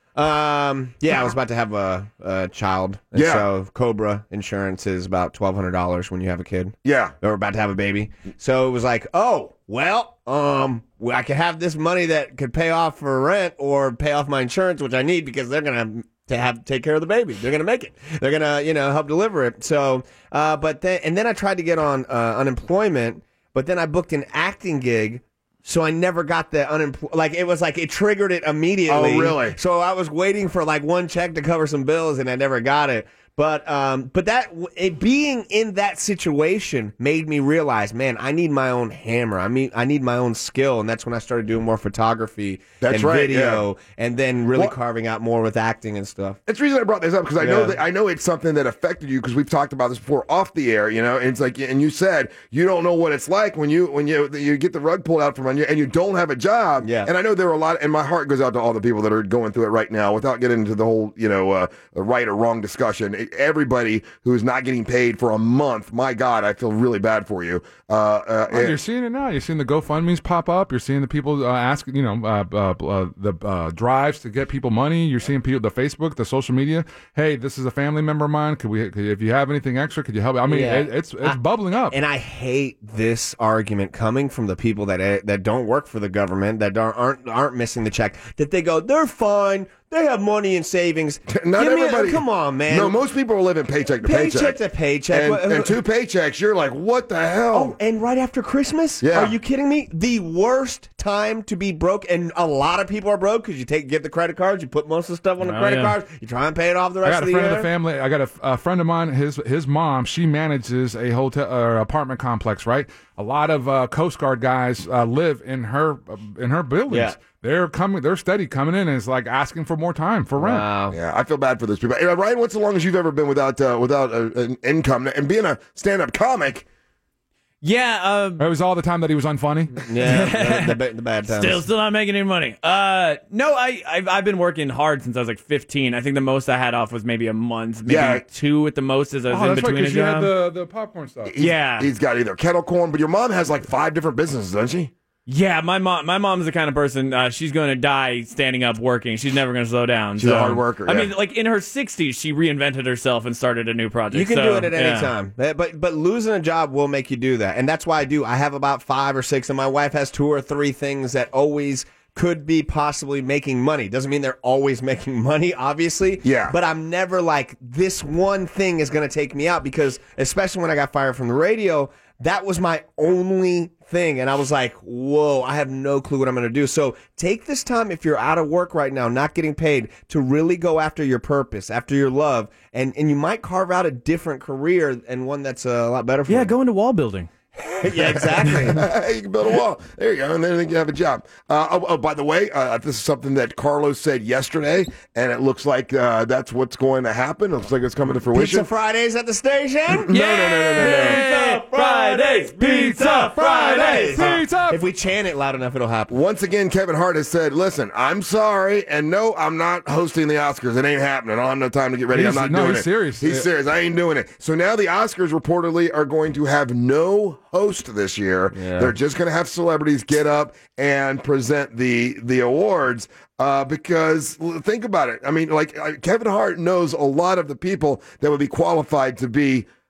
Um, yeah, I was about to have a, a child. And Yeah. So Cobra insurance is about twelve hundred dollars when you have a kid. Yeah. Or about to have a baby. So it was like, oh, well, um, well, I could have this money that could pay off for rent or pay off my insurance, which I need because they're gonna to have take care of the baby. They're gonna make it. They're gonna, you know, help deliver it. So, uh, but then and then I tried to get on uh, unemployment, but then I booked an acting gig. So I never got the unemployment. Like, it was like it triggered it immediately. Oh, really? So I was waiting for like one check to cover some bills, and I never got it. But um, but that it, being in that situation made me realize, man, I need my own hammer. I mean, I need my own skill, and that's when I started doing more photography That's and right, video, yeah. and then really Well- carving out more with acting and stuff. That's the reason I brought this up because I know Yeah. that I know it's something that affected you because we've talked about this before off the air. You know, and it's like, and you said you don't know what it's like when you when you you get the rug pulled out from under you and you don't have a job. Yeah. And I know there are a lot, and my heart goes out to all the people that are going through it right now. Without getting into the whole you know uh, right or wrong discussion, everybody who is not getting paid for a month, my God, I feel really bad for you. Uh, uh, Well, you're seeing it now. You're seeing the GoFundMe's pop up. You're seeing the people uh, ask, you know, uh, uh, uh, the uh, drives to get people money. You're seeing people, the Facebook, the social media. Hey, this is a family member of mine. Could we, could, if you have anything extra, could you help? I mean, Yeah. it, it's it's I- bubbling up. And I hate this argument coming from the people that that don't work for the government, that aren't aren't, aren't missing the check. That they go, they're fine. They have money in savings. Not Give me a- everybody. come on, man. No, most people are living paycheck to Paycheck paycheck. to paycheck. And, What- and two paychecks, you're like, what the hell? Oh, and right after Christmas? Yeah. Are you kidding me? The worst time to be broke, and a lot of people are broke because you take get the credit cards, you put most of the stuff on the Oh, credit yeah. cards, you try and pay it off the I rest got a of the friend year. of the family. I got a, a friend of mine. His his mom. She manages a hotel or apartment complex. Right. A lot of uh, Coast Guard guys uh, live in her in her buildings. Yeah. They're coming. They're steady coming in, and it's like asking for more time for rent. Wow. Yeah, I feel bad for those people. Hey, Ryan, what's the longest you've ever been without uh, without a, an income? And being a stand-up comic, Yeah, uh, It was all the time that he was unfunny. Yeah, the, the, the bad times. still, still not making any money. Uh, no, I, I've, I've been working hard since I was like fifteen. I think the most I had off was maybe a month, maybe Yeah. two at the most as I was Oh, in that's right, between a because you had job. the, the popcorn stuff. he's- Yeah. he's got either kettle corn, but your mom has like five different businesses, doesn't she? Yeah, my mom, my mom's the kind of person, uh, she's going to die standing up working. She's never going to slow down. She's a So, hard worker, I yeah. mean, like in her sixties, she reinvented herself and started a new project. You can So, do it at any yeah. time, but but losing a job will make you do that, and that's why I do. I have about five or six, and my wife has two or three things that always could be possibly making money. Doesn't mean they're always making money, obviously. Yeah. But I'm never like, this one thing is going to take me out, because especially when I got fired from the radio, that was my only thing. And I was like, whoa, I have no clue what I'm going to do. So take this time, if you're out of work right now, not getting paid, to really go after your purpose, after your love. And, and you might carve out a different career and one that's a lot better for you. Yeah, go into wall building. Yeah, exactly. You can build a wall. There you go, and then you can have a job. Uh, oh, oh, by the way, uh, this is something that Carlos said yesterday, and it looks like uh, that's what's going to happen. It looks like it's coming to fruition. Pizza Fridays at the station? No, no, no, no, no, no. Pizza Fridays! Pizza Fridays! Pizza! If we chant it loud enough, it'll happen. Once again, Kevin Hart has said, listen, I'm sorry, and no, I'm not hosting the Oscars. It ain't happening. I don't have no time to get ready. He's- I'm not no, doing he's it. serious. He's Yeah. serious. I ain't doing it. So now the Oscars reportedly are going to have no host this year. Yeah. They're just going to have celebrities get up and present the the awards. Uh, because l- think about it. I mean, like uh, Kevin Hart knows a lot of the people that would be qualified to be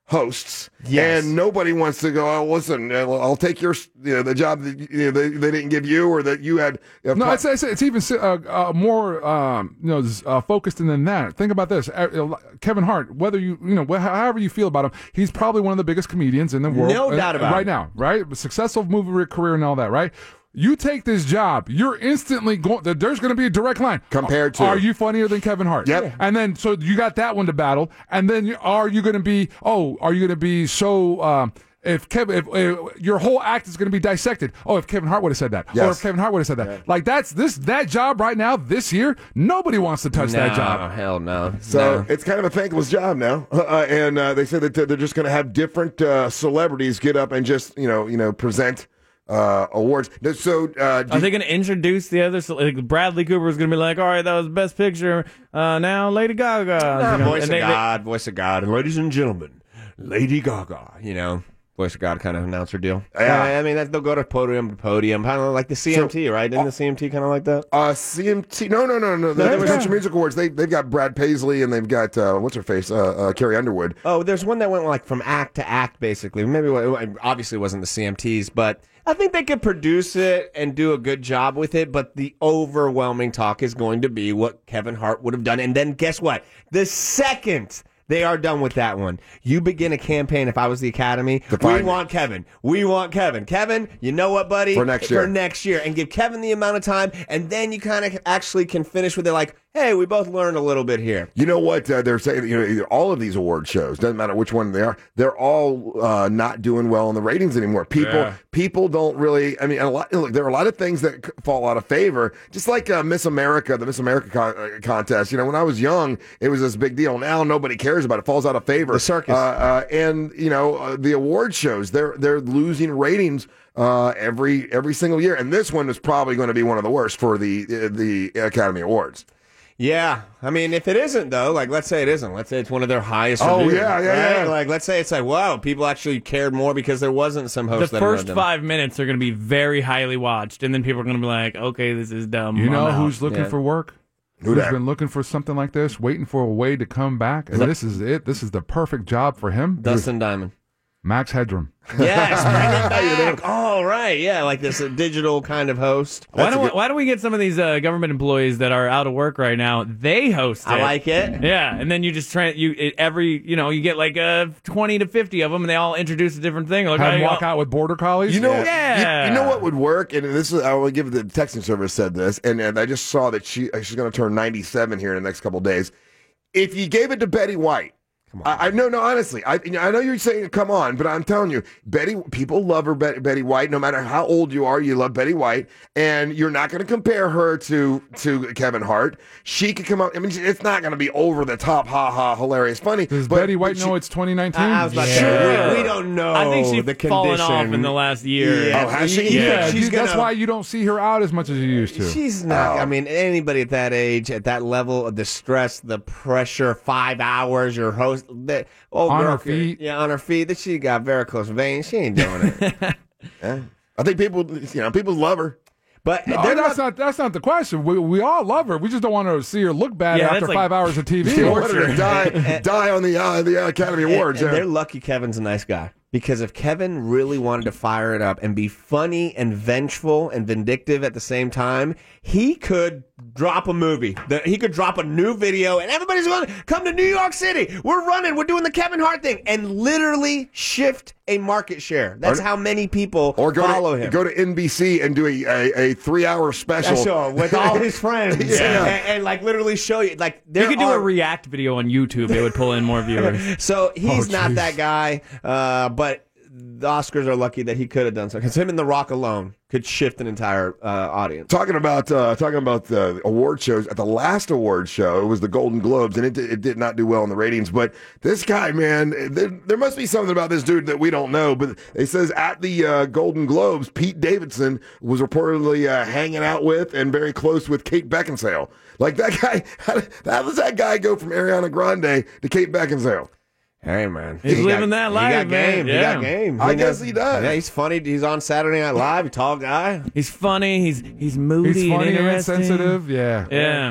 hosts, Yes. and nobody wants to go. Oh, listen, I'll I'll take your you know, the job that you know, they, they didn't give you, or that you had. Uh, No, po- it's, it's, it's even uh, uh, more um, you know uh, focused than that. Think about this: uh, Kevin Hart. Whether you you know wh- however you feel about him, he's probably one of the biggest comedians in the world. No uh, doubt about right it. now, right? Successful movie career and all that, right? You take this job, you're instantly going. There's going to be a direct line compared to. Are you funnier than Kevin Hart? Yep. And then so you got that one to battle, and then you, are you going to be? Oh, are you going to be so? Um, If Kevin, if, if your whole act is going to be dissected. Oh, if Kevin Hart would have said that, or Yes. if Kevin Hart would have said that, like that's this that job right now this year. Nobody wants to touch that No, job. hell no. So No. it's kind of a thankless job now, uh, and uh, they said that they're just going to have different uh, celebrities get up and just you know you know present uh, awards. So uh, do Are they going to introduce the other? so, Like Bradley Cooper is going to be like, all right, that was Best Picture. Uh, now Lady Gaga. Nah, You know, voice of and they- they- God, voice of God, and ladies and gentlemen, Lady Gaga. You know, voice of God kind of announcer deal. Yeah. I mean, that, they'll go to podium to podium, kind of like the C M T, right? Didn't the C M T kind of like that? Uh, C M T? No, no, no, no. The there was- Country Music Awards. They they've got Brad Paisley and they've got uh, what's her face, uh, uh, Carrie Underwood. Oh, there's one that went like from act to act, basically. Maybe it obviously wasn't the C M Ts, but I think they could produce it and do a good job with it. But the overwhelming talk is going to be what Kevin Hart would have done. And then guess what? The second they are done with that one, you begin a campaign. If I was the Academy, we find- want Kevin. We want Kevin. Kevin, you know what, buddy? For next year. For next year, and give Kevin the amount of time, and then you kind of actually can finish with it. Like, hey, we both learned a little bit here. You know what uh, they're saying? You know, all of these award shows, doesn't matter which one they are, they're all uh, not doing well in the ratings anymore. People, Yeah. people don't really. I mean, a lot. Look, there are a lot of things that c- fall out of favor. Just like uh, Miss America, the Miss America con- uh, contest. You know, when I was young, it was this big deal. Now nobody cares about it. It falls out of favor. The circus. uh, uh, and you know, uh, the award shows, they're they're losing ratings. Uh, every every single year, and this one is probably going to be one of the worst for the uh, the Academy Awards. Yeah, I mean, if it isn't though, like let's say it isn't, let's say it's one of their highest. Oh, reviews, yeah, yeah, right? yeah. Like let's say it's like, wow, people actually cared more because there wasn't some host. The that wrote first them. five minutes are going to be very highly watched, and then people are going to be like, okay, this is dumb. You know I'm out. who's looking Yeah. for work? Who Who's that? been looking for something like this, waiting for a way to come back, and this is it. This is the perfect job for him. Dustin Diamond. Max Headroom. Yes, bring it back. All right, yeah, like this uh, digital kind of host. Why That's a don't, we, good- why don't we get some of these uh, government employees that are out of work right now? They host it. I like it. Yeah, and then you just try you it, every you know you get like uh, twenty to fifty of them, and they all introduce a different thing. Like, Have I- him walk out with border collies. You know, Yeah. you, you know what would work, and this is I will give the texting service said this, and, and I just saw that she uh, she's going to turn ninety-seven here in the next couple of days. If you gave it to Betty White. I, I no no honestly I I know you're saying come on, but I'm telling you, Betty people love her Betty, Betty White. No matter how old you are, you love Betty White, and you're not going to compare her to to Kevin Hart. She could come out. I mean, it's not going to be over the top, ha ha, hilarious, funny. Does but, Betty White but she- know it's twenty nineteen? I was about to Sure. say, we, we don't know. I think she's the fallen off condition. in the last year. Yeah. Oh, has she? Yeah, Yeah, she's dude, that's gonna- why you don't see her out as much as you used to. She's not. Oh. I mean, anybody at that age, at that level of the stress, the pressure, five hours, your host, that old On girl her could- feet. yeah, on her feet. That she got varicose veins. She ain't doing it. Yeah. I think people, you know, people love her. But No, they're that's not. not that's not the question. We, we all love her. We just don't want to see her look bad Yeah, after that's like- five hours of T V. They wanted her to die, die on the uh, the Academy Awards. And yeah. they're lucky Kevin's a nice guy. Because if Kevin really wanted to fire it up and be funny and vengeful and vindictive at the same time, he could drop a movie. The, he could drop a new video, and everybody's going to come to New York City. We're running. We're doing the Kevin Hart thing, and literally shift a market share. That's Or- how many people Or go follow to him. go to N B C and do a, a, a three hour special. Special with all his friends, Yeah. and, and like literally show you. Like You there could do are, a react video on YouTube. It would pull in more viewers. So he's Oh, not jeez. that guy, uh, but the Oscars are lucky that he could have done so. Because him and The Rock alone could shift an entire uh, audience. Talking about uh, talking about the award shows, at the last award show, it was the Golden Globes, and it did, it did not do well in the ratings. But this guy, man, there, there must be something about this dude that we don't know. But it says at the uh, Golden Globes, Pete Davidson was reportedly uh, hanging out with and very close with Kate Beckinsale. Like that guy, how, how does that guy go from Ariana Grande to Kate Beckinsale? Hey, man. He's He living got- that he life, got game. man. He Yeah. got game. I He guess knows- he does. Yeah, he's funny. He's on Saturday Night Live. Tall guy. He's funny. He's he's moody He's funny and and interesting. sensitive. Yeah. Yeah.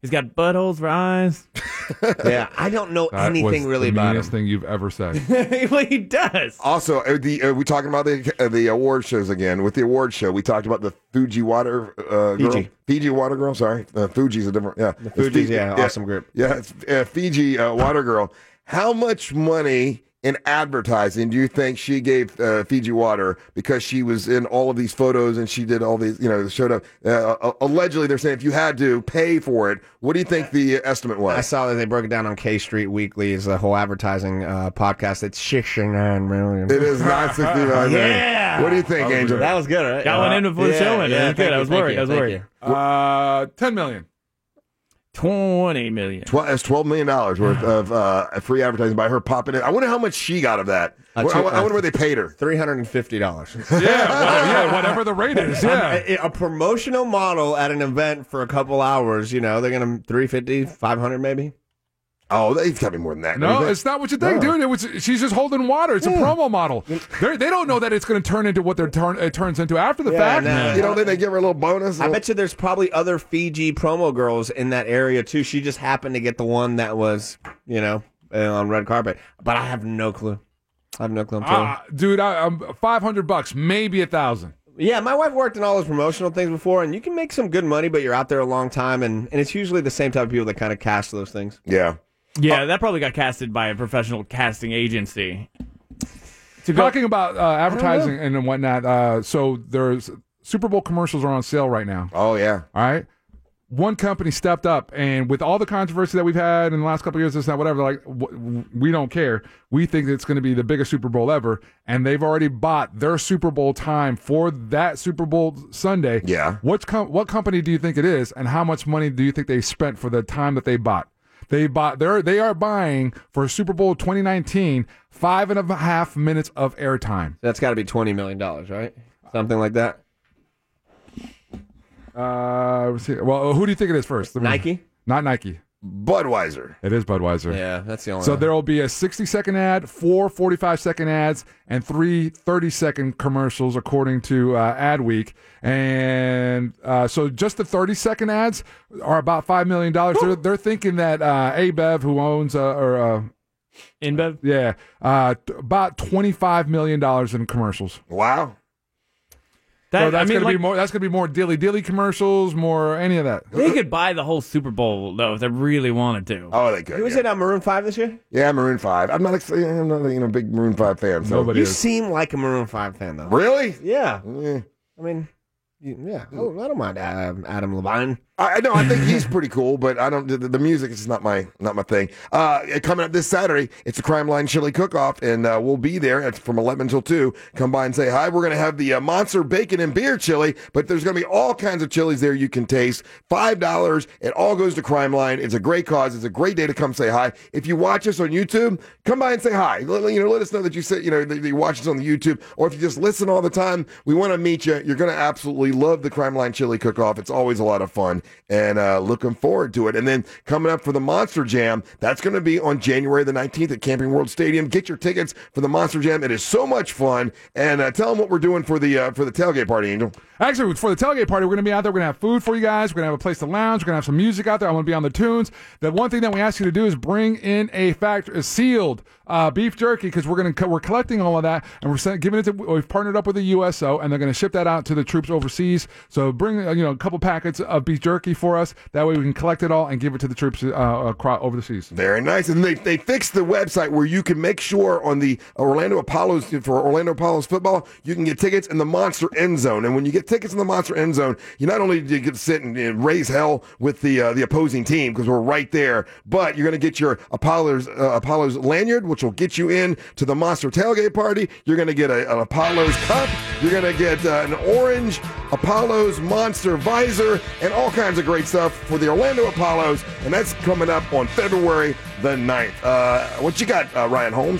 He's got buttholes for eyes. Yeah, I don't know That anything was really the about him. meanest thing you've ever said. Well, he does. Also, uh, the uh, we talking about the uh, the award shows again. With the award show, we talked about the Fuji Water uh, girl. Fiji. Fiji Water Girl. Sorry, uh, Fuji's a different. Yeah, The It's Fuji's, Fiji- yeah, awesome group. Yeah, it's uh, Fiji uh, Water Girl. How much money in advertising do you think she gave uh, Fiji Water because she was in all of these photos and she did all these, you know, showed up? Uh, uh, allegedly, they're saying if you had to pay for it, what do you think the estimate was? I saw that they broke it down on K Street Weekly as a whole advertising uh, podcast. It's sixty-nine million. It is not sixty-nine million. Yeah. What do you think, Angel? That was good, right? Got one in before the Yeah, show ended. yeah, It was good. thank I you, was thank worried. you, I was thank worried. you. Uh, ten million. twenty million. Twelve, that's twelve million dollars worth of uh, free advertising by her popping in. I wonder how much she got of that. Uh, I, two- I wonder where they paid her. Three hundred and fifty dollars. Yeah, well, yeah, whatever the rate is. Yeah. A, a promotional model at an event for a couple hours. You know, they're gonna three fifty, five hundred maybe. Oh, they've got to be more than that. No, don't you think? it's not what you think, No. dude. It was she's just holding water. It's a Yeah. promo model. They're, they don't know that it's going to turn into what they're turn it turns into after the Yeah, fact. no. You don't think they give her a little bonus? I bet you there's probably other Fiji promo girls in that area too. She just happened to get the one that was, you know, uh, on red carpet. But I have no clue. I have no clue. I'm telling you. Uh, dude, I, I'm five hundred bucks, maybe a thousand. Yeah, my wife worked in all those promotional things before, and you can make some good money, but you're out there a long time, and, and it's usually the same type of people that kind of cast those things. Yeah. Yeah, that probably got casted by a professional casting agency. To Talking about uh, advertising and whatnot, uh, so there's Super Bowl commercials are on sale right now. Oh, yeah. All right. One company stepped up, and with all the controversy that we've had in the last couple of years, this, that, whatever, like, w- we don't care. We think it's going to be the biggest Super Bowl ever, and they've already bought their Super Bowl time for that Super Bowl Sunday. Yeah. What's com- what company do you think it is, and how much money do you think they spent for the time that they bought? They bought. They're they are buying for Super Bowl twenty nineteen five and a half minutes of airtime. That's got to be twenty million dollars, right? Something like that. Uh, let's see. Well, who do you think it is first? Nike? Not Nike. Budweiser. It is Budweiser. Yeah, that's the only So one. there will be a sixty second ad, four forty-five second ads, and three thirty second commercials, according to uh, Adweek. And uh, so just the thirty second ads are about five million dollars. They're, they're thinking that uh, ABev, who owns, uh, or uh, InBev? yeah, uh, t- about twenty-five million dollars in commercials. Wow. That, so that's I mean, gonna like, be more. That's gonna be more dilly dilly commercials, more any of that. they could buy the whole Super Bowl though if they really wanted to. Oh, they could. Who was yeah. it on Maroon five this year? Yeah, Maroon five. I'm not. I'm not you know, a big Maroon five fan. So. Nobody You is. seem like a Maroon five fan, though. Really? Yeah. Yeah. I mean, you, yeah. Oh, I don't mind Adam, Adam Levine. I know. I think he's pretty cool, but I don't. The, the music is not my not my thing. Uh, coming up this Saturday, it's the Crime Line Chili Cook-Off, and uh, we'll be there at, from eleven until two. Come by and say hi. We're going to have the uh, Monster Bacon and Beer Chili, but there's going to be all kinds of chilies there you can taste. Five dollars. It all goes to Crime Line. It's a great cause. It's a great day to come say hi. If you watch us on YouTube, come by and say hi. Let, you know, let us know that you say you know that you watch us on the YouTube, or if you just listen all the time, we want to meet you. You're going to absolutely love the Crime Line Chili Cook-Off. It's always a lot of fun. And uh, looking forward to it. And then coming up for the Monster Jam, that's going to be on January the nineteenth at Camping World Stadium. Get your tickets for the Monster Jam. It is so much fun. And uh, tell them what we're doing for the uh, for the tailgate party, Angel. Actually, for the tailgate party, we're going to be out there. We're going to have food for you guys. We're going to have a place to lounge. We're going to have some music out there. I want to be on the tunes. The one thing that we ask you to do is bring in a factory, a sealed uh, beef jerky, because we're going to co- we're collecting all of that and we're send, giving it to. We've partnered up with the U S O and they're going to ship that out to the troops overseas. So bring uh, you know a couple packets of beef jerky for us. That way we can collect it all and give it to the troops uh, across over the seas. Very nice. And they they fixed the website where you can make sure on the Orlando Apollos for Orlando Apollos football, you can get tickets in the Monster End Zone. And when you get tickets in the Monster End Zone, you not only do you get to sit and, and raise hell with the uh, the opposing team because we're right there, but you're going to get your Apollos uh, Apollos lanyard, which will get you in to the Monster tailgate party. You're going to get a, an Apollos cup. You're going to get uh, an orange Apollos Monster visor and all kinds of great stuff for the Orlando Apollos, and that's coming up on February the ninth. Uh, what you got, uh, Ryan Holmes?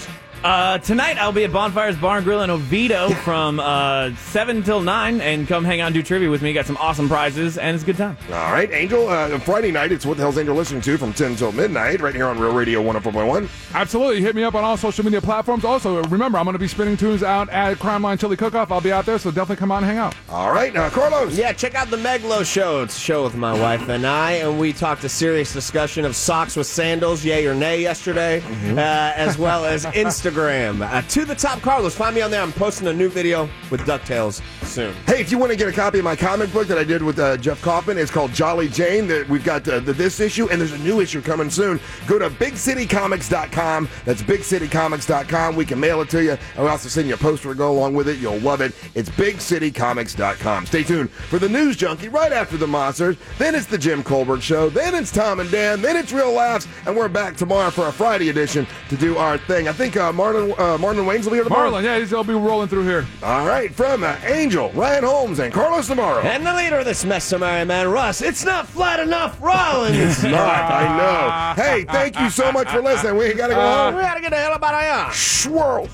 Uh, tonight I'll be at Bonfires Bar and Grill in Oviedo from uh, seven till nine, and come hang out and do trivia with me. Got some awesome prizes, and it's a good time. All right, Angel, uh, Friday night, it's What the Hell's Angel listening to from ten till midnight, right here on Real Radio one oh four point one. Absolutely. Hit me up on all social media platforms. Also, remember, I'm going to be spinning tunes out at Crime Line Chili Cook-Off. I'll be out there, so definitely come out and hang out. All right, uh, Carlos. Yeah, check out the Meglo Show. It's a show with my wife and I, and we talked a serious discussion of socks with sandals, yay or nay, yesterday, mm-hmm. uh, as well as Instagram. Uh, to the top, Carlos. Find me on there. I'm posting a new video with DuckTales soon. Hey, if you want to get a copy of my comic book that I did with uh, Jeff Kaufman, it's called Jolly Jane. That we've got uh, the, this issue, and there's a new issue coming soon. Go to big city comics dot com. That's big city comics dot com. We can mail it to you. I'll also send you a poster to go along with it. You'll love it. It's big city comics dot com. Stay tuned for the News Junkie right after the Monsters. Then it's the Jim Colbert Show. Then it's Tom and Dan. Then it's Real Laughs. And we're back tomorrow for a Friday edition to do our thing. I think uh, Marlon, uh, Marlon Waynes will be here tomorrow. Marlon, yeah, he'll be rolling through here. All right, from uh, Angel, Ryan Holmes, and Carlos Navarro. And the leader of this mess, Samaritan Man, Russ. It's not flat enough, Rollins. It's not, I know. Hey, thank you so much for listening. We got to go uh, home. We got to get the hell up out of here. Swirl.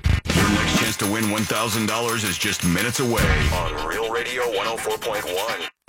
To win one thousand dollars is just minutes away on Real Radio one oh four point one.